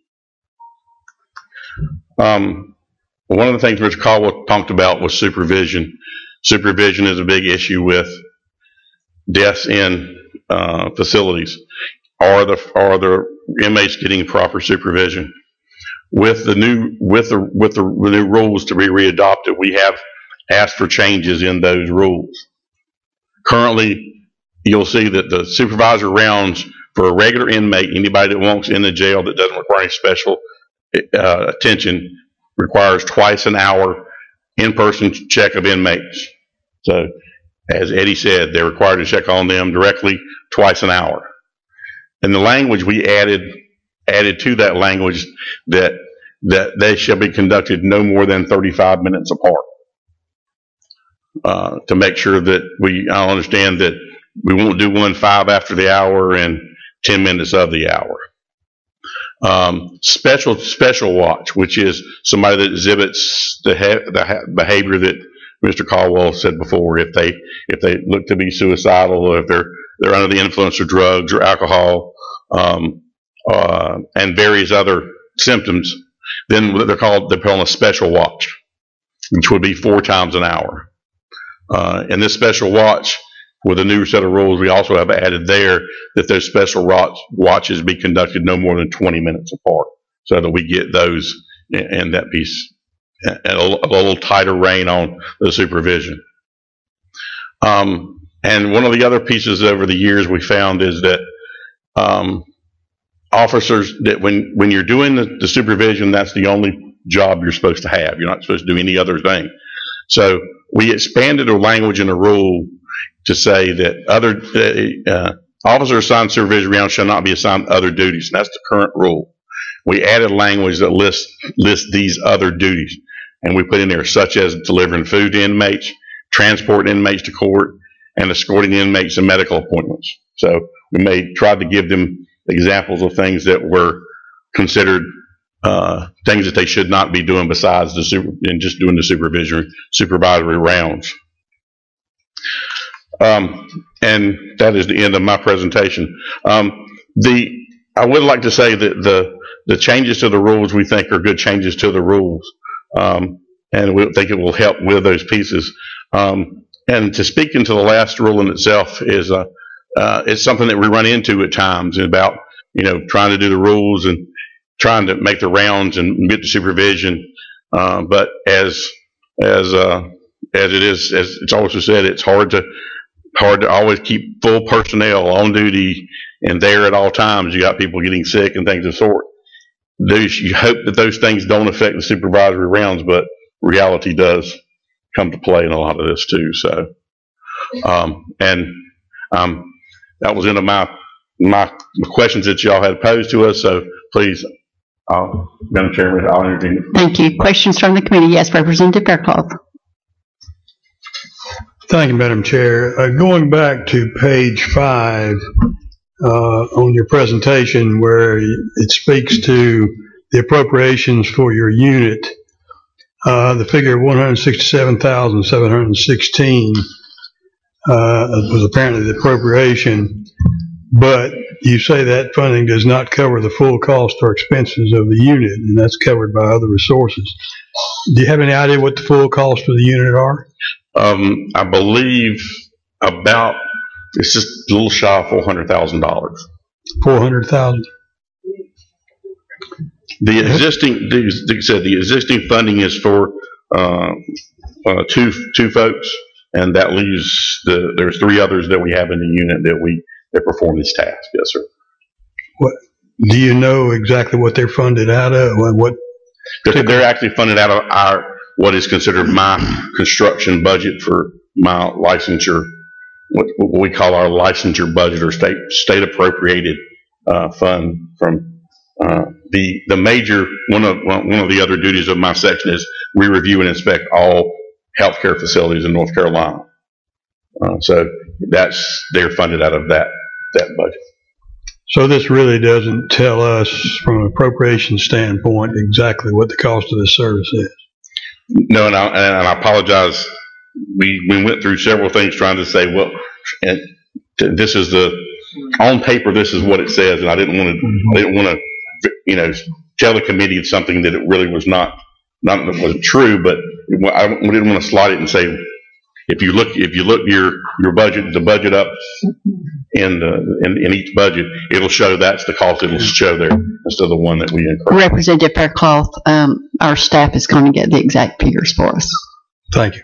S21: Um, one of the things Mister Caldwell talked about was supervision. Supervision is a big issue with deaths in uh, facilities. Are the are the inmates getting proper supervision? With the new with the with the new rules to be readopted, we have asked for changes in those rules. Currently, you'll see that the supervisor rounds for a regular inmate, anybody that walks in the jail that doesn't require any special uh, attention, requires twice an hour in-person check of inmates. So, as Eddie said, they're required to check on them directly twice an hour. And the language we added added to that language that that they shall be conducted no more than thirty-five minutes apart. Uh, to make sure that we, I understand that we won't do one five after the hour and ten minutes of the hour. Um, special special watch, which is somebody that exhibits the, the behavior that Mister Caldwell said before. If they if they look to be suicidal, or if they're they're under the influence of drugs or alcohol, um, uh, and various other symptoms, then they're called they're put on a special watch, which would be four times an hour. Uh, and this special watch, with a new set of rules, we also have added there that those special watch, watches be conducted no more than twenty minutes apart, so that we get those and that piece and a, a little tighter rein on the supervision. Um, and one of the other pieces over the years we found is that um, officers, that when, when you're doing the, the supervision, that's the only job you're supposed to have. You're not supposed to do any other thing. So we expanded the language in the rule to say that other uh, Officers assigned to supervision rounds shall not be assigned other duties, and that's the current rule. We added language that lists lists these other duties, and we put in there such as delivering food to inmates, transporting inmates to court, and escorting inmates to medical appointments. So we made tried to give them examples of things that were considered uh, things that they should not be doing besides the super and just doing the supervisory supervisory rounds. Um, and that is the end of my presentation. Um, the I would like to say that the the changes to the rules we think are good changes to the rules, um, and we think it will help with those pieces. Um, and to speak into the last rule in itself is uh, uh, it's something that we run into at times about you know trying to do the rules and trying to make the rounds and get the supervision. Uh, but as as uh, as it is, as it's also said, it's hard to hard to always keep full personnel on duty and there at all times. You got people getting sick and things of the sort. Those, you hope that those things don't affect the supervisory rounds, but reality does come to play in a lot of this too. So, um, and um, that was into my my questions that y'all had posed to us. So please, uh, Madam Chairman, I'll entertain it.
S2: Thank you. Questions from the committee? Yes, Representative Faircloth.
S14: Thank you, Madam Chair. Uh, going back to page five uh, on your presentation where it speaks to the appropriations for your unit, uh, the figure of one hundred sixty-seven thousand seven hundred sixteen uh, was apparently the appropriation, but you say that funding does not cover the full cost or expenses of the unit, and that's covered by other resources. Do you have any idea what the full cost of the unit are?
S21: Um, I believe about, it's just a little shy of four hundred thousand dollars.
S14: four hundred thousand dollars.
S21: The existing, like I said, the existing funding is for uh, uh, two two folks, and that leaves the, there's three others that we have in the unit that we, that perform this task. Yes, sir.
S14: What, do you know exactly what they're funded out of? What? what
S21: they're, they're actually funded out of our, what is considered my construction budget for my licensure, what, what we call our licensure budget or state state appropriated uh, fund from uh, the the major one of one of the other duties of my section is we review and inspect all healthcare facilities in North Carolina. Uh, so that's they're funded out of that that budget.
S14: So this really doesn't tell us from an appropriation standpoint exactly what the cost of this service is.
S21: No, and I, and I apologize. We we went through several things trying to say, well, and this is the on paper. This is what it says, and I didn't want to. I didn't want to, you know, tell the committee something that it really was not. Not that it wasn't true, but I didn't want to slide it and say, if you look, if you look your your budget, the budget up in the in, in each budget, it'll show that's the cost. It'll show there instead of the one that we incur.
S2: Representative Faircloth, um, our staff is going to get the exact figures for us.
S14: Thank you.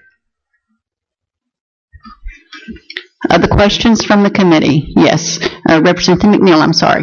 S2: Other questions from the committee? Yes, uh, Representative McNeil. I'm sorry.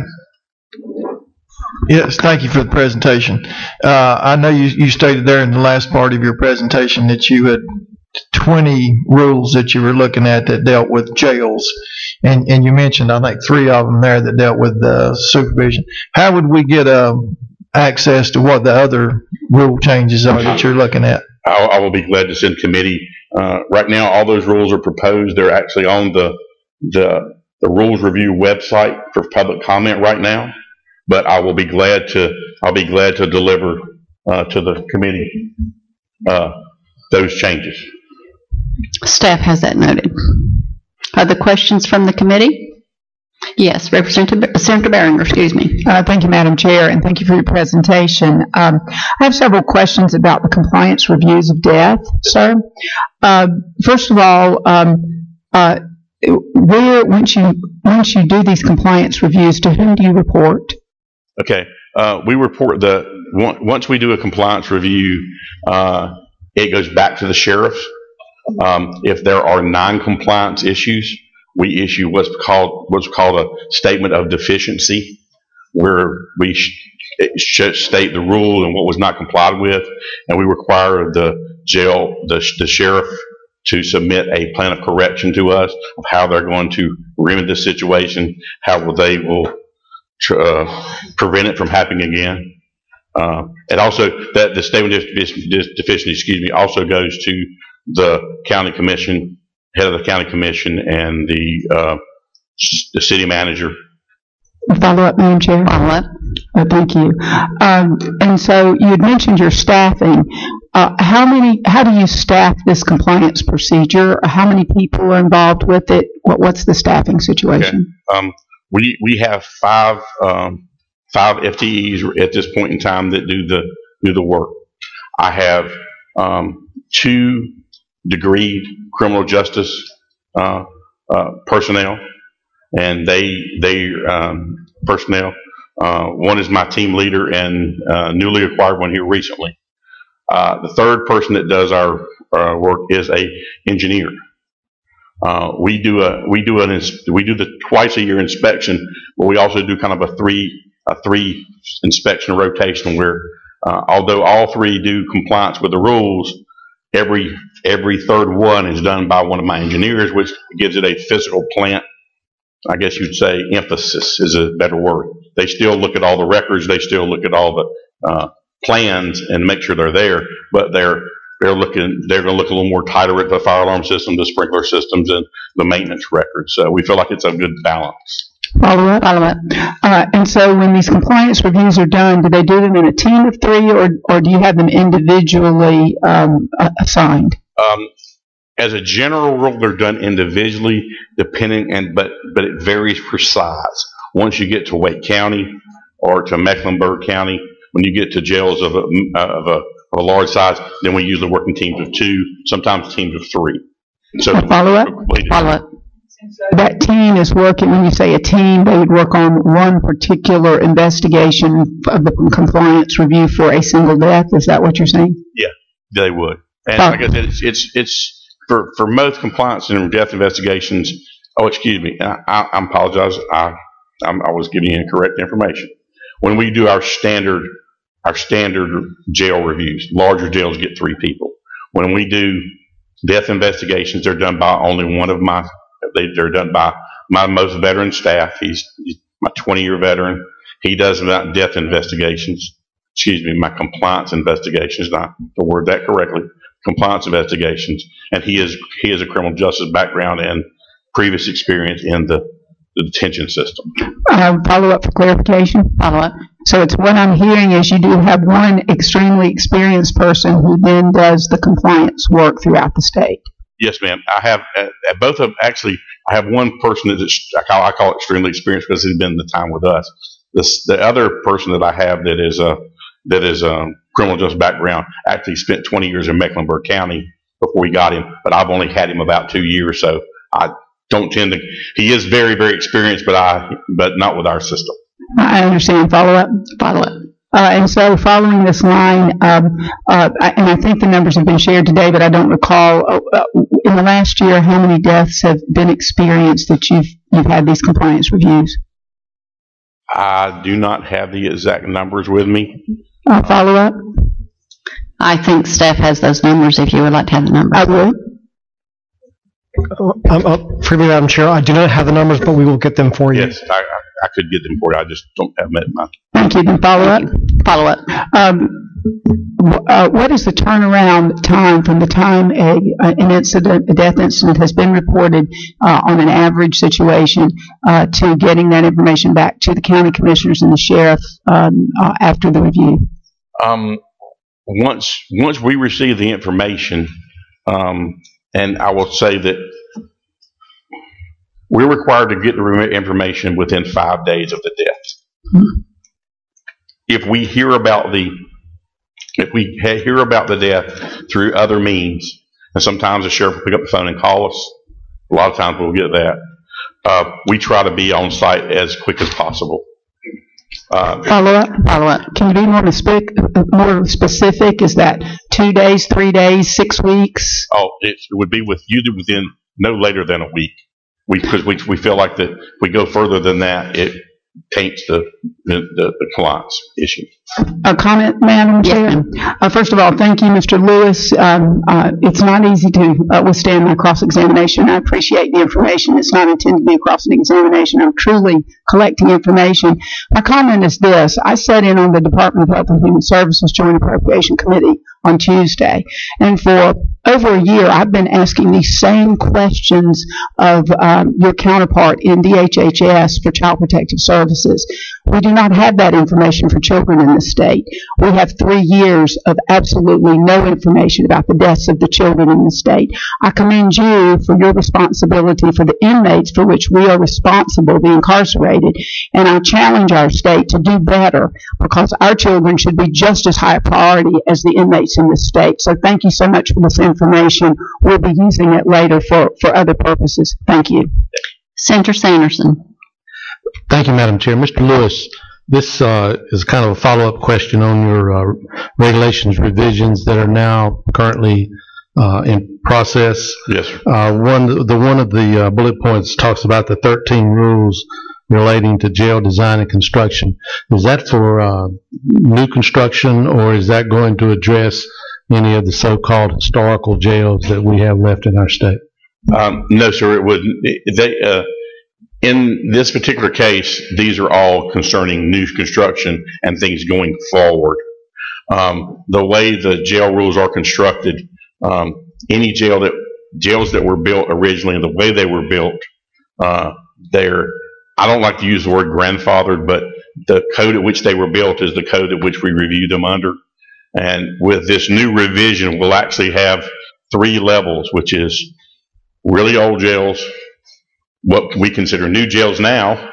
S6: Yes, thank you for the presentation. Uh, I know you, you stated there in the last part of your presentation that you had twenty rules that you were looking at that dealt with jails, and, and you mentioned, I think, three of them there that dealt with uh, supervision. How would we get uh, access to what the other rule changes are that you're looking at?
S21: I, I will be glad to send committee. Uh, right now, all those rules are proposed. They're actually on the, the, the rules review website for public comment right now. But I will be glad to, I'll be glad to deliver uh, to the committee uh, those changes.
S2: Staff has that noted. Other questions from the committee? Yes, Representative Senator Barringer, excuse me.
S5: Uh, thank you, Madam Chair, and thank you for your presentation. Um, I have several questions about the compliance reviews of death, sir. Uh, first of all, um, uh, where once you once you do these compliance reviews, to whom do you report?
S21: Okay, uh, we report the once we do a compliance review, uh, it goes back to the sheriff. Um, if there are non-compliance issues, we issue what's called what's called a statement of deficiency, where we sh- should state the rule and what was not complied with, and we require the jail, the, the sheriff, to submit a plan of correction to us of how they're going to remedy the situation, how will they will uh, prevent it from happening again. Uh, and also, that the statement of deficiency, excuse me, also goes to the county commission, head of the county commission, and the uh, the city manager.
S5: Follow up, Madam Chair. Follow up. Uh, thank you. Um, and so you had mentioned your staffing. Uh, how many? How do you staff this compliance procedure? How many people are involved with it? What, what's the staffing situation?
S21: Okay. Um, we we have five. Um, Five F T Es at this point in time that do the do the work. I have um, two degreed criminal justice uh, uh, personnel, and they they um, personnel. Uh, one is my team leader, and uh, newly acquired one here recently. Uh, the third person that does our uh, work is a engineer. Uh, we do a we do an ins- we do the twice a year inspection, but we also do kind of a three. a three inspection rotation where, uh, although all three do compliance with the rules, every every third one is done by one of my engineers, which gives it a physical plant, I guess you'd say emphasis is a better word. They still look at all the records, they still look at all the uh, plans and make sure they're there, but they're they're looking they're going to look a little more tighter at the fire alarm system, the sprinkler systems, and the maintenance records. So we feel like it's a good balance.
S5: Follow up. Follow up. Uh, and so when these compliance reviews are done, do they do them in a team of three, or or do you have them individually um, assigned?
S21: Um, as a general rule, they're done individually, depending, and but but it varies per size. Once you get to Wake County or to Mecklenburg County, when you get to jails of a of a, of a large size, then we usually work in teams of two, sometimes teams of three. So
S5: follow up. Follow up. That team is working, when you say a team, they would work on one particular investigation of the compliance review for a single death. Is that what you're saying?
S21: Yeah, they would. And
S5: Oh.
S21: like I said, it's, it's, it's for, for most compliance and death investigations. Oh, excuse me. I, I, I apologize. I, I'm, I was giving you incorrect information. When we do our standard, our standard jail reviews, larger jails get three people. When we do death investigations, they're done by only one of my They, they're done by my most veteran staff. He's, he's my twenty-year veteran. He does about death investigations. Excuse me, my compliance investigations, not to word that correctly, compliance investigations. And he is he has a criminal justice background and previous experience in the, the detention system.
S5: Uh, follow up for clarification. Follow up. So it's what I'm hearing is you do have one extremely experienced person who then does the compliance work throughout the state.
S21: Yes, ma'am. I have uh, at both of actually. I have one person that is, I call, I call extremely experienced because he's been the time with us. This the other person that I have that is a that is a criminal justice background actually spent twenty years in Mecklenburg County before we got him, but I've only had him about two years, so I don't tend to. He is very very experienced, but I but not with our system.
S5: I understand. Follow up. Follow up. Uh, and so following this line, um, uh, I, and I think the numbers have been shared today, but I don't recall, uh, uh, in the last year, how many deaths have been experienced that you've, you've had these compliance reviews?
S21: I do not have the exact numbers with me.
S5: Uh, follow up?
S2: I think staff has those numbers if you would like to have the numbers.
S5: I would.
S3: Um, uh, Freely, Madam Chair, I do not have the numbers, but we will get them for you.
S21: Yes, I, I, I could get them for you. I just don't have them at my.
S5: Thank you. Then follow up.
S2: Follow up.
S5: Um, uh, what is the turnaround time from the time a, an incident, a death incident has been reported uh, on an average situation uh, to getting that information back to the county commissioners and the sheriff um, uh, after the review?
S21: Um, once once we receive the information, um, and I will say that we're required to get the information within five days of the death. Mm-hmm. If we hear about the if we hear about the death through other means, and sometimes the sheriff will pick up the phone and call us. A lot of times we'll get that. Uh, we try to be on site as quick as possible. Uh,
S5: follow up. Follow up. Can you be more specific? More specific? Is that two days, three days, six weeks?
S21: Oh, it would be with you within no later than a week. We because we we feel like that if we go further than that, it taints the, the, the compliance issue.
S5: A comment, Madam Chair? Uh, first of all, thank you, Mister Lewis. Um, uh, it's not easy to uh, withstand my cross-examination. I appreciate the information. It's not intended to be a cross-examination. I'm truly collecting information. My comment is this. I sat in on the Department of Health and Human Services Joint Appropriation Committee on Tuesday, and for over a year, I've been asking these same questions of um, your counterpart in D H H S for Child Protective Services. We do not have that information for children in the state. We have three years of absolutely no information about the deaths of the children in the state. I commend you for your responsibility for the inmates for which we are responsible, the incarcerated, and I challenge our state to do better because our children should be just as high a priority as the inmates in the state. So thank you so much for this information. We'll be using it later for, for other purposes. Thank you.
S2: Senator Sanderson.
S7: Thank you, Madam Chair. Mister Lewis, this uh, is kind of a follow-up question on your uh, regulations revisions that are now currently uh, in process.
S21: Yes, sir.
S7: Uh, one, the one of the uh, bullet points talks about the thirteen rules relating to jail design and construction. Is that for uh, new construction, or is that going to address any of the so-called historical jails that we have left in our state?
S21: Um, no, sir, it wouldn't. They, uh, in this particular case, these are all concerning new construction and things going forward. Um, the way the jail rules are constructed, um, any jail that jails that were built originally, the way they were built, uh, they're, I don't like to use the word grandfathered, but the code at which they were built is the code at which we review them under. And with this new revision, we'll actually have three levels, which is really old jails, what we consider new jails now,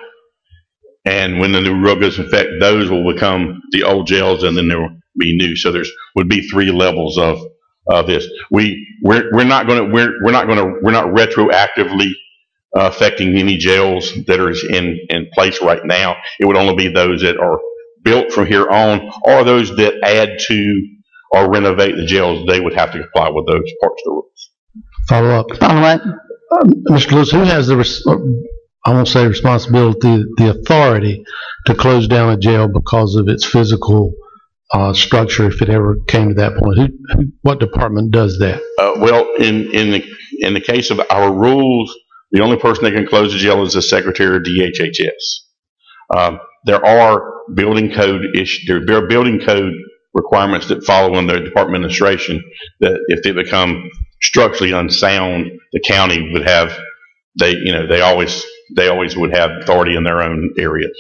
S21: and when the new rule goes in effect, those will become the old jails, and then there will be new. So there's would be three levels of of this. We we're we're not going to we're we're not going to we're not retroactively uh, affecting any jails that are in in place right now. It would only be those that are built from here on, or those that add to or renovate the jails. They would have to comply with those parts of the rules.
S7: Follow up.
S2: Follow up.
S7: Um, Mister Lewis, who has the, res- I won't say responsibility, the authority to close down a jail because of its physical uh, structure, if it ever came to that point? Who, who, what department does that?
S21: Uh, well, in in the in the case of our rules, the only person that can close a jail is the Secretary of D H H S. Um, there are building code issues. There are building code requirements that follow in the Department of Administration that if they become structurally unsound, the county would have, they, you know, they always, they always would have authority in their own areas.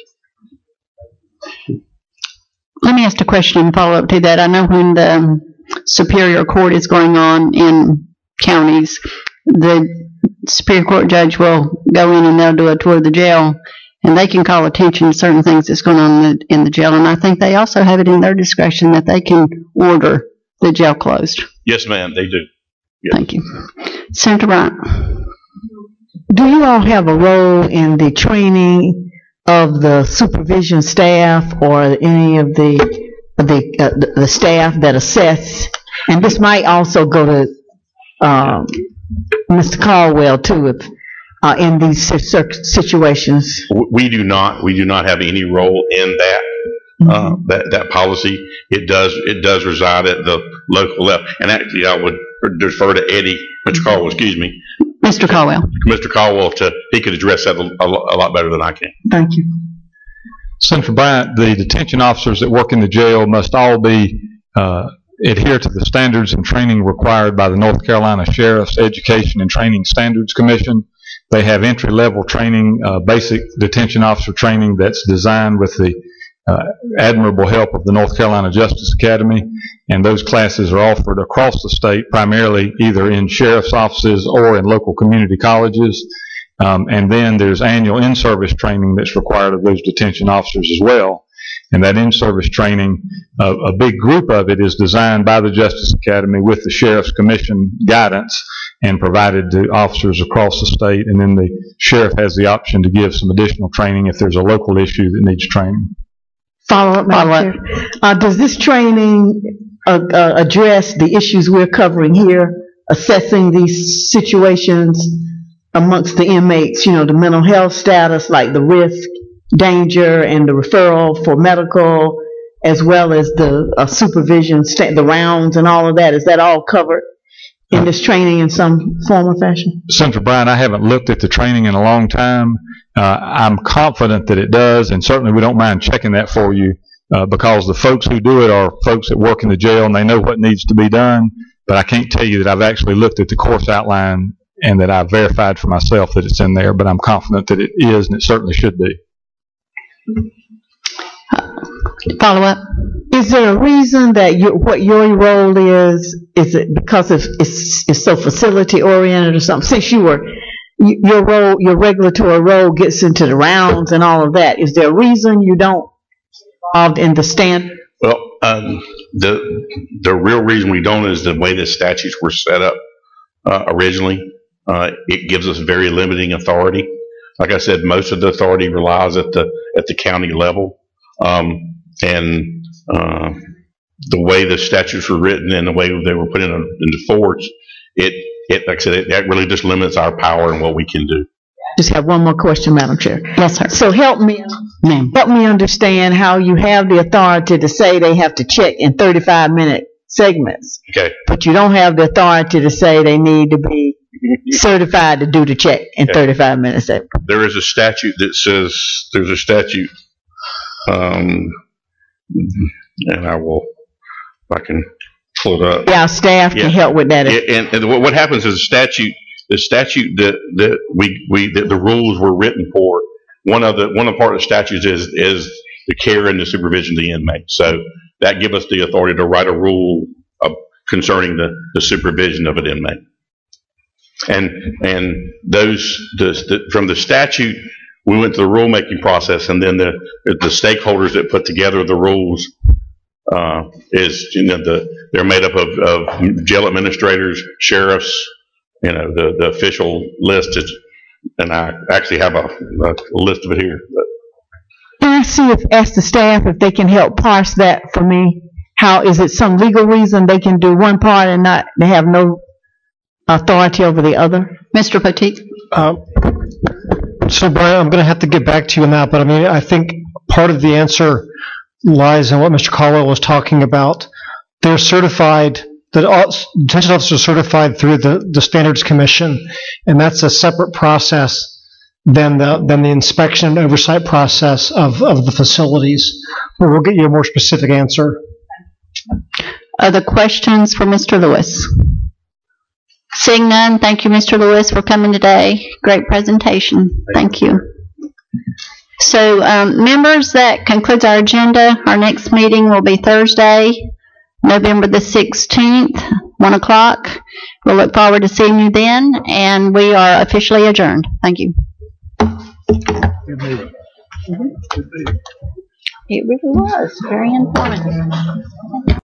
S2: Let me ask a question and follow up to that. I know when the Superior Court is going on in counties, the Superior Court judge will go in and they'll do a tour of the jail, and they can call attention to certain things that's going on in the, in the jail. And I think they also have it in their discretion that they can order the jail closed.
S21: Yes, ma'am, they do. Yes.
S2: Thank you. Senator Bryant.
S15: Do you all have a role in the training of the supervision staff or any of the the uh, the, the staff that assess? And this might also go to um, Mister Caldwell too, if uh, in these situations.
S21: We do not. We do not have any role in that. Mm-hmm. Uh, that that policy. It does it does reside at the local level. And actually, I would defer to Eddie, Mister Caldwell, excuse me.
S2: Mister Caldwell.
S21: Mister Caldwell, to he could address that a, a, a lot better than I can.
S5: Thank you.
S20: Senator Bryant, the detention officers that work in the jail must all be uh, adhere to the standards and training required by the North Carolina Sheriff's Education and Training Standards Commission. They have entry-level training, uh, basic detention officer training that's designed with the uh, admirable help of the North Carolina Justice Academy, and those classes are offered across the state, primarily either in sheriff's offices or in local community colleges. Um, and then there's annual in-service training that's required of those detention officers as well. And that in-service training, uh, a big group of it is designed by the Justice Academy with the Sheriff's Commission guidance and provided to officers across the state. And then the sheriff has the option to give some additional training if there's a local issue that needs training.
S15: Follow up, Madam Chair. Uh, does this training uh, uh, address the issues we're covering here, assessing these situations amongst the inmates, you know, the mental health status, like the risk, danger and the referral for medical, as well as the uh, supervision, sta- the rounds and all of that? Is that all covered in this training in some form or fashion?
S20: Senator Bryan, I haven't looked at the training in a long time. Uh, I'm confident that it does, and certainly we don't mind checking that for you, uh, because the folks who do it are folks that work in the jail and they know what needs to be done. But I can't tell you that I've actually looked at the course outline and that I've verified for myself that it's in there, but I'm confident that it is, and it certainly should be.
S2: Follow up.
S15: Is there a reason that you, what your role is? Is it because it's, it's, it's so facility oriented or something? Since you were, y- your role, your regulatory role gets into the rounds and all of that. Is there a reason you don't involved in the stand?
S21: Well, um, the the real reason we don't is the way the statutes were set up uh, originally. Uh, it gives us very limiting authority. Like I said, most of the authority relies at the at the county level, um, and uh, the way the statutes were written and the way they were put in, into force, it it like I said, it, that really just limits our power and what we can do.
S15: Just have one more question, Madam Chair.
S2: Yes, sir.
S15: So help me,
S2: Ma'am.
S15: help me understand how you have the authority to say they have to check in thirty-five minute segments,
S21: Okay.
S15: but you don't have the authority to say they need to be certified to do the check in
S21: Okay.
S15: thirty-five minute segments.
S21: There is a statute that says, there's a statute, um, and I will, if I can pull it up.
S15: Yeah, our staff
S21: Yeah.
S15: can help with that.
S21: Yeah, and, and what what happens is the statute, the statute that, that we, we, that the rules were written for, one of the, one of the part of the statutes is, is the care and the supervision of the inmate. So that gives us the authority to write a rule of, concerning the, the supervision of an inmate. And, and those, the, the, from the statute, we went to the rulemaking process, and then the, the stakeholders that put together the rules, uh, is, you know, the, they're made up of, of jail administrators, sheriffs, you know, the, the official list is, and I actually have a, a list of it here. But
S15: Can I see if, ask the staff if they can help parse that for me? How, is it some legal reason they can do one part and not, they have no authority over the other?
S2: Mister Poteet?
S3: Uh, So, Brian, I'm going to have to get back to you on that, but I mean, I think part of the answer lies in what Mister Caldwell was talking about. They're certified, that all detention officers are certified through the, the Standards Commission, and that's a separate process than the, than the inspection and oversight process of, of the facilities. But we'll get you a more specific answer.
S2: Other questions for Mister Lewis? Seeing none, thank you, Mister Lewis, for coming today. Great presentation. Thank you. So, um, members, that concludes our agenda. Our next meeting will be Thursday, November the sixteenth, one o'clock. We'll look forward to seeing you then, and we are officially adjourned. Thank you. It really was very informative.